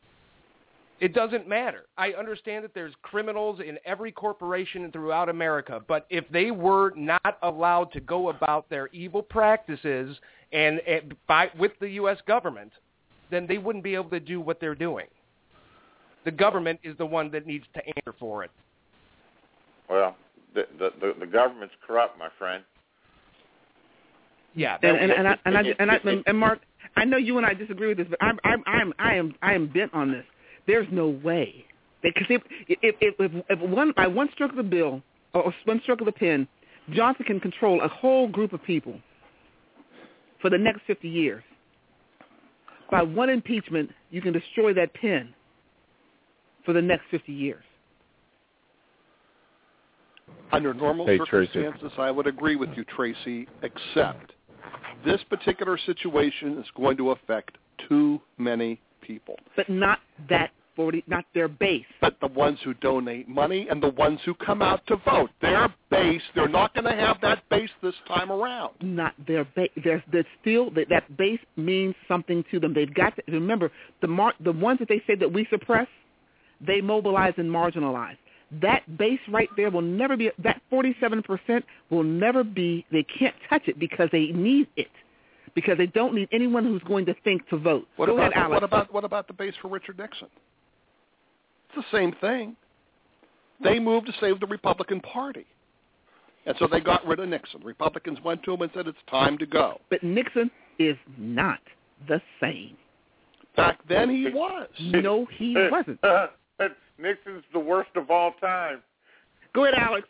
It doesn't matter. I understand that there's criminals in every corporation throughout America, but if they were not allowed to go about their evil practices and, and by, with the U S government, then they wouldn't be able to do what they're doing. The government is the one that needs to answer for it. Well, the the, the, the government's corrupt, my friend. Yeah, and and, and, I, and, I, and, I, and, and Mark, I know you and I disagree with this, but I'm I'm I'm I am I am bent on this. There's no way, because if if, if if if one by one stroke of the bill or one stroke of the pen, Johnson can control a whole group of people for the next fifty years. By one impeachment, you can destroy that pen for the next fifty years. Under normal hey, circumstances, Tracy. I would agree with you, Tracy, except this particular situation is going to affect too many people. But not that forty, not their base. But the ones who donate money and the ones who come out to vote. Their base, they're not going to have that base this time around. Not their base. There's, there's still, that, that base means something to them. They've got to, remember, the mar- the ones that they say that we suppress, they mobilize and marginalize. That base right there will never be, that forty-seven percent will never be, they can't touch it because they need it. Because they don't need anyone who's going to think to vote. What Go about ahead, Alex. what about what about the base for Richard Nixon? It's the same thing. They moved to save the Republican Party, and so they got rid of Nixon. Republicans went to him and said it's time to go. But Nixon is not the same. Back then he was. No, he wasn't. Nixon's the worst of all time. Go ahead, Alex.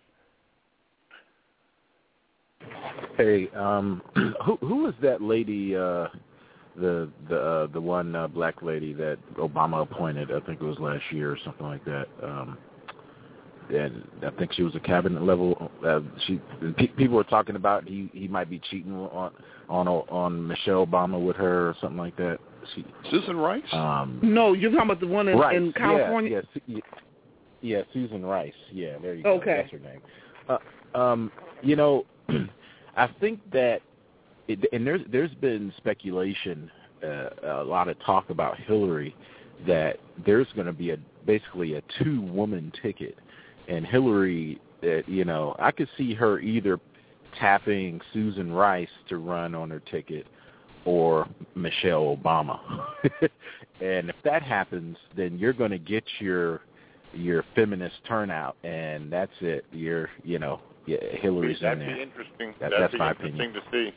Hey, um, who who was that lady? Uh, the the uh, the one uh, black lady that Obama appointed? I think it was last year or something like that. Um, and I think she was a cabinet level. Uh, she pe- people were talking about he, he might be cheating on on on Michelle Obama with her or something like that. She, Susan Rice? Um, no, you're talking about the one in, Rice, in California. Yeah, yeah, yeah, Susan Rice. Yeah, there you okay. go. That's her name. Uh, um, you know. I think that, it, and there's there's been speculation, uh, a lot of talk about Hillary, that there's going to be a basically a two-woman ticket, and Hillary, uh, you know, I could see her either tapping Susan Rice to run on her ticket, or Michelle Obama, and if that happens, then you're going to get your your feminist turnout, and that's it. You're, you know, yeah, Hillary's That'd in there. be interesting. That, That'd that's be my interesting opinion. to see.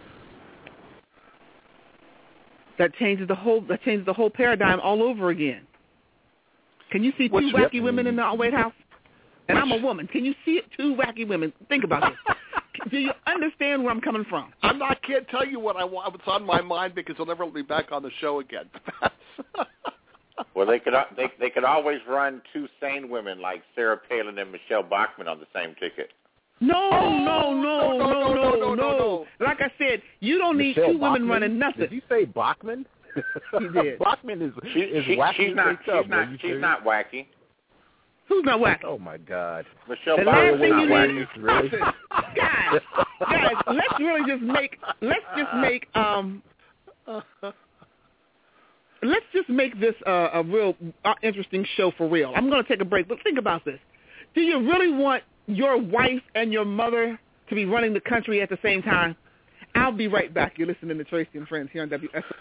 That changes the whole. That changes the whole paradigm all over again. Can you see two Which, wacky yep. women in the White House? And I'm a woman. Can you see it? Two wacky women. Think about this. Do you understand where I'm coming from? I'm not. I can't tell you what I want. What's on my mind because I'll never be back on the show again. Well, they could they they could always run two sane women like Sarah Palin and Michelle Bachmann on the same ticket. No, Oh, no, no, no, no, no, no, no. Like I said, you don't need Michelle two women Bachmann? running nothing. Did you say Bachmann? He did. Bachmann is She, is she, wacky. she's not. as they She's tell, not. you She's serious? not wacky. Who's not wacky? Oh my God. Michelle The Bachmann last is thing not you wacky. need, Really? listen, guys, guys, let's really just make, let's just make, um, let's just make this uh, a real uh, interesting show for real. I'm going to take a break, but think about this. Do you really want your wife and your mother to be running the country at the same time? I'll be right back. You're listening to Tracy and Friends here on W S.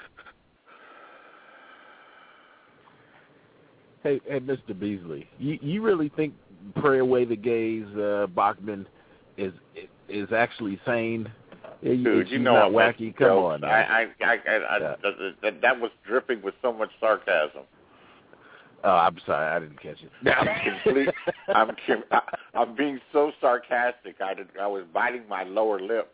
Hey, hey, Mister Beasley, you you really think Pray Away the Gays uh, Bachman is is actually sane? Dude, She's you know not I'm wacky. making Come jokes. on, man. I, I, I, I, I Yeah. that, that was dripping with so much sarcasm. Oh, I'm sorry, I didn't catch it. I'm complete. I'm I, I'm being so sarcastic. I did, I was biting my lower lip.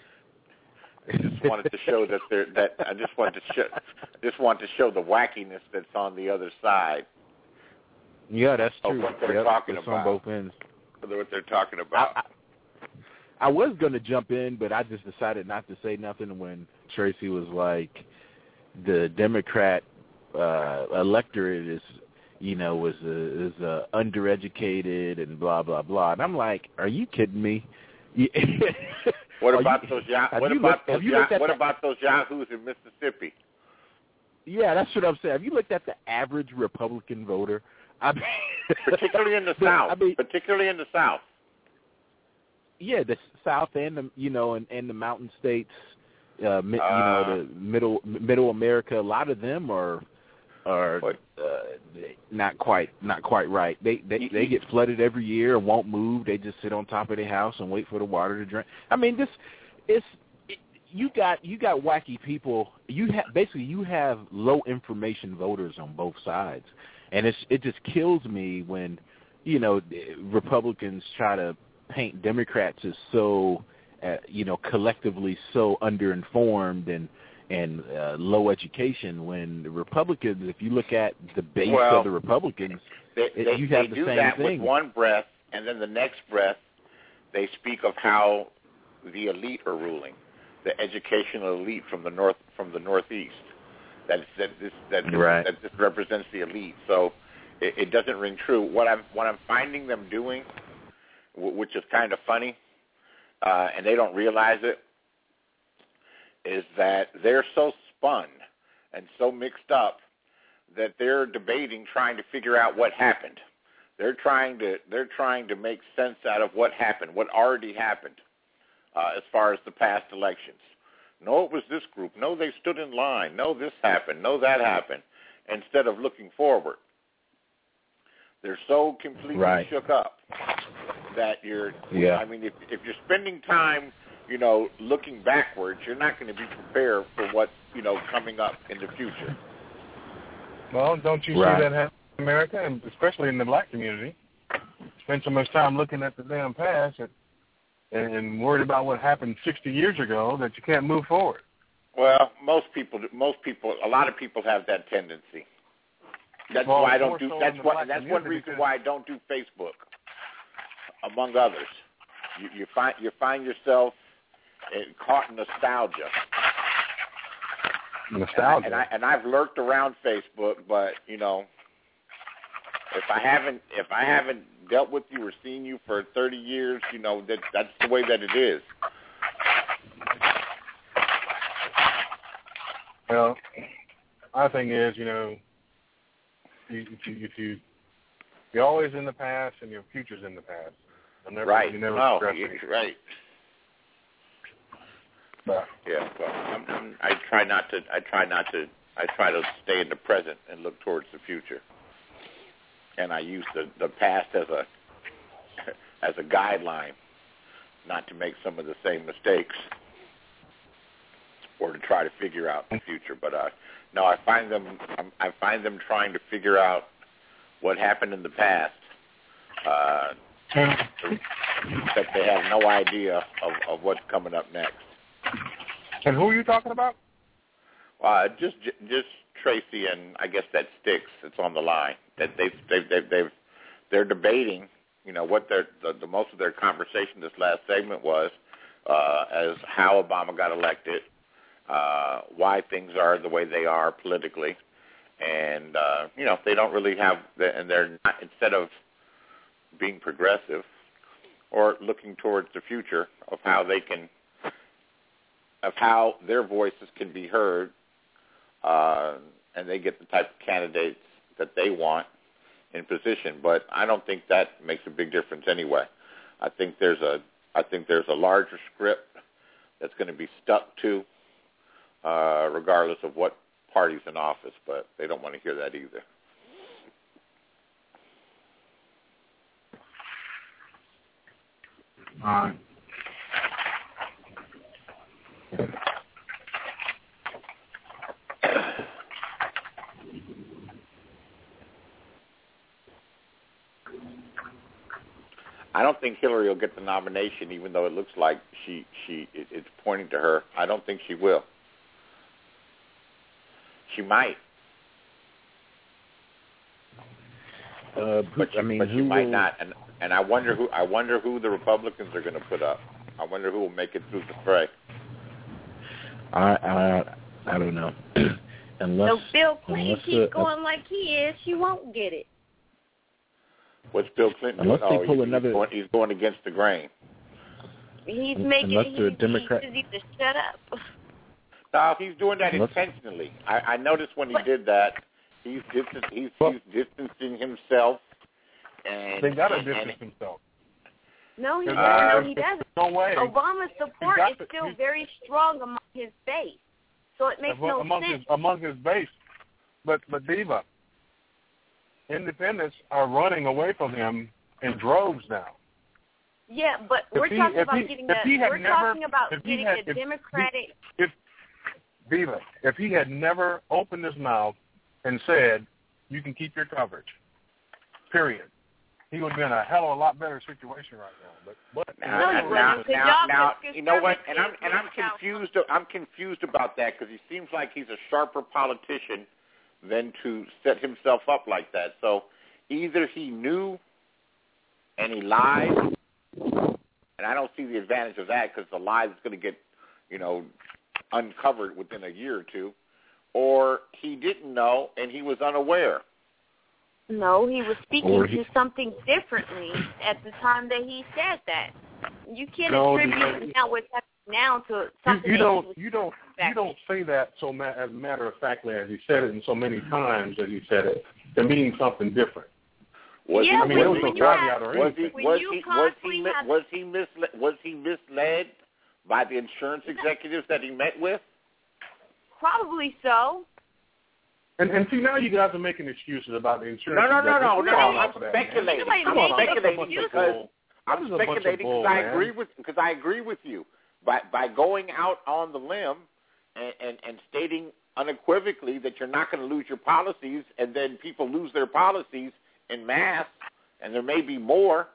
I just wanted to show that there that I just wanted to show just wanted to show the wackiness that's on the other side. Yeah, that's Of true. what they're Yep, talking it's about. on both ends. What they're talking about. I, I, I was going to jump in, but I just decided not to say nothing when Tracy was like, the Democrat uh, electorate is, you know, was uh, is uh, undereducated and blah blah blah. And I'm like, are you kidding me? What Are about you, those? Ya- have what you about looked, those? have you Ya- looked at what the, about those yahoos in Mississippi? Yeah, that's what I'm saying. Have you looked at the average Republican voter? I mean, Particularly in the South. I mean, Particularly in the South. Yeah, the South and the you know and, and the mountain states, uh, mi- Uh, you know the middle middle America. A lot of them are are uh, not quite not quite right. They they they get flooded every year and won't move. They just sit on top of their house and wait for the water to drain. I mean, this it's it, you got you got wacky people. You have basically you have low information voters on both sides, and it's it just kills me when you know Republicans try to paint Democrats as so, uh, you know, collectively so underinformed and and uh, low education. When the Republicans, if you look at the base Well, of the Republicans, They, it, they, you have they the do same that thing. with one breath, and then the next breath, they speak of how the elite are ruling, the educational elite from the north from the Northeast. That that this that this, Right. that this represents the elite. So it, it doesn't ring true. What I'm what I'm finding them doing, w- which is kind of funny, uh, and they don't realize it, is that they're so spun and so mixed up that they're debating, trying to figure out what happened. They're trying to they're trying to make sense out of what happened, what already happened, uh, as far as the past elections. No, it was this group. No, they stood in line. No, this happened. No, that happened. Instead of looking forward, they're so completely Right. shook up that you're. Yeah. I mean, if if you're spending time, you know, looking backwards, you're not going to be prepared for what's you know coming up in the future. Well, don't you Right. see that happen in America, and especially in the black community? Spend so much time looking at the damn past and, and worried about what happened sixty years ago that you can't move forward. Well, most people, most people, a lot of people have that tendency. That's Well, why I more don't do. so That's in the why. black That's one community reason because- why I don't do Facebook, among others. You, you find you find yourself uh, caught in nostalgia. Nostalgia. And, I, and, I, and I've lurked around Facebook, but you know, if I haven't if I haven't dealt with you or seen you for thirty years, you know that that's the way that it is. Well, my thing is, you know, you, if you, if you you're always in the past and your future's in the past. You'll never, Right. You never No, progress you're anything. right. But, Yeah, well, I'm, I'm, I try not to. I try not to. I try to stay in the present and look towards the future. and I use the, the past as a as a guideline, not to make some of the same mistakes or to try to figure out the future. But uh, no, I find them I find them trying to figure out what happened in the past. Uh, that they have no idea of, of what's coming up next. And who are you talking about? Uh, just just Tracy and I guess that Sticks. It's on the line. That they've they've they've, they've they're debating. You know what their the, the most of their conversation this last segment was uh, as how Obama got elected, uh, why things are the way they are politically, and uh, you know they don't really have the, and they're not, instead of being progressive or looking towards the future of how they can, of how their voices can be heard, uh, and they get the type of candidates that they want in position. But I don't think that makes a big difference anyway. I think there's a, I think there's a larger script that's going to be stuck to, uh, regardless of what party's in office. But they don't want to hear that either. All right. I don't think Hillary will get the nomination, even though it looks like she she it, it's pointing to her. I don't think she will. She might, uh, but she, I mean, but she who might will... not. And and I wonder who I wonder who the Republicans are going to put up. I wonder who will make it through the fray. I I I don't know. unless so Bill Clinton unless, keeps uh, going like he is, she won't get it. What's Bill Clinton Unless doing? they Oh, pull he's, another... he's, going, he's going against the grain. He's making unless he, they're a Democrat... he needs to shut up. No, he's doing that unless... intentionally. I, I noticed when he but, did that, he's distant, he's, he's distancing himself. And they got to and, distance and, himself. No, he Uh, doesn't. No, he doesn't. No way. Obama's support got is to, still very strong among his base, so it makes no among sense. His, among his base, but but Diva, independents are running away from him in droves now. Yeah, but If we're he- talking if about he- getting if a he had we're never- talking about if he getting had- a if- Democratic. If Diva, if he had never opened his mouth and said, "You can keep your coverage," period, he would be in a hell of a lot better situation right now. But but Now, No, now, you now, wouldn't, 'cause now, y'all now think you know what? And I'm conservatives and I'm will count. confused. I'm confused about that because he seems like he's a sharper politician than to set himself up like that. So either he knew and he lied, and I don't see the advantage of that because the lie is going to get, you know, uncovered within a year or two, or he didn't know and he was unaware. No, he was speaking Or he- to something differently at the time that he said that. You can't No, attribute because- now what's happening now to you, something you that don't he was you don't back you don't say that so ma- as a matter of factly as he said it, and so many times as he said it, to mean something different. Was Yeah, he, I mean, when- there was when no you have- caveat or was he anything. when was you he was constantly he mi- have- was he misled was he misled by the insurance executives that he met with? Probably so. And, and see, now you guys are making excuses about the insurance. No, no, no, no, executives. no. Come on I'm off of that, speculating. man. I'm Nobody speculating making because I'm This is a bunch of speculating bull, because I man. agree with because I agree with you. By by going out on the limb and, and, and stating unequivocally that you're not going to lose your policies, and then people lose their policies in mass, and there may be more.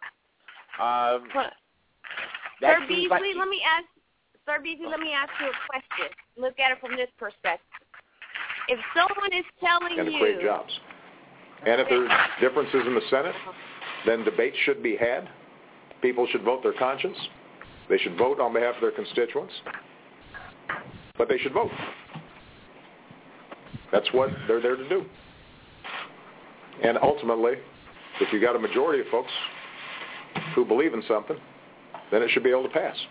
Um, But, that Sir seems Beasley, like let me ask Sir Beasley, let me ask you a question. Look at it from this perspective. If someone is telling and to you create jobs. And if there's differences in the Senate, then debates should be had. People should vote their conscience. They should vote on behalf of their constituents. But they should vote. That's what they're there to do. And ultimately, if you got a majority of folks who believe in something, then it should be able to pass.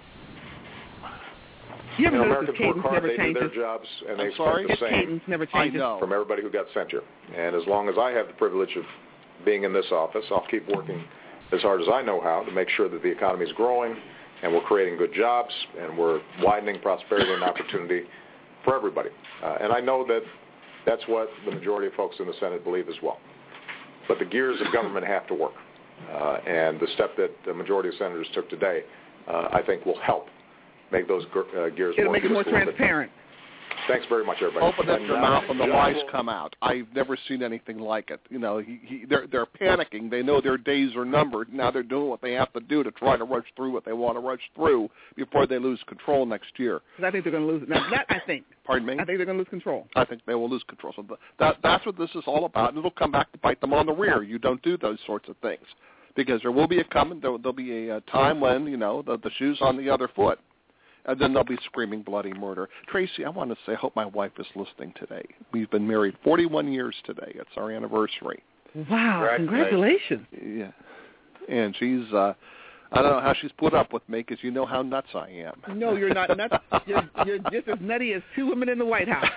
You ever You know, notice Americans his work cadence hard, never they do changes? their jobs, and they I'm expect sorry? the His same cadence never I changes. know. from everybody who got sent here. And as long as I have the privilege of being in this office, I'll keep working as hard as I know how to make sure that the economy is growing and we're creating good jobs and we're widening prosperity and opportunity for everybody. Uh, and I know that that's what the majority of folks in the Senate believe as well. but the gears of government have to work. Uh, and the step that the majority of senators took today, uh, I think, will help make those uh, gears It'll work. make it more transparent. Thanks very much, everybody. Open up your mouth and the lies come out. I've never seen anything like it. You know, he, he, they're they're panicking. They know their days are numbered. Now they're doing what they have to do to try to rush through what they want to rush through before they lose control next year. Because I think they're going to lose it. Now, that I think. Pardon me? I think they're going to lose control. I think they will lose control. So that that's what this is all about, and it'll come back to bite them on the rear. You don't do those sorts of things because there will be a coming. There will be a, a time when you know the, the shoe's on the other foot. And then they'll be screaming bloody murder. Tracy, I want to say, I hope my wife is listening today. We've been married forty-one years today. It's our anniversary. Wow, congratulations. Yeah. And she's, uh, I don't know how she's put up with me because you know how nuts I am. No, you're not nuts. You're, you're just as nutty as two women in the White House.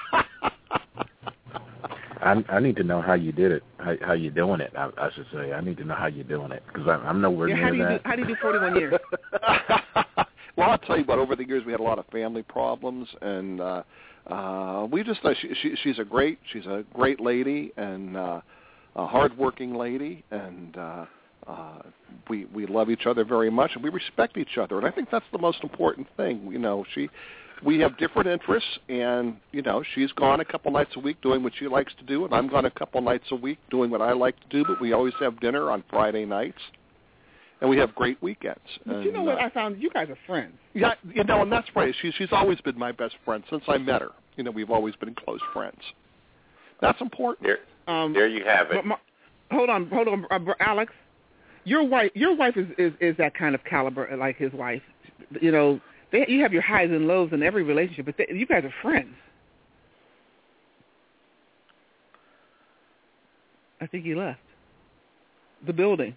I, I need to know how you did it, how, how you're doing it, I, I should say. I need to know how you're doing it because I'm, I'm nowhere yeah, near how do you that. Do, how do you do forty-one years? Well, I'll tell you what, over the years we had a lot of family problems, and uh, uh, we just, uh, she, she, she's a great, she's a great lady and uh, a hardworking lady, and uh, uh, we we love each other very much, and we respect each other, and I think that's the most important thing. You know, she, we have different interests, and, you know, she's gone a couple nights a week doing what she likes to do, and I'm gone a couple nights a week doing what I like to do, but we always have dinner on Friday nights. And we have great weekends. But and, you know what? uh, I found you guys are friends. Yeah, you know, and that's right. She's she's always been my best friend since I met her. You know, we've always been close friends. That's important. There, um, there you have it. My, hold on, hold on, uh, Alex. Your wife, your wife is, is is that kind of caliber, like his wife. You know, they, you have your highs and lows in every relationship, but they, you guys are friends. I think he left the building.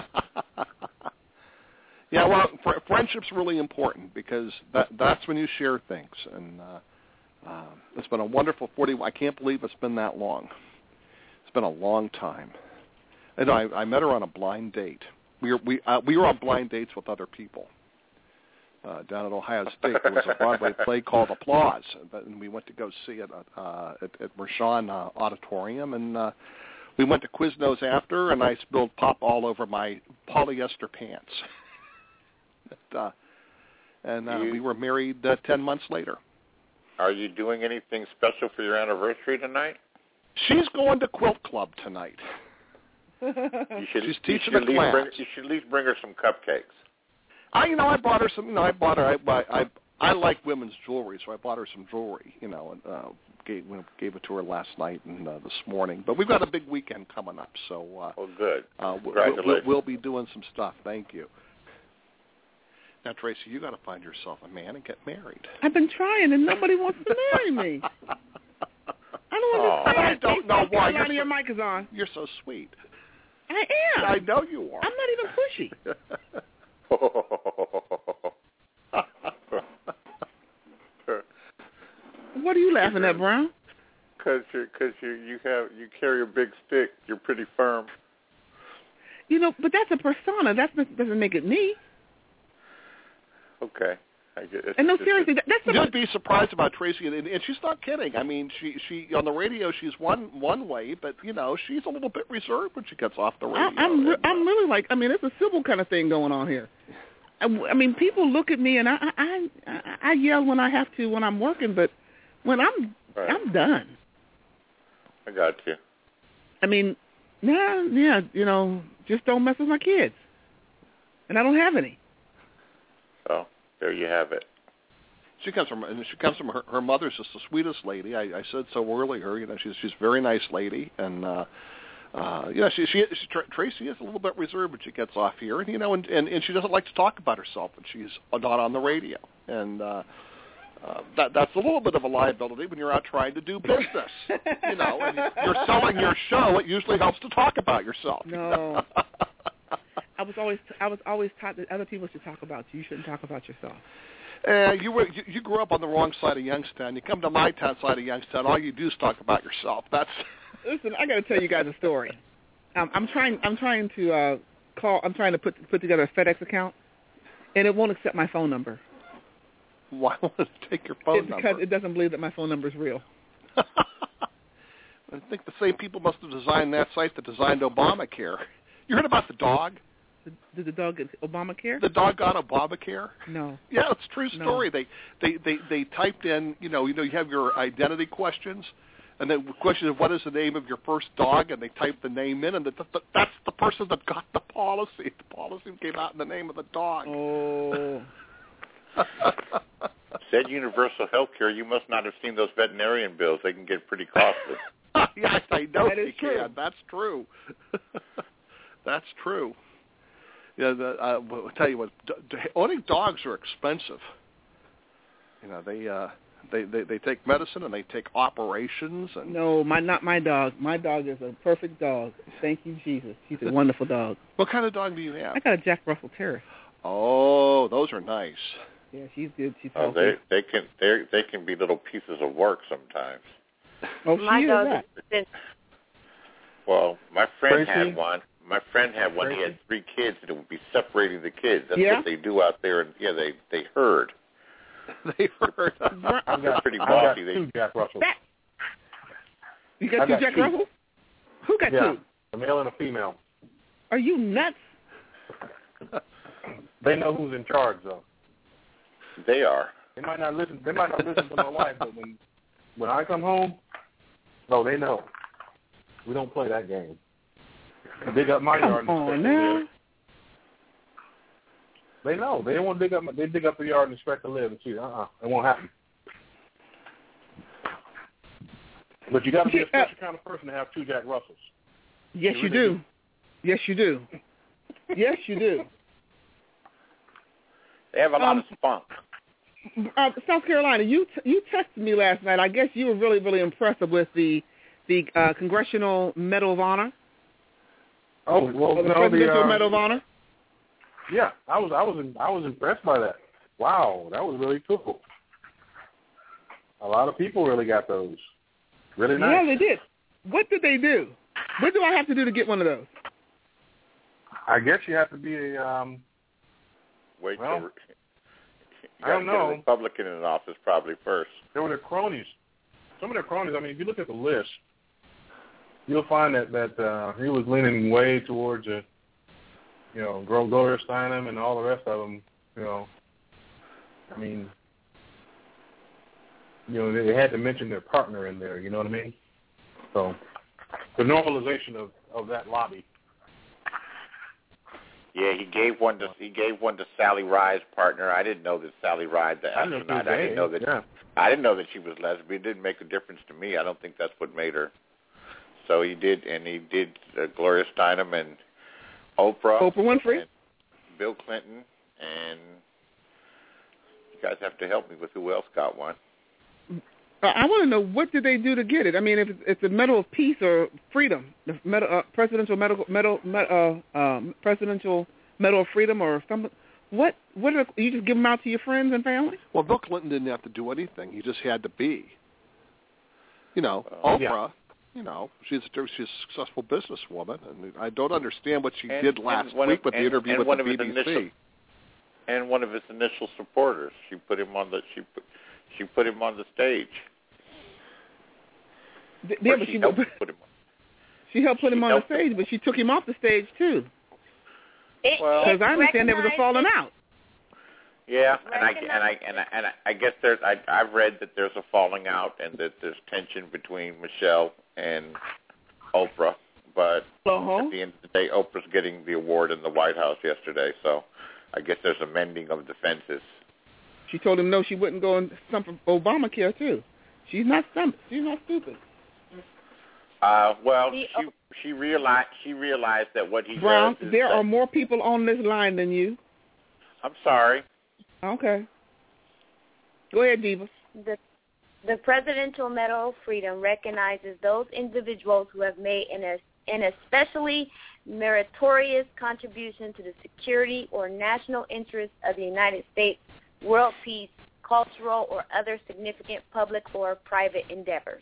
Yeah, well, fr- friendship's really important because that that's when you share things, and uh, uh, it's been a wonderful forty. I can't believe it's been that long. It's been a long time. And I, I met her on a blind date. We were we uh, we were on blind dates with other people uh, down at Ohio State. There was a Broadway play called Applause, and we went to go see it uh, at, at Mershon uh, Auditorium, and uh, we went to Quiznos after, and I spilled pop all over my polyester pants. and uh, and uh, you, we were married uh, ten months later. Are you doing anything special for your anniversary tonight? She's going to Quilt Club tonight. You should, She's you teaching should a at least class. Bring, you should at least bring her some cupcakes. I, you know, I bought her some. You know, I bought her. I, I, I like women's jewelry, so I bought her some jewelry. You know, and uh, gave gave it to her last night and uh, this morning. But we've got a big weekend coming up, so. Uh, oh, good. Uh, Congratulations. We'll, we'll be doing some stuff. Thank you. Now, Tracy, you got to find yourself a man and get married. I've been trying, and nobody wants to marry me. I don't understand. Oh, I don't know why. You're Your mic is on. You're so sweet. I am. I know you are. I'm not even pushy. What are you laughing at, Brown? Because you, because you, you have, you carry a big stick. You're pretty firm. You know, but that's a persona. That doesn't make it me. Okay. I get it. And no, seriously, that, that's you'd be surprised about Tracy, and, and she's not kidding. I mean, she she on the radio she's one one way, but you know she's a little bit reserved when she gets off the radio. I, I'm re- I'm really like, I mean, it's a civil kind of thing going on here. I, I mean, people look at me and I, I I I yell when I have to when I'm working, but when I'm right. I'm done. I got you. I mean, yeah, yeah, you know, just don't mess with my kids, and I don't have any. So there you have it. She comes from she comes from her, her mother's just the sweetest lady. I, I said so earlier. You know, she's she's a very nice lady, and uh, uh, you know, she she, she Tracy is a little bit reserved when she gets off here, and you know, and, and, and she doesn't like to talk about herself when she's not on the radio, and uh, uh, that that's a little bit of a liability when you're out trying to do business. You know, and you're selling your show. It usually helps to talk about yourself. No. I was always I was always taught that other people should talk about you. You shouldn't talk about yourself. Uh, you were you, you grew up on the wrong side of Youngstown. You come to my town side of Youngstown, all you do is talk about yourself. That's listen. I got to tell you guys a story. Um, I'm trying I'm trying to uh, call. I'm trying to put put together a FedEx account, and it won't accept my phone number. Why won't it take your phone it's number? Because it doesn't believe that my phone number is real. I think the same people must have designed that site that designed Obamacare. You heard about the dog? Did the dog get Obamacare? The dog got Obamacare? No. Yeah, it's a true story. No. They, they they they typed in, you know, you know, you have your identity questions, and then the question of what is the name of your first dog, and they typed the name in, and the, the, that's the person that got the policy. The policy came out in the name of the dog. Oh. Said universal health care, you must not have seen those veterinarian bills. They can get pretty costly. Yes, I know That they is true. can. That's true. That's true. Yeah, the, uh, I'll tell you what, d- d- owning dogs are expensive. You know, they uh, they, they they take medicine and they take operations. And No, my not my dog. My dog is a perfect dog. Thank you, Jesus. She's a wonderful dog. What kind of dog do you have? I got a Jack Russell Terrier. Oh, those are nice. Yeah, she's good. She's Oh, healthy. they they can they they can be little pieces of work sometimes. Oh, My she dog is that. is Well, my friend Tracy? had one. My friend had one. He had three kids, and it would be separating the kids. That's Yeah? what they do out there. And yeah, they they herd. They herd. I've got, pretty I've got bossy. They, two Jack Russells. That. You got I two got Jack two. Russells? Who got Yeah, two? a male and a female. Are you nuts? They know who's in charge, though. they are. They might not listen. They might not listen to my wife, but when when I come home, no, they know. We don't play that game. Dig up my yard. Come and on inspect now. the live. They know. They don't want to dig up. My, they dig up the yard and inspect the live and see. Uh, uh it won't happen. But you got to be a special kind of person to have two Jack Russells. Yes, You you really do. Yes, you do. Yes, you do. They have a lot Um, of spunk. Uh, South Carolina, you t- you texted me last night. I guess you were really, really impressed with the the uh, Congressional Medal of Honor. Oh well, Or the no, Presidential the, uh, Medal of Honor. Yeah, I was I was in, I was impressed by that. Wow, that was really cool. A lot of people really got those. Really nice. Yeah, they did. What did they do? What do I have to do to get one of those? I guess you have to be a um Wait well, till you I don't gotta get know. a Republican in office probably first. They were their cronies. Some of their cronies. I mean, if you look at the list, you'll find that that uh, he was leaning way towards a, you know, Gloria Steinem and all the rest of them. You know, I mean, you know, they had to mention their partner in there. You know what I mean? So the normalization of of that lobby. Yeah, he gave one to he gave one to Sally Rye's partner. I didn't know that Sally Rye, the I didn't know astronaut. she was I didn't gay, know that. yeah. I didn't know that she was lesbian. It didn't make a difference to me. I don't think that's what made her. So he did, and he did uh, Gloria Steinem and Oprah, Oprah Winfrey, and Bill Clinton, and you guys have to help me with who else got one. Uh, I want to know, what did they do to get it? I mean, if it's, it's a Medal of Peace or Freedom, the medal, uh, Presidential Medal, medal, med, uh, um, Presidential Medal of Freedom or something. What? What? Are, you just give them out to your friends and family? Well, Bill Clinton didn't have to do anything. He just had to be. You know, Uh, Oprah. yeah. You know, she's a, she's a successful businesswoman, and I don't understand what she And- did and last one week of- with the and- interview and with one the of his B B C. initial- And one of his initial supporters, she put him on the she put she put him on the stage. Th- Yeah, Or but she she helped put him. she helped put him she on helped the stage, but she took him off the stage too. It, Well- Because I understand there was a recognized- falling out. Yeah, and I and I and I and I, I guess there's I I've read that there's a falling out and that there's tension between Michelle and Oprah, but Uh-huh. at the end of the day, Oprah's getting the award in the White House yesterday, so I guess there's a mending of the fences. She told him no, she wouldn't go and stump Obamacare too. She's not stump. She's not stupid. Uh, well, The- she she realized she realized that what he Brown, does is there that, are more people on this line than you. I'm sorry. Okay. Go ahead, Diva. The, the Presidential Medal of Freedom recognizes those individuals who have made an, an especially meritorious contribution to the security or national interests of the United States, world peace, cultural, or other significant public or private endeavors.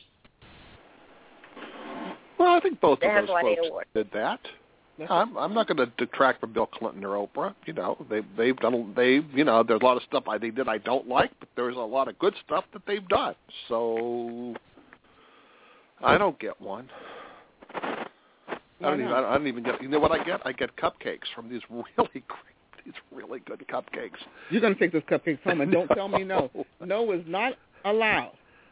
Well, I think both That's of those why they folks award. did that. I'm, I'm not going to detract from Bill Clinton or Oprah. You know, they they've done they you know there's a lot of stuff I they did I don't like, but there's a lot of good stuff that they've done. So I don't get one. I don't, even, I don't even get. You know what I get? I get cupcakes from these really great, these really good cupcakes. You're going to take those cupcakes home, and don't no. tell me no. No is not allowed.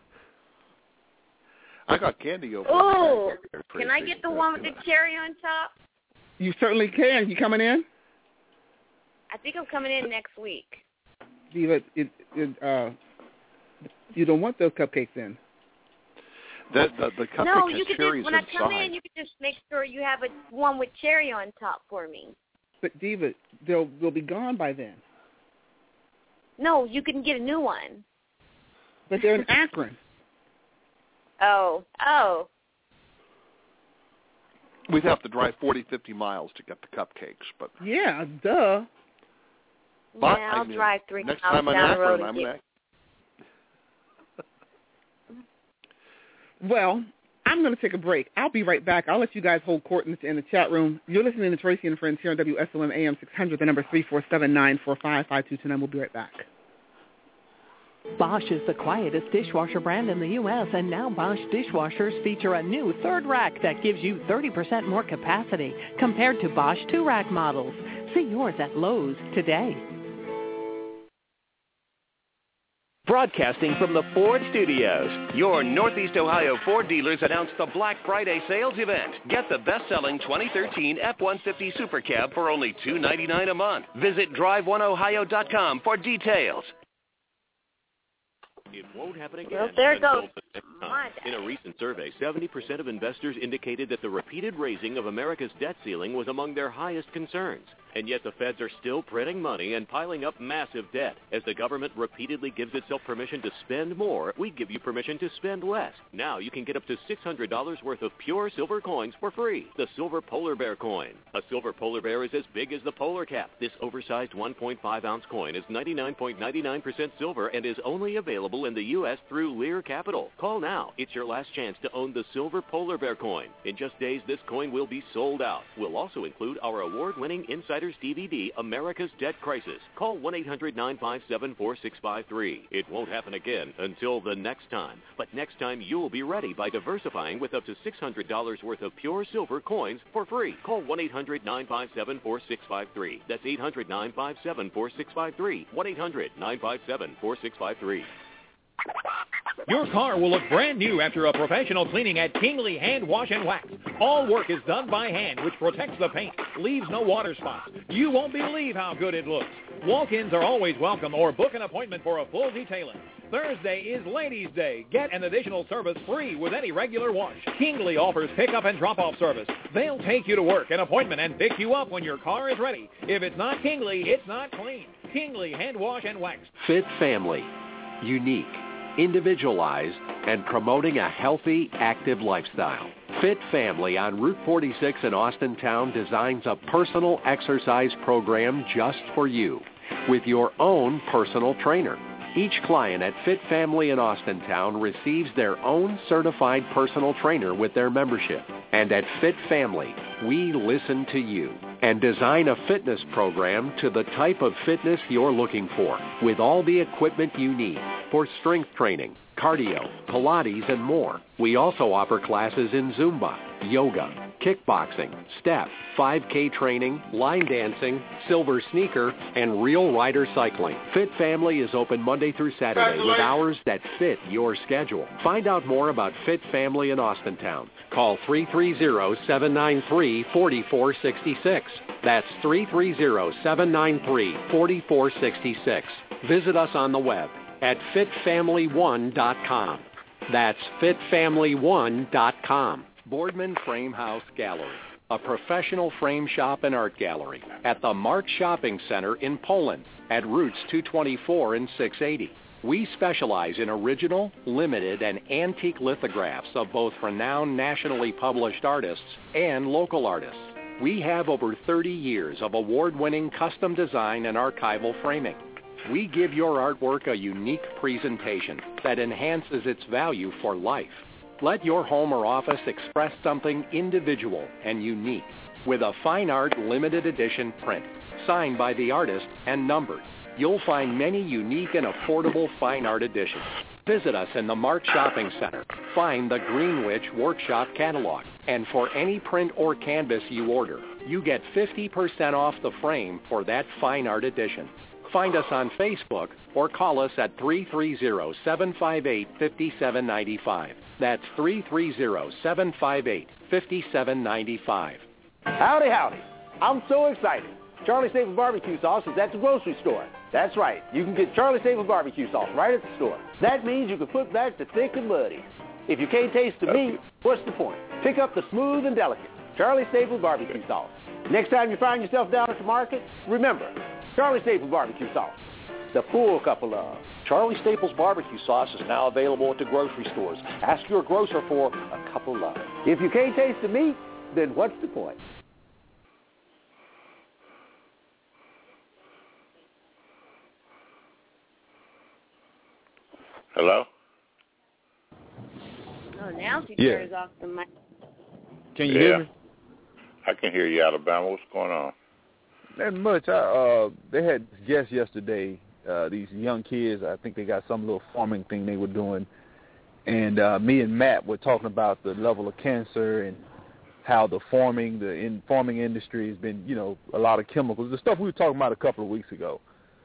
I got candy over Oh, there. can I get the one with the cherry on top? You certainly can. You coming in? I think I'm coming in next week. Diva, it, it, uh, you don't want those cupcakes in. The, the, the cupcake no, has you can cherries just, when I come inside. in, you can just make sure you have a one with cherry on top for me. But, Diva, they'll, they'll be gone by then. No, you can get a new one. But they're in Akron. Oh, oh. We'd have to drive forty, fifty miles to get the cupcakes, but yeah, duh. But, yeah, I'll I mean, drive three next miles time I'm down in the road Akron, and I'm get. in Well, I'm going to take a break. I'll be right back. I'll let you guys hold court in the, in the chat room. You're listening to Tracy and Friends here on W S O M A M six hundred. The number is three four seven, nine four five, five two two nine. We'll be right back. Bosch is the quietest dishwasher brand in the U S, and now Bosch dishwashers feature a new third rack that gives you thirty percent more capacity compared to Bosch two-rack models. See yours at Lowe's today. Broadcasting from the Ford Studios, your Northeast Ohio Ford dealers announced the Black Friday sales event. Get the best-selling twenty thirteen F one fifty Super Cab for only two hundred ninety-nine dollars a month. Visit drive one ohio dot com for details. It won't happen again. Well, there goes. In a recent survey, seventy percent of investors indicated that the repeated raising of America's debt ceiling was among their highest concerns. And yet the feds are still printing money and piling up massive debt. As the government repeatedly gives itself permission to spend more, we give you permission to spend less. Now you can get up to six hundred dollars worth of pure silver coins for free. The Silver Polar Bear coin. A silver polar bear is as big as the polar cap. This oversized one point five ounce coin is ninety-nine point nine nine percent silver and is only available in the U S through Lear Capital. Call now. It's your last chance to own the Silver Polar Bear coin. In just days, this coin will be sold out. We'll also include our award-winning Insider's D V D, America's Debt Crisis. Call one eight hundred, nine five seven, four six five three. It won't happen again until the next time. But next time, you'll be ready by diversifying with up to six hundred dollars worth of pure silver coins for free. Call one eight hundred, nine five seven, four six five three. That's eight hundred, nine five seven, four six five three. one eight hundred, nine five seven, four six five three. Your car will look brand new after a professional cleaning at Kingley Hand Wash and Wax. All work is done by hand, which protects the paint, leaves no water spots. You won't believe how good it looks. Walk-ins are always welcome, or book an appointment for a full detailing. Thursday is Ladies' Day. Get an additional service free with any regular wash. Kingley offers pickup and drop-off service. They'll take you to work, an appointment, and pick you up when your car is ready. If it's not Kingley, it's not clean. Kingley Hand Wash and Wax. Fit Family. Unique, individualized, and promoting a healthy, active lifestyle. Fit Family on Route forty-six in Austintown designs a personal exercise program just for you with your own personal trainer. Each client at Fit Family in Austintown receives their own certified personal trainer with their membership. And at Fit Family, we listen to you and design a fitness program to the type of fitness you're looking for with all the equipment you need for strength training, cardio, Pilates, and more. We also offer classes in Zumba, yoga, kickboxing, step, five K training, line dancing, silver sneaker, and real rider cycling. Fit Family is open Monday through Saturday with hours that fit your schedule. Find out more about Fit Family in Austintown. Call three three zero, seven nine three, four four six six. That's three three zero, seven nine three, four four six six. Visit us on the web at fit family one dot com. That's fit family one dot com. Boardman Frame House Gallery, a professional frame shop and art gallery at the Mark Shopping Center in Poland at Routes two twenty-four and six eighty. We specialize in original, limited, and antique lithographs of both renowned nationally published artists and local artists. We have over thirty years of award-winning custom design and archival framing. We give your artwork a unique presentation that enhances its value for life. Let your home or office express something individual and unique with a fine art limited edition print, signed by the artist and numbered. You'll find many unique and affordable fine art editions. Visit us in the Mart Shopping Center. Find the Greenwich Workshop Catalog. And for any print or canvas you order, you get fifty percent off the frame for that fine art edition. Find us on Facebook or call us at three three zero, seven five eight, five seven nine five. That's three three zero, seven five eight, five seven nine five. Howdy, howdy. I'm so excited. Charlie Staples barbecue sauce is at the grocery store. That's right. You can get Charlie Staples barbecue sauce right at the store. That means you can put back the thick and muddy. If you can't taste the meat, what's the point? Pick up the smooth and delicate Charlie Staples barbecue sauce. Next time you find yourself down at the market, remember, Charlie Staples barbecue sauce. The full cup of love. Charlie Staples barbecue sauce is now available at the grocery stores. Ask your grocer for a cup of love. If you can't taste the meat, then what's the point? Hello? Oh, now she Yeah. turns off the mic. Can you yeah. hear me? I can hear you, Alabama. What's going on? Not much. I, uh, they had guests yesterday. Uh, these young kids. I think they got some little farming thing they were doing, and uh, me and Matt were talking about the level of cancer and how the farming, the in farming industry has been, you know, a lot of chemicals. The stuff we were talking about a couple of weeks ago.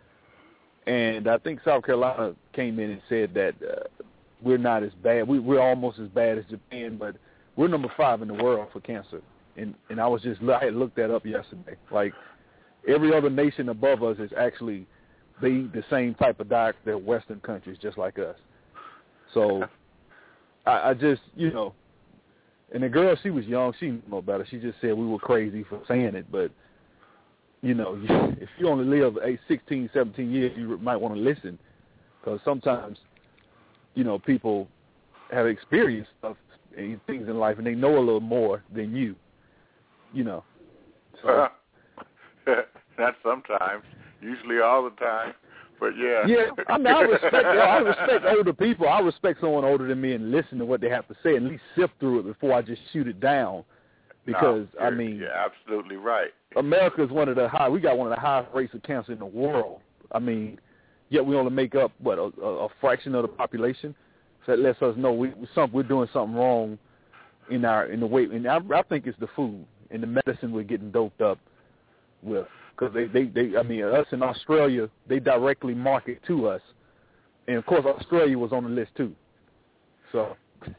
And I think South Carolina came in and said that uh, we're not as bad. We, we're almost as bad as Japan, but we're number five in the world for cancer. And and I was just I had looked that up yesterday. Like every other nation above us is actually they eat the same type of diet that Western countries, just like us. So I, I just you know, and the girl, she was young, she didn't know better. She just said we were crazy for saying it, but. You know, if you only live eight, sixteen, seventeen years, you might want to listen, because sometimes, you know, people have experienced stuff, things in life, and they know a little more than you. You know. So. Not sometimes, usually all the time, but yeah. Yeah, I mean, I respect, I respect older people. I respect someone older than me and listen to what they have to say, and at least sift through it before I just shoot it down. Because no, I mean, you're absolutely right. America is one of the high. We got one of the highest rates of cancer in the world. I mean, yet we only make up what a, a fraction of the population. So that lets us know we some we're doing something wrong in our in the way. And I, I think it's the food and the medicine we're getting doped up with. Because they, they they I mean us in Australia, they directly market to us, and of course Australia was on the list too. So.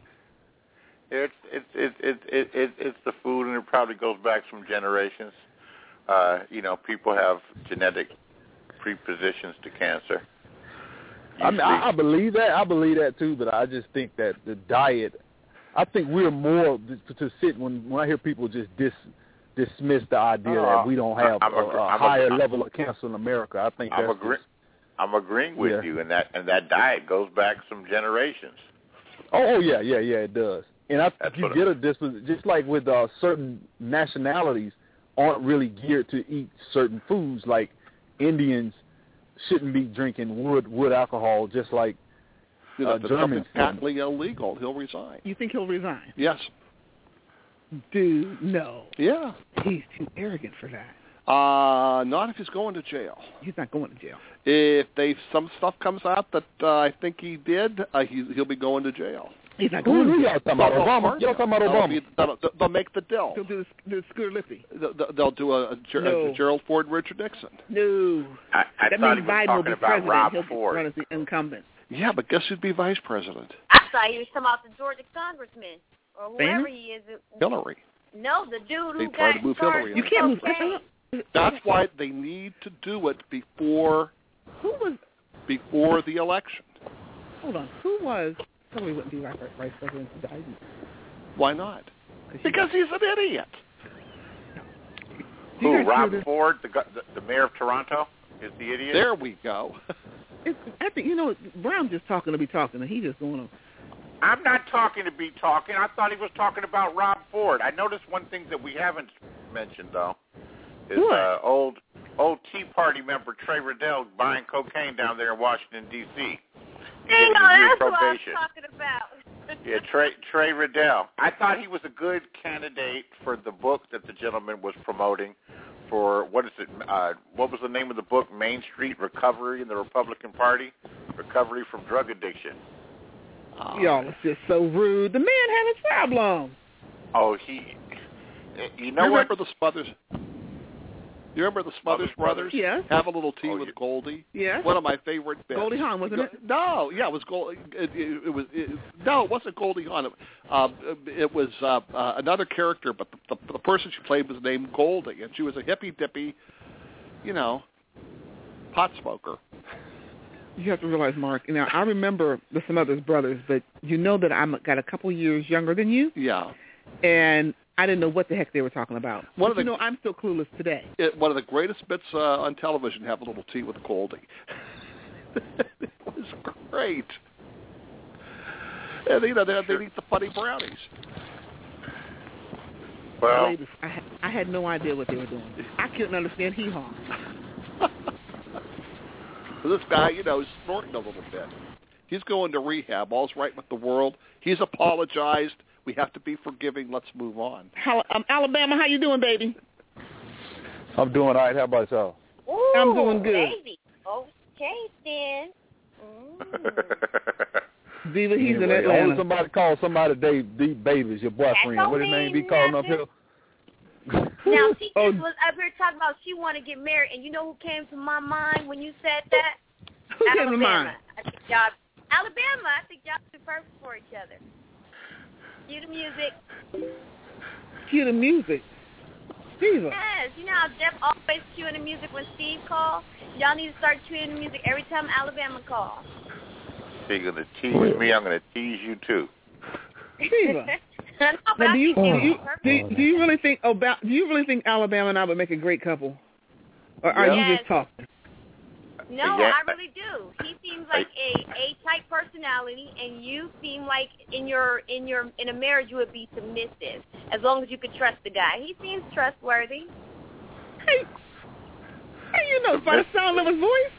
It's it's it's it's it's it's it's the food, and it probably goes back some generations. Uh, you know, people have genetic prepositions to cancer. I mean, I, I believe that. I believe that too, but I just think that the diet. I think we're more to, to sit when when I hear people just dis, dismiss the idea uh, that we don't have I'm a, agree, a higher a, level of cancer in America. I think I'm that's agree, just, I'm agreeing with yeah. you, and that and that diet goes back some generations. Oh, oh yeah, yeah, yeah, it does. And I think That's you get a disposition, just like with uh, certain nationalities aren't really geared to eat certain foods. Like Indians shouldn't be drinking wood wood alcohol, just like You know, uh, if it's Germans. something patently illegal, he'll resign. You think he'll resign? Yes. Dude, no. Yeah. He's too arrogant for that. Uh, not if he's going to jail. He's not going to jail. If they some stuff comes out that uh, I think he did, uh, he, he'll be going to jail. He's not Who, going who to y'all jail. talking about? Well, Obama? Y'all talking about That'll Obama? be- that'll- They'll make the deal. He'll do the, the Scooter Lippy. They'll, they'll do a, a, Ger- No. a Gerald Ford, Richard Nixon. No. I, I that thought means he was Biden will talking be about president. Rob He'll Ford. run as the incumbent. Yeah, but guess who'd be vice president? I thought he was talking about the Georgia congressman or whoever Boehner? he is. Hillary. No, the dude who They tried got to move charged Hillary with in. You can't move. cocaine. That's why they need to do it before Who was? before the election. Hold on. Who was? Hillary wouldn't be vice vice president to Biden. Why not? Because he's an idiot. Who, You guys Rob hear this? Ford, the, gu- the the mayor of Toronto, is the idiot? There we go. It's, I think you know Brown just talking to be talking, and he just going on. I'm not talking to be talking. I thought he was talking about Rob Ford. I noticed one thing that we haven't mentioned, though, is What? uh, old old Tea Party member Trey Riddell buying cocaine down there in Washington, D C You know, that's what I was talking about. Yeah, Trey Trey Riddell. I thought he was a good candidate for the book that the gentleman was promoting for, what is it, uh, what was the name of the book? Main Street Recovery in the Republican Party? Recovery from Drug Addiction. Uh, Y'all are just so rude. The man had a problem. Oh, he. You know you what? remember the Smothers? You remember the Smothers Brothers? Yes. Have a little tea Oh, with yeah. Goldie. Yes. One of my favorite bits. Goldie Hawn, wasn't it? No, yeah, it was Goldie. It, it, it was it, no, it wasn't Goldie Hawn. It, uh, it was uh, uh, another character, but the, the, the person she played was named Goldie, and she was a hippy dippy, you know, pot smoker. You have to realize, Mark, now I remember the Smothers Brothers, but you know that I'm got a couple years younger than you. Yeah. And I didn't know what the heck they were talking about. One but of the, you know, I'm still clueless today. It, one of the greatest bits uh, on television, Have a Little Tea with Goldie. It was great. And, you know, they, they eat the funny brownies. Well, Ladies, I, had, I had no idea what they were doing. I couldn't understand hee-haw. This guy, you know, is snorting a little bit. He's going to rehab. All's right with the world. He's apologized. We have to be forgiving. Let's move on. How, um, Alabama, how you doing, baby? I'm doing all right. How about yourself? Ooh, I'm doing good. Baby. Okay, then. Mm. Diva, he's anyway, in Atlanta. Only somebody call somebody Dave D. Baby's your boyfriend. That What his don't name be mean calling up nothing. here? Now, she just Oh. was up here talking about she want to get married, and you know who came to my mind when you said that? Who came Alabama. to mind? I think y'all, Alabama, I think y'all are perfect for each other. Cue the music. Cue the music. Diva. Yes, you know how Jeff always cueing the music when Steve calls? Y'all need to start cueing the music every time Alabama calls. So you're going to tease me, I'm going to tease you too. Diva. no, but Now, I do you think do they you, were perfect. do, do you really think about do you really think Alabama and I would make a great couple, or are Yes. you just talking? No, Yeah. I really do. He seems like a A-type personality, and you seem like in your in your in a marriage you would be submissive as long as you could trust the guy. He seems trustworthy. Hey, hey, you know, by the sound of his voice.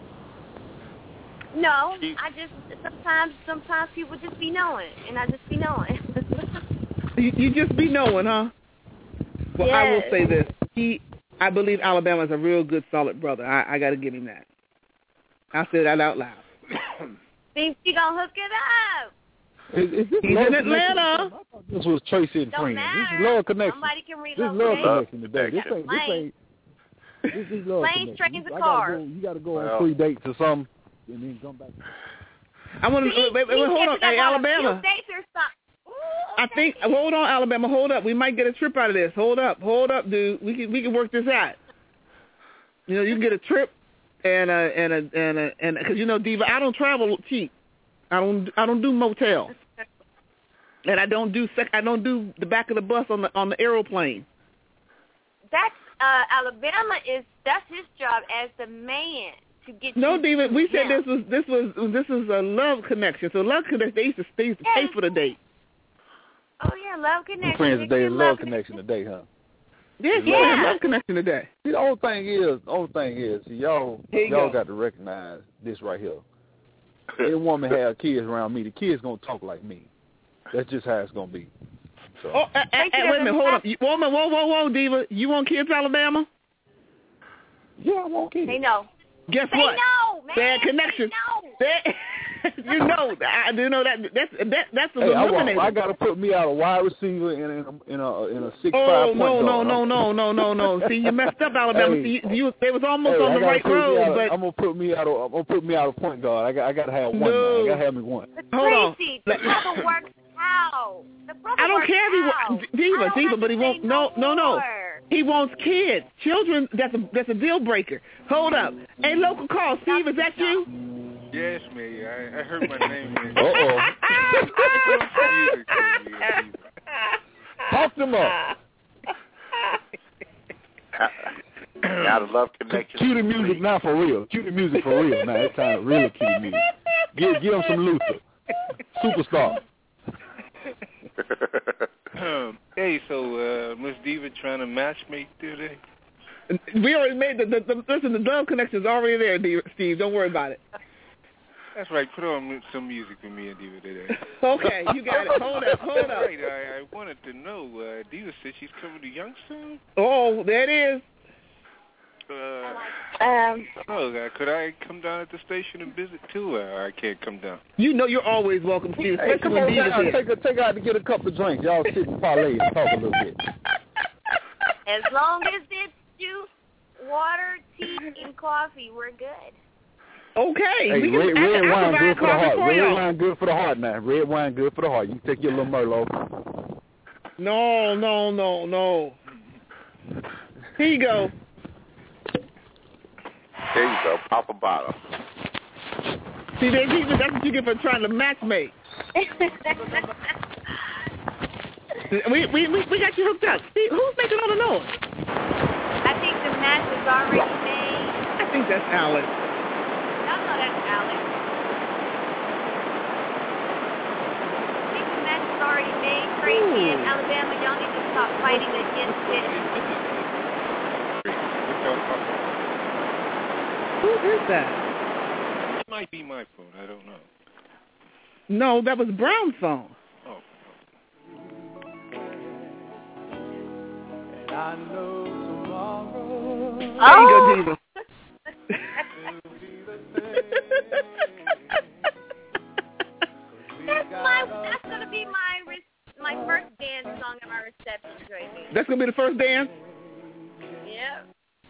No, I just sometimes sometimes people just be knowing, and I just be knowing. You, you just be knowing, huh? Well, I will Yes. say this: he, I believe Alabama is a real good, solid brother. I, I got to give him that. I said that out loud. Think she gonna hook it up? Is, is this He's love in connection? Atlanta. I thought this was Tracy and Don't Friends. matter. This is love connection. Somebody can This is relocate. love Love connection today. This ain't. This ain't. This is love Planes, connection. trains, You- and I gotta cars. go- You got to go Well. on three dates or something, and then come back. I want to See, wait, wait, wait, he hold said on, we got hey about a Alabama. few dates or something. Ooh, I think hold on, Alabama, hold up. We might get a trip out of this. Hold up, hold up, dude. We can we can work this out. You know, you can get a trip and a and a and a and because you know, Diva, I don't travel cheap. I don't I don't do motels, and I don't do sec. I don't do the back of the bus on the on the aeroplane. That's uh, Alabama is that's his job as the man to get. No, you Diva, to we said him. this was this was this is a love connection. So love connection, they used to, they used to pay Yes. for the date. Oh yeah, love connection. Friends Big today, Tim love connection today, huh? Yeah, Yeah. yeah, love connection today. See, the whole thing is, the whole thing is, see, y'all, Here you y'all go. got to recognize this right here. Any woman have kids around me, the kids gonna talk like me. That's just how it's gonna be. So. Oh, uh, uh, Thank uh, you, wait a minute, hold Alabama. up. You, whoa, whoa, whoa, whoa, whoa, Diva. You want kids, Alabama? Yeah, I want kids. They know. Guess They what? know, man. Bad connection. They know. That- you know, I do know that. That's that. That's a Hey, I, want, eliminator. I got to put me out a wide receiver in a in a in a six Oh five point no no guard. no no no no no! See, you messed up, Alabama. Hey. See, you, you they was almost Hey, on I the gotta right put me road, out a- but I'm gonna put me out. A, I'm gonna put me out a point guard. I got I got to have one. No. Now. I got to have me one. hold on. Tracy, the brother works out. The brother I don't works care if he out. wants Diva, I don't Diva, have but to he say won't. No, no, no. more. He wants kids, children. That's a that's a deal breaker. Hold up. Hey, local call. Steve, is that you? Yes, me. I, I heard my name. Uh oh. Talk them up. Now the love connection. Cue the music now for real. Cue the music for real. Now it's time to really cue the music. Give give him some Luther. Superstar. Um, hey, so uh, Miss Diva trying to match me today? We already made the, the, the listen. The love connection is already there, Diva, Steve. Don't worry about it. That's right. Put on some music for me and Diva today. Okay, you got it. Hold up, hold That's up. right. I, I wanted to know. Uh, Diva said she's coming to Youngstown. Oh, there it is. Uh, Um, oh, uh, could I come down at the station and visit too, or I can't come down? You know you're always welcome, Steve. Hey, come on down. Take her, take her out to get a couple of drinks. Y'all sit and parlay and talk a little bit. as long as it's juice, water, tea, and coffee, we're good. Okay. Hey, we can, red, red I, wine good for the heart. Red y'all. wine good for the heart, man. Red wine good for the heart. You can take your little Merlot. No, no, no, no. Here you go. There you go. Pop a bottle. See, they, that's what you get for trying to matchmake. we, we we we got you hooked up. See, who's making all the noise? I think the match is already made. I think that's Alex. No, no, that's Alex. I think the match is already made. Tracy and Alabama, y'all need to stop fighting against it. Who is that? It might be my phone. I don't know. No, that was Brown's phone. Oh. And I know tomorrow. There you go, Diva. That's my. That's gonna be my re- my first dance song at my reception, Tracy. That's gonna be the first dance. Yep.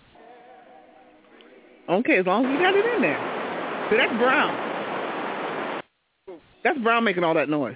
Okay, as long as we got it in there. See, that's Brown. That's Brown making all that noise.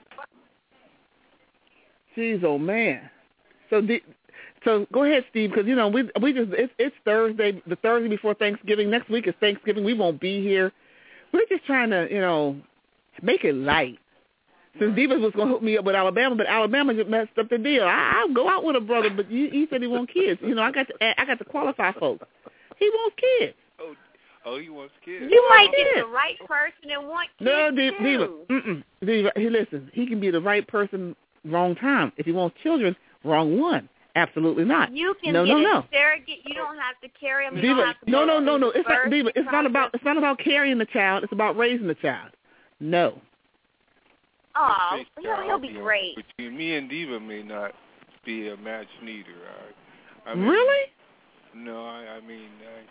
Jeez, oh man. So, the, so go ahead, Steve, because you know we we just it's it's Thursday, the Thursday before Thanksgiving. Next week is Thanksgiving. We won't be here. We're just trying to, you know, make it light. Since Diva was going to hook me up with Alabama, but Alabama just messed up the deal. I, I'll go out with a brother, but he, he said he wants kids. You know, I got to I got to qualify folks. He wants kids. Oh, oh, he wants kids. You might get the right person and want kids No, Diva, too. Diva, mm-mm. Diva, he listen. He can be the right person, wrong time. If he wants children, wrong one. Absolutely not. You can no, get no, a no. surrogate. You don't have to carry them. You Diva, don't have to no, go no, through no, no. the It's not, birth Diva. It's not about. It's not about carrying the child. It's about raising the child. No. Oh, he'll, he'll be great. Between me and Diva may not be a match neither. I, I mean, Really? No, I, I mean,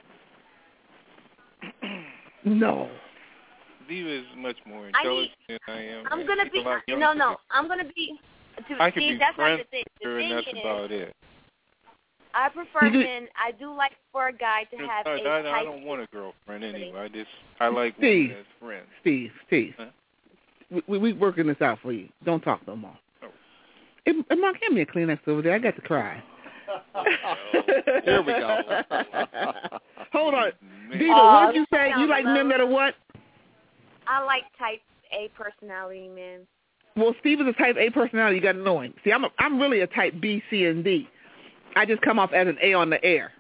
I, No. Diva is much more I intelligent need, than I am. I'm gonna She's be. a lot No, younger no. than- I'm gonna be. To, I could see, be that's not friends the thing. with her, The and thing that's is, about it. I prefer You do- men. I do like for a guy to have I, a I, I type. don't want a girlfriend anyway. I just I like Steve. women as friends. Steve, Steve. Huh? We we working this out for you. Don't talk no more. Oh. Hey, hey, Mark, hand me a Kleenex over there. I got to cry. Here we go. Hold on. Diva, Oh, what did you say? that You like sounds men that are what? I like type A personality men. Well, Steve is a type A personality. You got to know him. See, I'm a, I'm really a type B, C, and D. I just come off as an A on the air.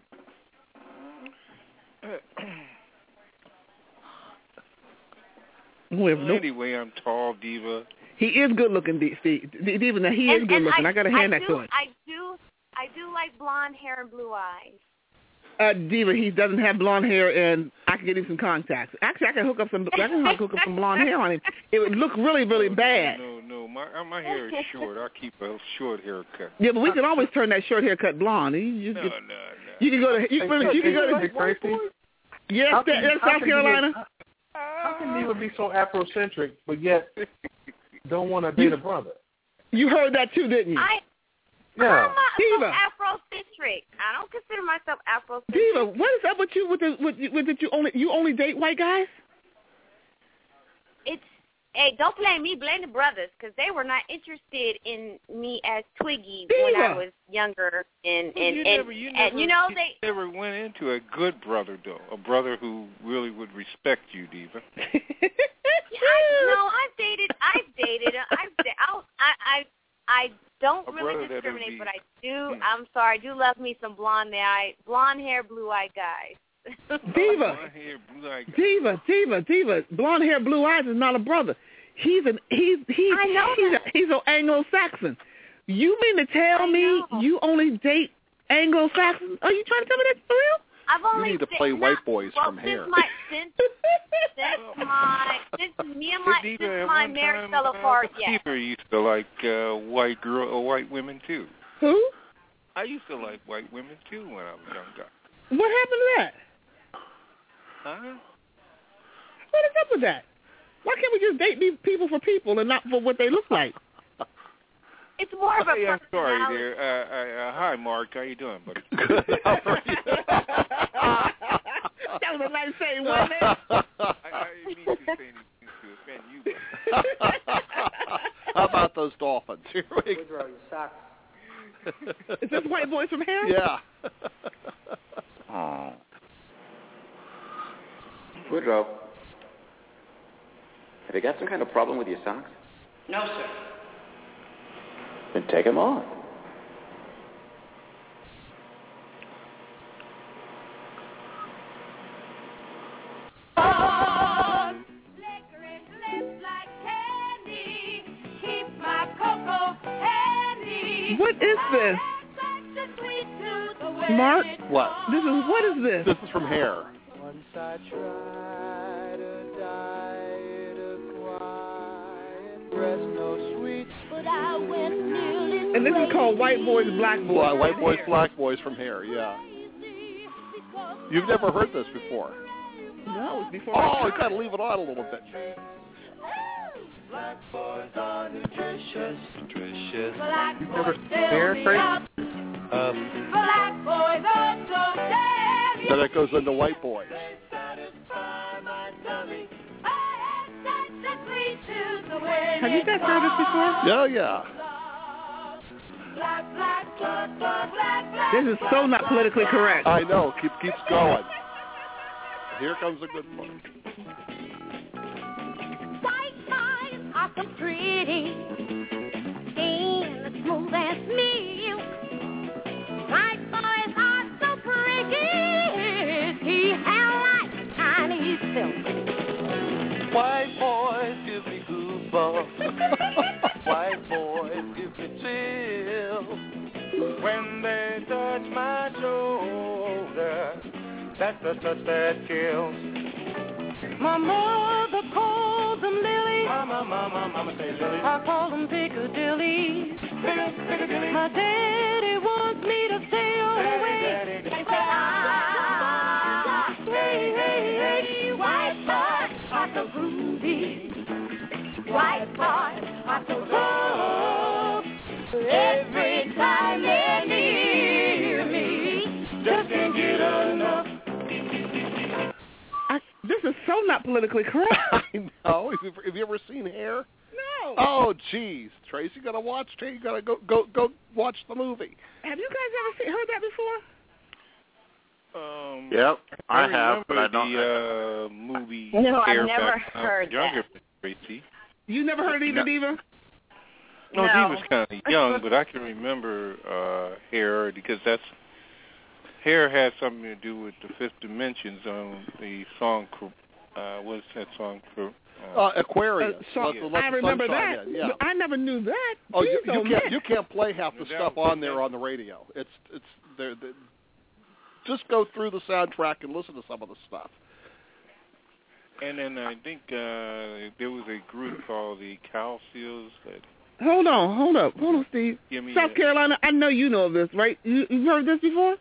Whoever, Well, nope. anyway, I'm tall, Diva. He is good looking, D- Steve. D- Diva, now he and, is good and looking. I, I, got to hand I that do, to him. I do. I do like blonde hair and blue eyes. Uh, Diva, he doesn't have blonde hair, and I can get him some contacts. Actually, I can hook up some. I can hook up some blonde hair on him. It would look really, really bad. No, no, my my hair is short. I keep a short haircut. Yeah, but we can always turn that short haircut blonde. You, just No, get, no, no. you can go to. You, Hey, you can go hey, to. Tracy, Yes, how that, can- that's how South can you- Carolina. How can you be so Afrocentric, but yet don't want to date a brother? You heard that too, didn't you? I. Yeah. I'm not so Diva. Afrocentric. I don't consider myself Afrocentric. Diva, what is up with you? With the with, with that you only you only date white guys? It's hey, don't blame me. Blame the brothers because they were not interested in me as Twiggy when I Diva. was younger. And Well, and you and, never, you and never, you know they. never went into a good brother though, a brother who really would respect you, Diva. I, no, I've dated. I've dated. I've. da- I'll, I. I. I don't A really brother that would discriminate, be- but I do. Hmm. I'm sorry. I do love me some blonde eye, blonde hair, blue eye guys. Diva, Blonde hair, blue-eyed guy. Diva, Diva, Diva. Blonde hair, blue eyes is not a brother. He's an he's he's I know he's, a, that. he's an Anglo-Saxon. You mean to tell I me know. you only date Anglo-Saxons? Are you trying to tell me that's for real? I've only You need to da- play not, white boys well, from since here. My, since since my since me and my Diva, since at my one marriage time, fell uh, apart. Yeah. Diva used to like uh, white girl or white women too. Who? I used to like white women too when I was younger. What happened to that? Huh? What is up with that? Why can't we just date these people for people and not for what they look like? It's more of a Hey, I'm sorry personality. there. Uh, uh, uh, hi, Mark. How you doing, buddy? That was a nice saying, wasn't it? I, I didn't mean to say anything to offend you. But... How about those dolphins? Here we go. Woodrow, your socks. Is this white boys from Hair? Yeah. Oh. Woodrow, have you got some kind of problem with your socks? No, sir. Then take them off. What is this? Mark? What? This is, what is this? This is from Hair. Once I tried to die to quiet, rest no sweet, but I went nearly. And this is called White Boys, Black Boys. Well, White Boys, Black Boys from Hair, yeah. You've never heard this before? No, it's before. Oh, you got to leave it on a little bit. Black boys are nutritious, nutritious. You've never seen Hair, Frank? Um, Black boys are so damn. Then it goes into White Boys. Have you guys heard this before? Yeah, yeah. This is so not politically correct. I know. Keep keeps going. Here comes a good one. White boys are so pretty, skin as smooth as milk. White boys are so pretty, he hair like Chinese silk. white boys give me goosebumps. White boys give me chills. When they touch my shoulder, that's the touch that kills. My mother calls them Lily. Mama, mama, mama say Lily. I call them Piccadilly. Piccadilly. My daddy wants me to stay all the way. Daddy, daddy. And say, ah, hey, hey, hey, white boys are so groovy. White boys are so rough. Every time they're near me, just can't get enough. I, this is so not politically correct. I know. Have you, have you ever seen Hair? No. Oh, geez, Tracy, you gotta watch. You gotta go go go watch the movie. Have you guys ever seen, heard that before? Um, Yep, I, I have, but I remember don't. the uh, movie. No, I've Hair never back when I was heard younger, that. Tracy. You never heard either, No. Diva? No, No. he was kind of young, but I can remember uh, Hair because that's Hair had something to do with the Fifth Dimensions on the song. Uh, what's that song for? Uh, Uh, Aquarius. Uh, so, Let the- let I the remember sunshine that. in, yeah. But I never knew that. Oh, you, Please you don't can't mix. you can't play half the No stuff doubt. on there on the radio. It's it's there. Just go through the soundtrack and listen to some of the stuff. and then I think uh, there was a group called the Calcios that Hold on, hold up, hold on, Steve. give me South a, Carolina, I know you know this, right? You, you've heard this before?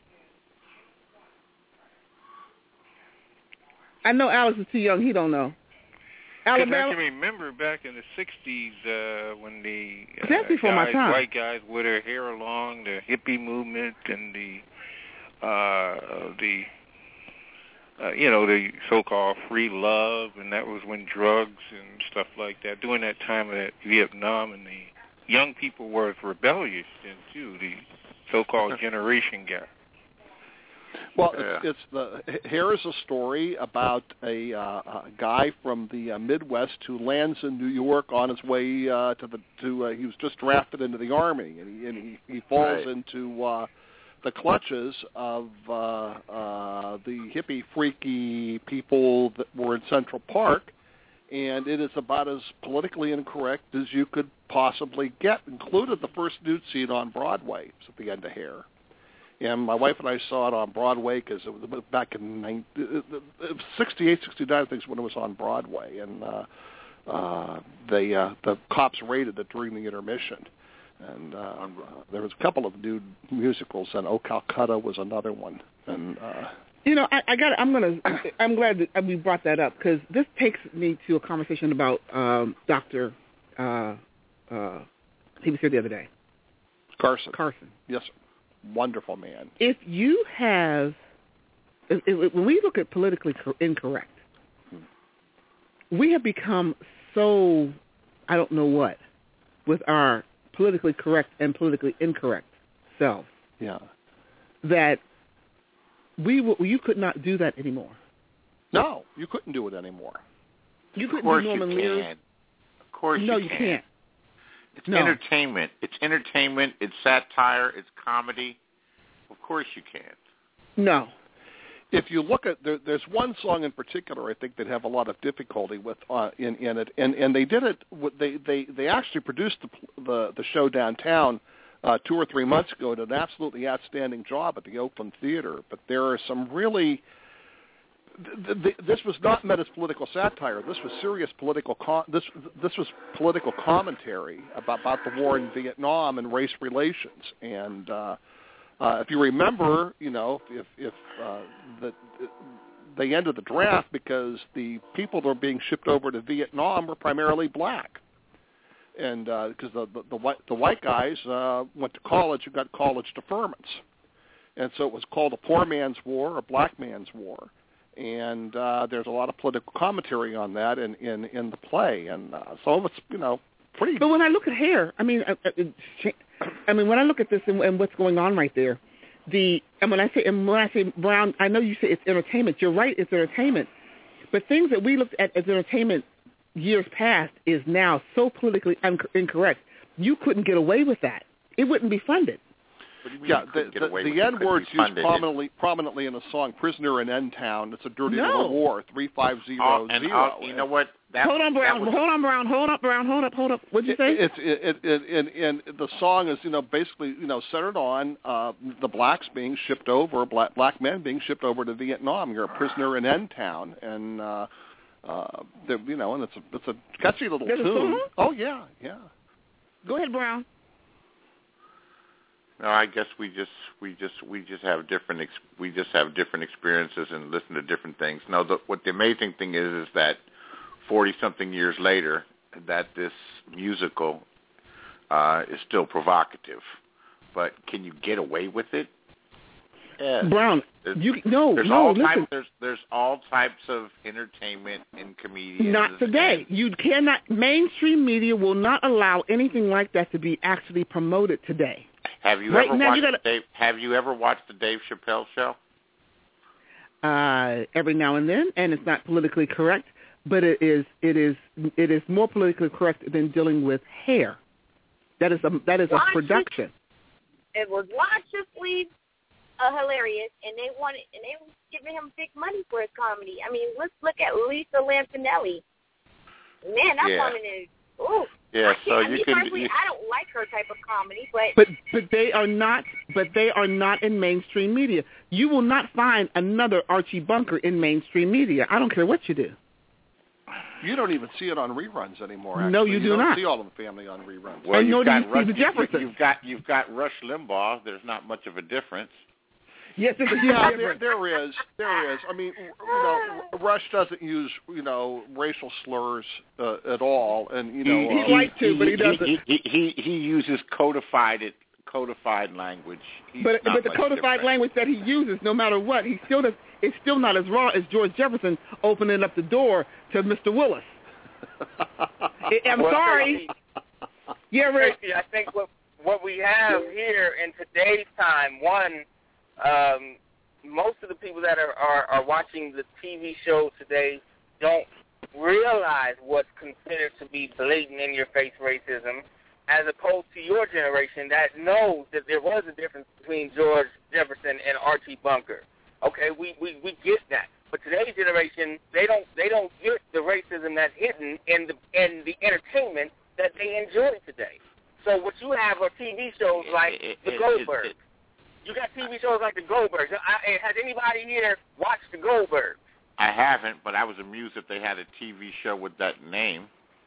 I know Alex is too young. He don't know. 'cause I Alabama. can remember back in the sixties uh, when the uh, That's before my guys, time. white guys with their hair long, the hippie movement, and the uh, the uh, you know the so-called free love, and that was when drugs and stuff like that. During that time of that Vietnam, and the young people were rebellious then too. The so-called generation gap. Well, Yeah. it's, it's the here is a story about a, uh, a guy from the uh, Midwest who lands in New York on his way uh, to the to. Uh, he was just drafted into the army, and he and he, he falls Right. into uh, the clutches of uh, uh, the hippie, freaky people that were in Central Park, and it is about as politically incorrect as you could possibly get. Included the first nude scene on Broadway. It was at the end of Hair. And my wife and I saw it on Broadway because it was back in sixty-eight, sixty-nine, I think, is when it was on Broadway. And uh, uh, they uh, the cops raided it during the intermission. And uh, uh, there was a couple of new musicals, and Oh Calcutta was another one. And uh, you know, I, I got. I'm gonna. I'm glad that we brought that up because this takes me to a conversation about um, Doctor Uh, uh, he was here the other day. Carson. Carson. Yes, wonderful man. If you have, if, if, when we look at politically co- incorrect, we have become so, I don't know what, with our politically correct and politically incorrect self. Yeah. That we w- you could not do that anymore. No, you couldn't do it anymore. You couldn't of course do Norman you Lear. can. Of course no, you, you can. can't. It's no. entertainment. It's entertainment. It's satire. It's comedy. Of course you can. No. If you look at there, there's one song in particular I think they'd have a lot of difficulty with uh, in in it, and and they did it. They they they actually produced the the, the show downtown uh, two or three months ago, did an absolutely outstanding job at the Oakland Theater. But there are some really th- th- this was not meant as political satire. This was serious political. Com- this this was political commentary about about the war in Vietnam and race relations. And uh, uh, if you remember, you know, if if uh, the they ended the draft because the people that were being shipped over to Vietnam were primarily black, and because uh, the, the the white the white guys uh, went to college and got college deferments, and so it was called a poor man's war, a black man's war, and uh, there's a lot of political commentary on that in in, in the play, and uh, so it's you know pretty. But when I look at hair, I mean, I, I, I mean when I look at this and, and what's going on right there. The and when I say and when I say Brown, I know you say it's entertainment. You're right, it's entertainment. But things that we looked at as entertainment years past is now so politically un- incorrect. You couldn't get away with that. It wouldn't be funded. What do you mean yeah, you the, the, the, the N word's used prominently prominently in the song "Prisoner in N Town." It's a dirty no. little war. Three five zero oh, and zero. I'll, you know what? That, hold on, Brown. Was, hold on, Brown. Hold up, Brown. Hold up. Hold up. What'd you say? It, it's it, it, it, and, and the song is you know basically you know centered on uh, the blacks being shipped over, black black men being shipped over to Vietnam. You're a prisoner in N Town, and uh, uh, you know, and it's a it's a catchy little There's tune. A song? Oh yeah, yeah. Go ahead, Brown. No, I guess we just we just we just have different ex- we just have different experiences and listen to different things. No, the, what the amazing thing is is that forty something years later, that this musical uh, is still provocative. But can you get away with it? Yes. Brown, there's, you no there's no all listen. types, there's there's all types of entertainment and comedians. Not today. And, You cannot. Mainstream media will not allow anything like that to be actually promoted today. Have you right ever now, watched you gotta, Dave, Have you ever watched the Dave Chappelle show? Uh, every now and then, and it's not politically correct, but it is it is it is more politically correct than dealing with hair. That is a that is a Watch production. It, it was logically uh, hilarious, and they wanted and they were giving him big money for his comedy. I mean, let's look at Lisa Lampanelli. Man, that Yeah. woman is ooh. Yeah, I so can't- I you mean, can. personally, You, I don't like her type of comedy, but But but they are not but they are not in mainstream media. You will not find another Archie Bunker in mainstream media. I don't care what you do. You don't even see it on reruns anymore. Actually. No, you do don't not. see All in the Family on reruns. well, And nor you've do you got see Rush, the you- Jeffersons. You've got you've got Rush Limbaugh. There's not much of a difference. Yes, it's a Yeah, huge there, difference. there is, there is. I mean, you know, Rush doesn't use, you know, racial slurs uh, at all, and you know, He'd uh, like to, but he doesn't. He he, he, he uses codified it codified language. He's But not but the much codified different. language that he uses, no matter what, he still does. It's still not as raw as George Jefferson opening up the door to Mister Willis. I- I'm Well, sorry. Yeah, Rick. Tracy, I think what what we have here in today's time, one, um, most of the people that are, are, are watching the T V show today don't realize what's considered to be blatant in-your-face racism, as opposed to your generation that knows that there was a difference between George Jefferson and Archie Bunker. Okay, we, we, we get that. But today's generation, they don't they don't get the racism that's hidden in the in the entertainment that they enjoy today. So what you have are T V shows like It- The it- Goldbergs. it- You got T V shows like The Goldbergs. I, has anybody here watched The Goldbergs? I haven't, but I was amused that they had a T V show with that name.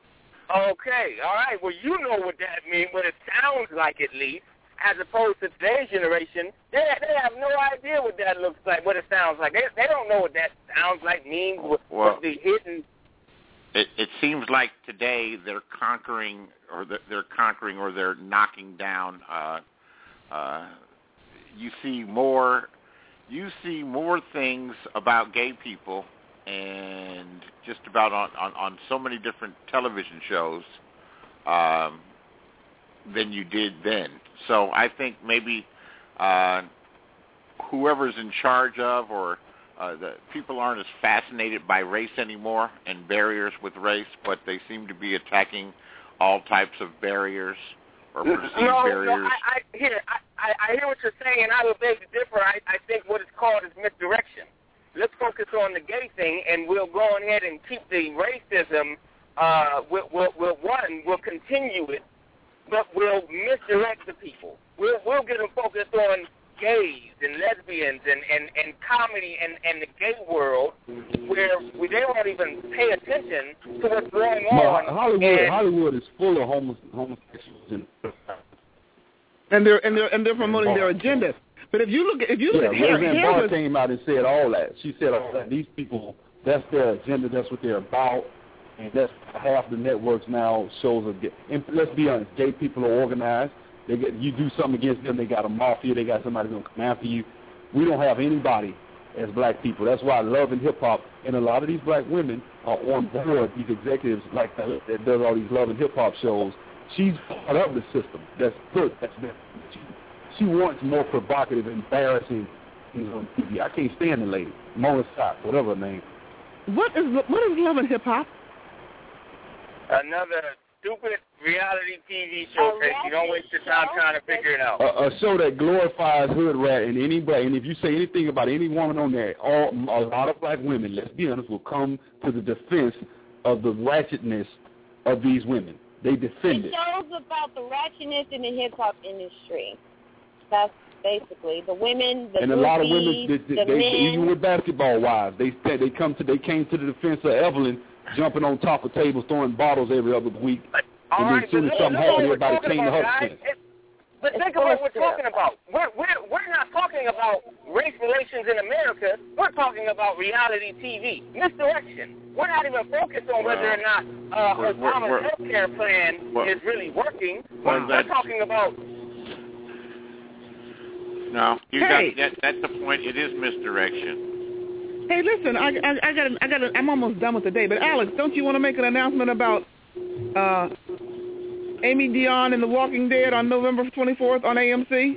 Okay, all right. Well, you know what that means, what it sounds like at least, as opposed to today's generation. They they have no idea what that looks like, what it sounds like. They they don't know what that sounds like, means, what, Well, what the hidden. It, it seems like today they're conquering, or they're, they're conquering, or they're knocking down. Uh, uh, you see more, you see more things about gay people, and just about on, on, on so many different television shows um, than you did then. So I think maybe uh, whoever's in charge of, or uh, the people aren't as fascinated by race anymore and barriers with race, but they seem to be attacking all types of barriers or perceived no, barriers. no, I, I hear, I, I hear what you're saying, and I would beg to differ. I, I think what it's called is misdirection. Let's focus on the gay thing, and we'll go ahead and keep the racism. Uh, we'll, we'll, we'll one, we'll continue it, but we'll misdirect the people. We'll, we'll get them focused on gays and lesbians and, and, and comedy and, and the gay world, where we, they won't even pay attention to what's going on. No, Hollywood, and, Hollywood is full of homo- homosexuals and and they're and they're and they're promoting their agendas. But if you look at if you look yeah, at hair, Roseanne hair Barr was, came out and said all that. She said all that. These people, that's their agenda. That's what they're about. And that's half the networks now shows are gay. And let's be honest, gay people are organized. They get you do something against them, they got a mafia. They got somebody gonna come after you. We don't have anybody as black people. That's why Love and Hip Hop and a lot of these black women are on board. These executives like that, that does all these Love and Hip Hop shows. She's part of the system. That's good. That's been, she, she wants more provocative, embarrassing things on T V. I can't stand the lady, Mona Scott, whatever her name. What is what is Love and Hip Hop? another stupid reality T V show, Tracy. You don't waste your time trying to figure it out. A, a show that glorifies hood rat, and anybody, and if you say anything about any woman on there, all a lot of black women, let's be honest, will come to the defense of the ratchetness of these women. They defend it. It shows about the ratchetness in the hip hop industry. That's basically the women, the and a groupies, lot of women, they, they, the they, men. even with basketball wives, they they come to they came to the defense of Evelyn, jumping on top of tables, throwing bottles every other week, All and right, then as soon as but something look happened, what we're everybody talking came to about, her guys. defense. It- But think of what we're talking about. We're, we're, we're not talking about race relations in America. We're talking about reality T V. Misdirection. We're not even focused on whether or not uh, We're- we're- Obama's we're- health care plan well, is really working. well, we're that's- talking about... No, you Hey. got that. That's the point. It is misdirection. Hey, listen, I, I, I got, I got, I'm almost done with the day. But Alex, don't you want to make an announcement about uh, Amy Dion and The Walking Dead on November twenty-fourth on A M C?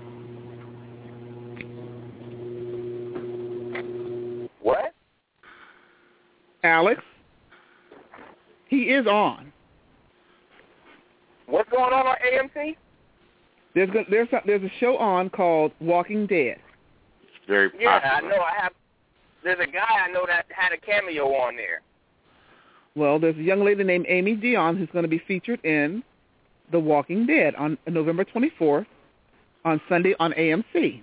What? Alex, he is on. What's going on on A M C? There's go- there's a, there's a show on called Walking Dead. It's very Yeah, popular. I know. I have. There's a guy I know that had a cameo on there. Well, there's a young lady named Amy Dion who's going to be featured in The Walking Dead on November twenty-fourth on Sunday on A M C.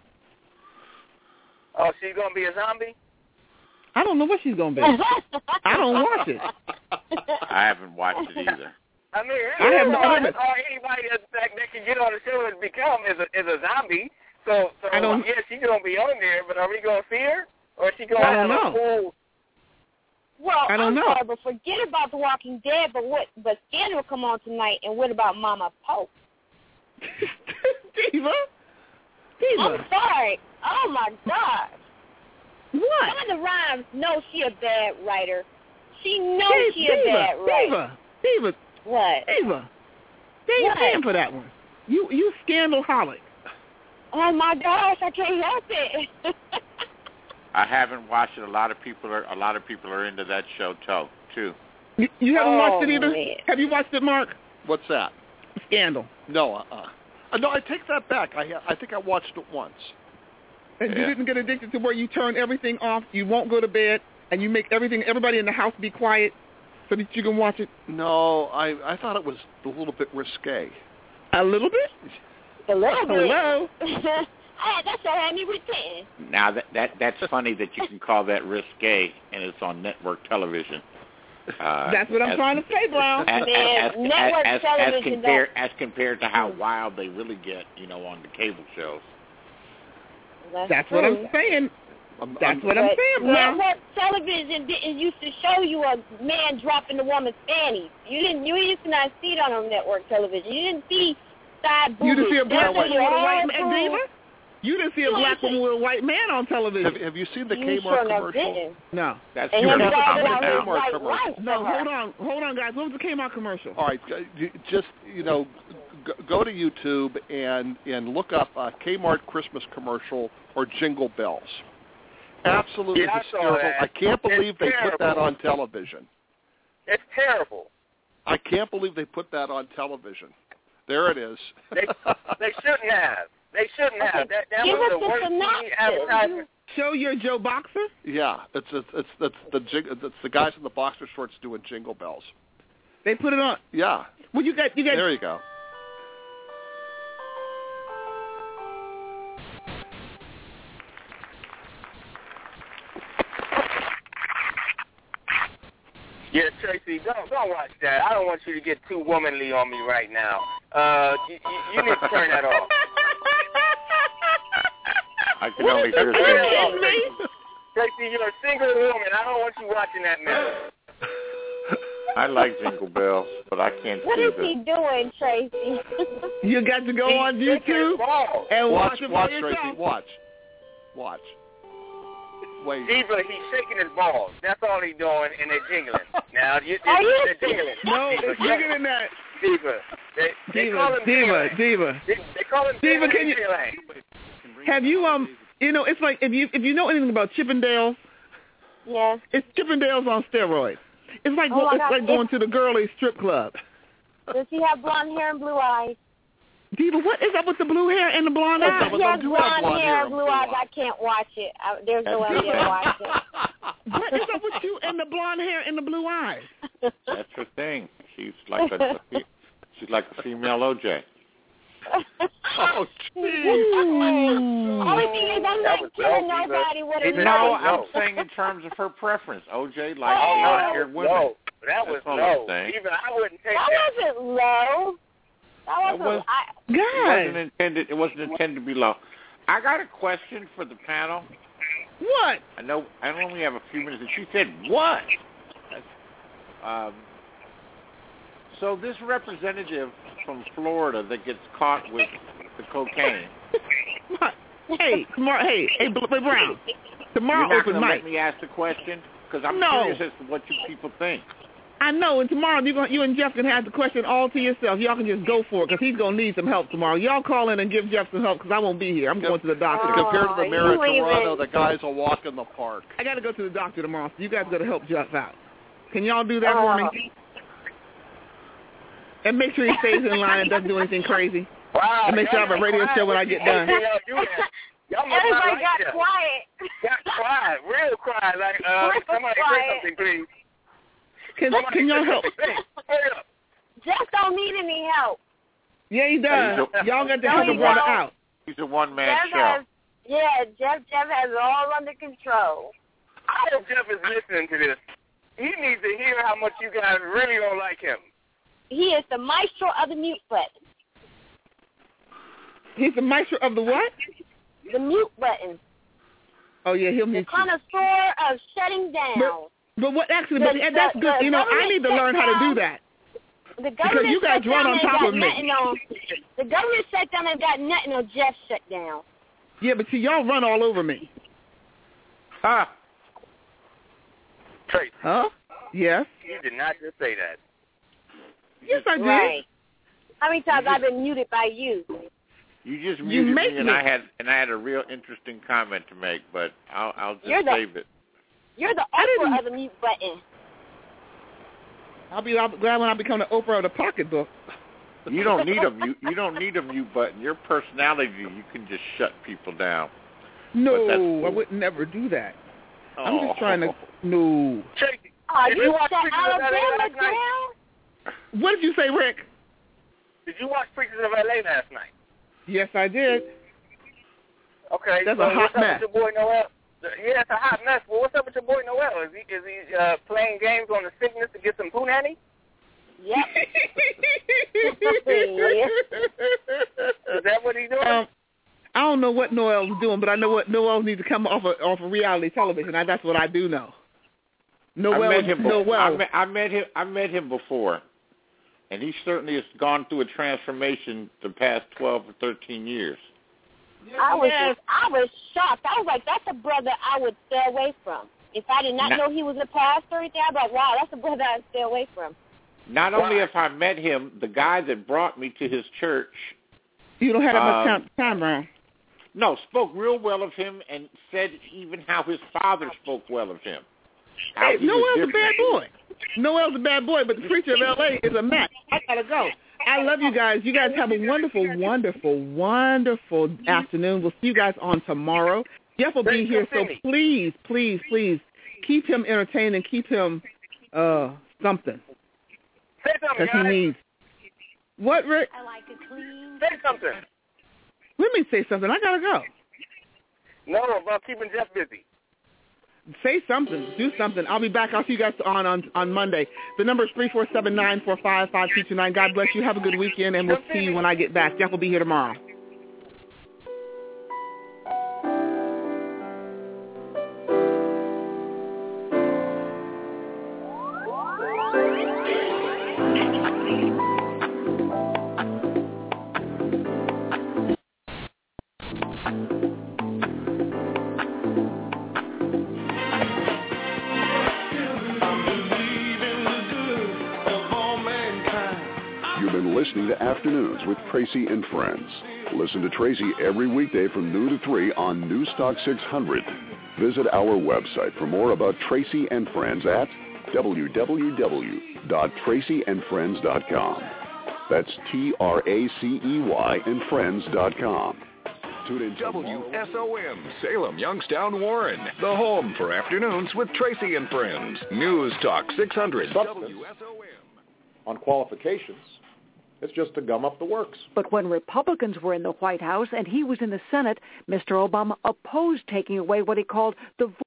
Oh, she's gonna be a zombie? I don't know what she's going to be. I don't watch it. I haven't watched it either. I mean, I have no- all, I haven't- all anybody that, that that can get on the show and become is a is a zombie. So, so I don't- yeah, she's gonna be on there. But are we gonna see her, or is she gonna I have don't a know. full? Well, I don't I'm know. sorry, but forget about The Walking Dead. But what? But Scandal will come on tonight, and what about Mama Pope? Diva? Diva? I'm sorry. Oh my God. What? Shonda Rhimes knows she a bad writer. She knows Diva, she a bad writer. Diva, Diva, What? Diva. They ain't What? paying for that one. You you scandalholic. Oh my gosh, I can't help it. I haven't watched it. A lot of people are. A lot of people are into that show too. Too. You, you haven't Oh, watched it either? man. Have you watched it, Mark? What's that? Scandal. No, uh-uh. Uh, no, I take that back. I I think I watched it once. And you Yeah. didn't get addicted to where you turn everything off, you won't go to bed, and you make everything, everybody in the house be quiet so that you can watch it? No, I I thought it was a little bit risque. A little bit? A little bit. Hello? Hey, that's what had me repenting. Now that that that's funny that you can call that risque and it's on network television. Uh, That's what I'm as, trying to say, Brown. As, Man, as, network as, as, television as compared as compared to how wild they really get, you know, on the cable shows. That's, That's true. what I'm saying. That's what I'm But saying, Brown. network television didn't used to show you a man dropping the woman's panties. You didn't. You used to not see it on network television. You didn't see side boobies. You didn't see a black That's woman with a white all man, true. Diva? You didn't see a black woman with a white man on television. Have, have you seen the You Kmart sure enough commercial? didn't. No. That's And true. he That's bragged common about now. his white commercial. wife. No, for her. hold on. Hold on, guys. What was the Kmart commercial? All right, uh, you- just you know, go, go to YouTube and and look up uh, Kmart Christmas commercial or Jingle Bells. Absolutely Yeah, I saw hysterical. that. I can't believe It's they put that terrible. on television. It's terrible. I can't believe they put that on television. There it is. They they shouldn't have. They shouldn't have. That, that Give was us the the worst T V synopsis. advertisement. Show your Joe Boxer? Yeah, it's it's it's, it's the jing, it's the guys in the boxer shorts doing Jingle Bells. They put it on. Yeah. Well, you got you got. There you go. Yeah, Tracy, don't don't watch that. I don't want you to get too womanly on me right now. Uh, you, you, you need to turn that off. I can only hear Turn it that. off, Tracy. Tracy, you're a single woman. I don't want you watching that mess. I like Jingle Bells, but I can't What see is them. he doing, Tracy? You got to go He's on shaking his YouTube balls. and Watch, watch it watch, for Tracy. yourself. Watch, watch. Wait. Diva, he's shaking his balls. That's all he's doing, and they're jingling. Now, you, Are you they're jingling. No, Diva, it's bigger than that. Diva. They, they call Diva, him Diva, Disneyland. Diva. They, they call him Diva, can you- Disneyland. Have you um? You know, it's like if you if you know anything about Chippendales, Yes. it's Chippendales on steroids. It's like Oh my it's God, like going to the girly strip club. Does he have blonde hair and blue eyes? Diva, what is up with the blue hair and the blonde If eyes? he has blonde hair and blue eyes, I can't watch it. I, there's no way I'm going to watch it. What is up with you and the blonde hair and the blue eyes? That's her thing. She's like a she's like a female O J. Oh, Only thing is, I'm That not was killing dope, Diva. nobody with a Diva, No, that I'm was saying in terms of her preference. O J likes Oh, no, that blonde-haired was women. low. That was That's all I'm low. saying. Even I wouldn't take That that. wasn't low. That That wasn't. was- I, It wasn't God, intended. It wasn't intended to be low. I got a question for the panel. what? I know I only have a few minutes, and she said what? Um, so this representative from Florida that gets caught with the cocaine. What? Hey, tomorrow. Hey, hey, Bl- hey, Brown. Tomorrow You're not open going to mic. let me ask the question because I'm No. curious as to what you people think. I know, and tomorrow you gonna, you and Jeff can have the question all to yourself. Y'all can just go for it because he's gonna need some help tomorrow. Y'all call in and give Jeff some help because I won't be here. I'm going to the doctor. Compared to the Oh, mayor of you Toronto, even- the guys will walk in the park. I got to go to the doctor tomorrow, so you guys got to help Jeff out. Can y'all do that for me? And make sure he stays in line and doesn't do anything crazy. Wow. And make sure I have a radio show when I get done. Y'all must not everybody like got that. quiet. Got quiet, real quiet. Like, uh, Real somebody say quiet. something, please. Can, Somebody can say y'all help? something. Hey, hurry up. Jeff don't need any help. Yeah, he does. Y'all got to help No, a he brother don't. out. He's a one-man Jeff show. has, yeah, Jeff, Jeff has it all under control. I hope Jeff is listening to this. He needs to hear how much you guys really don't like him. He is the maestro of the mute button. He's the maestro of the what? The mute button. Oh, yeah, he'll The mute you. connoisseur of shutting down. But what actually, The- but and that's the- good. the You know, I government need to learn how to do that. The government you guys shut run down on and top got of me. nothing on. The government shut down and got nothing on Jeff shut down. Yeah, but see, y'all run all over me. Huh? Tracy, Huh? Yes. you did not just say that. Yes, I did. Right. How many times I've been muted by you? You just You muted make me, and me. I had and I had a real interesting comment to make, but I'll I'll just You're the- save it. You're the I didn't- Oprah of the mute button. I'll be I'll be glad when I become the Oprah of the pocketbook. You don't need a mute. You don't need a mute button. Your personality, you can just shut people down. No, that's- I would never do that. I'm Oh. just trying to. No. Tracy, Oh, did you you watch shut Preachers of L A Alabama last night? down? What did you say, Rick? Did you watch Preachers of L A last night? Yes, I did. Okay. That's so a hot what's up mess. with your boy Noel? yeah, it's a hot mess. Well, what's up with your boy Noel? Is he is he uh, playing games on the sickness to get some punani? Yep. Is that what he's doing? Um, I don't know what Noel's doing, but I know what Noel needs to come off of, off of reality television. I, that's what I do know. Noel, I met him. Noel. I met, I met him. I met him before, and he certainly has gone through a transformation the past twelve or thirteen years. I was just, I was shocked. I was like, that's a brother I would stay away from. If I did not Not, know he was a pastor or anything, I'd be like, wow, that's a brother I'd stay away from. Not only have I met him, the guy that brought me to his church. You don't have that much um, time, time around. No, spoke real well of him and said even how his father spoke well of him. How Hey, he Noel's was a bad boy. Noel's a bad boy, but the preacher of L A is a Mac. I gotta go. I love you guys. You guys have a wonderful, wonderful, wonderful afternoon. We'll see you guys on tomorrow. Jeff will be here, so please, please, please keep him entertained and keep him uh something. Say something, Because he guys. needs. What, Rick? I like it clean. Say something. Let me say something. I gotta go. No, about keeping Jeff busy. Say something. Do something. I'll be back. I'll see you guys on on, on Monday. The number is three four seven, nine four five, five two two nine. God bless you. Have a good weekend, and we'll see you when I get back. Jeff will be here tomorrow. Listening to Afternoons with Tracy and Friends. Listen to Tracy every weekday from noon to three on Newstalk six hundred. Visit our website for more about Tracy and Friends at w w w dot tracy and friends dot com. That's T R A C E Y and friends dot com. Tune in W S O M, Salem, Youngstown, Warren. The home for Afternoons with Tracy and Friends. News Talk six hundred. W S O M. On qualifications, it's just to gum up the works. But when Republicans were in the White House and he was in the Senate, Mister Obama opposed taking away what he called the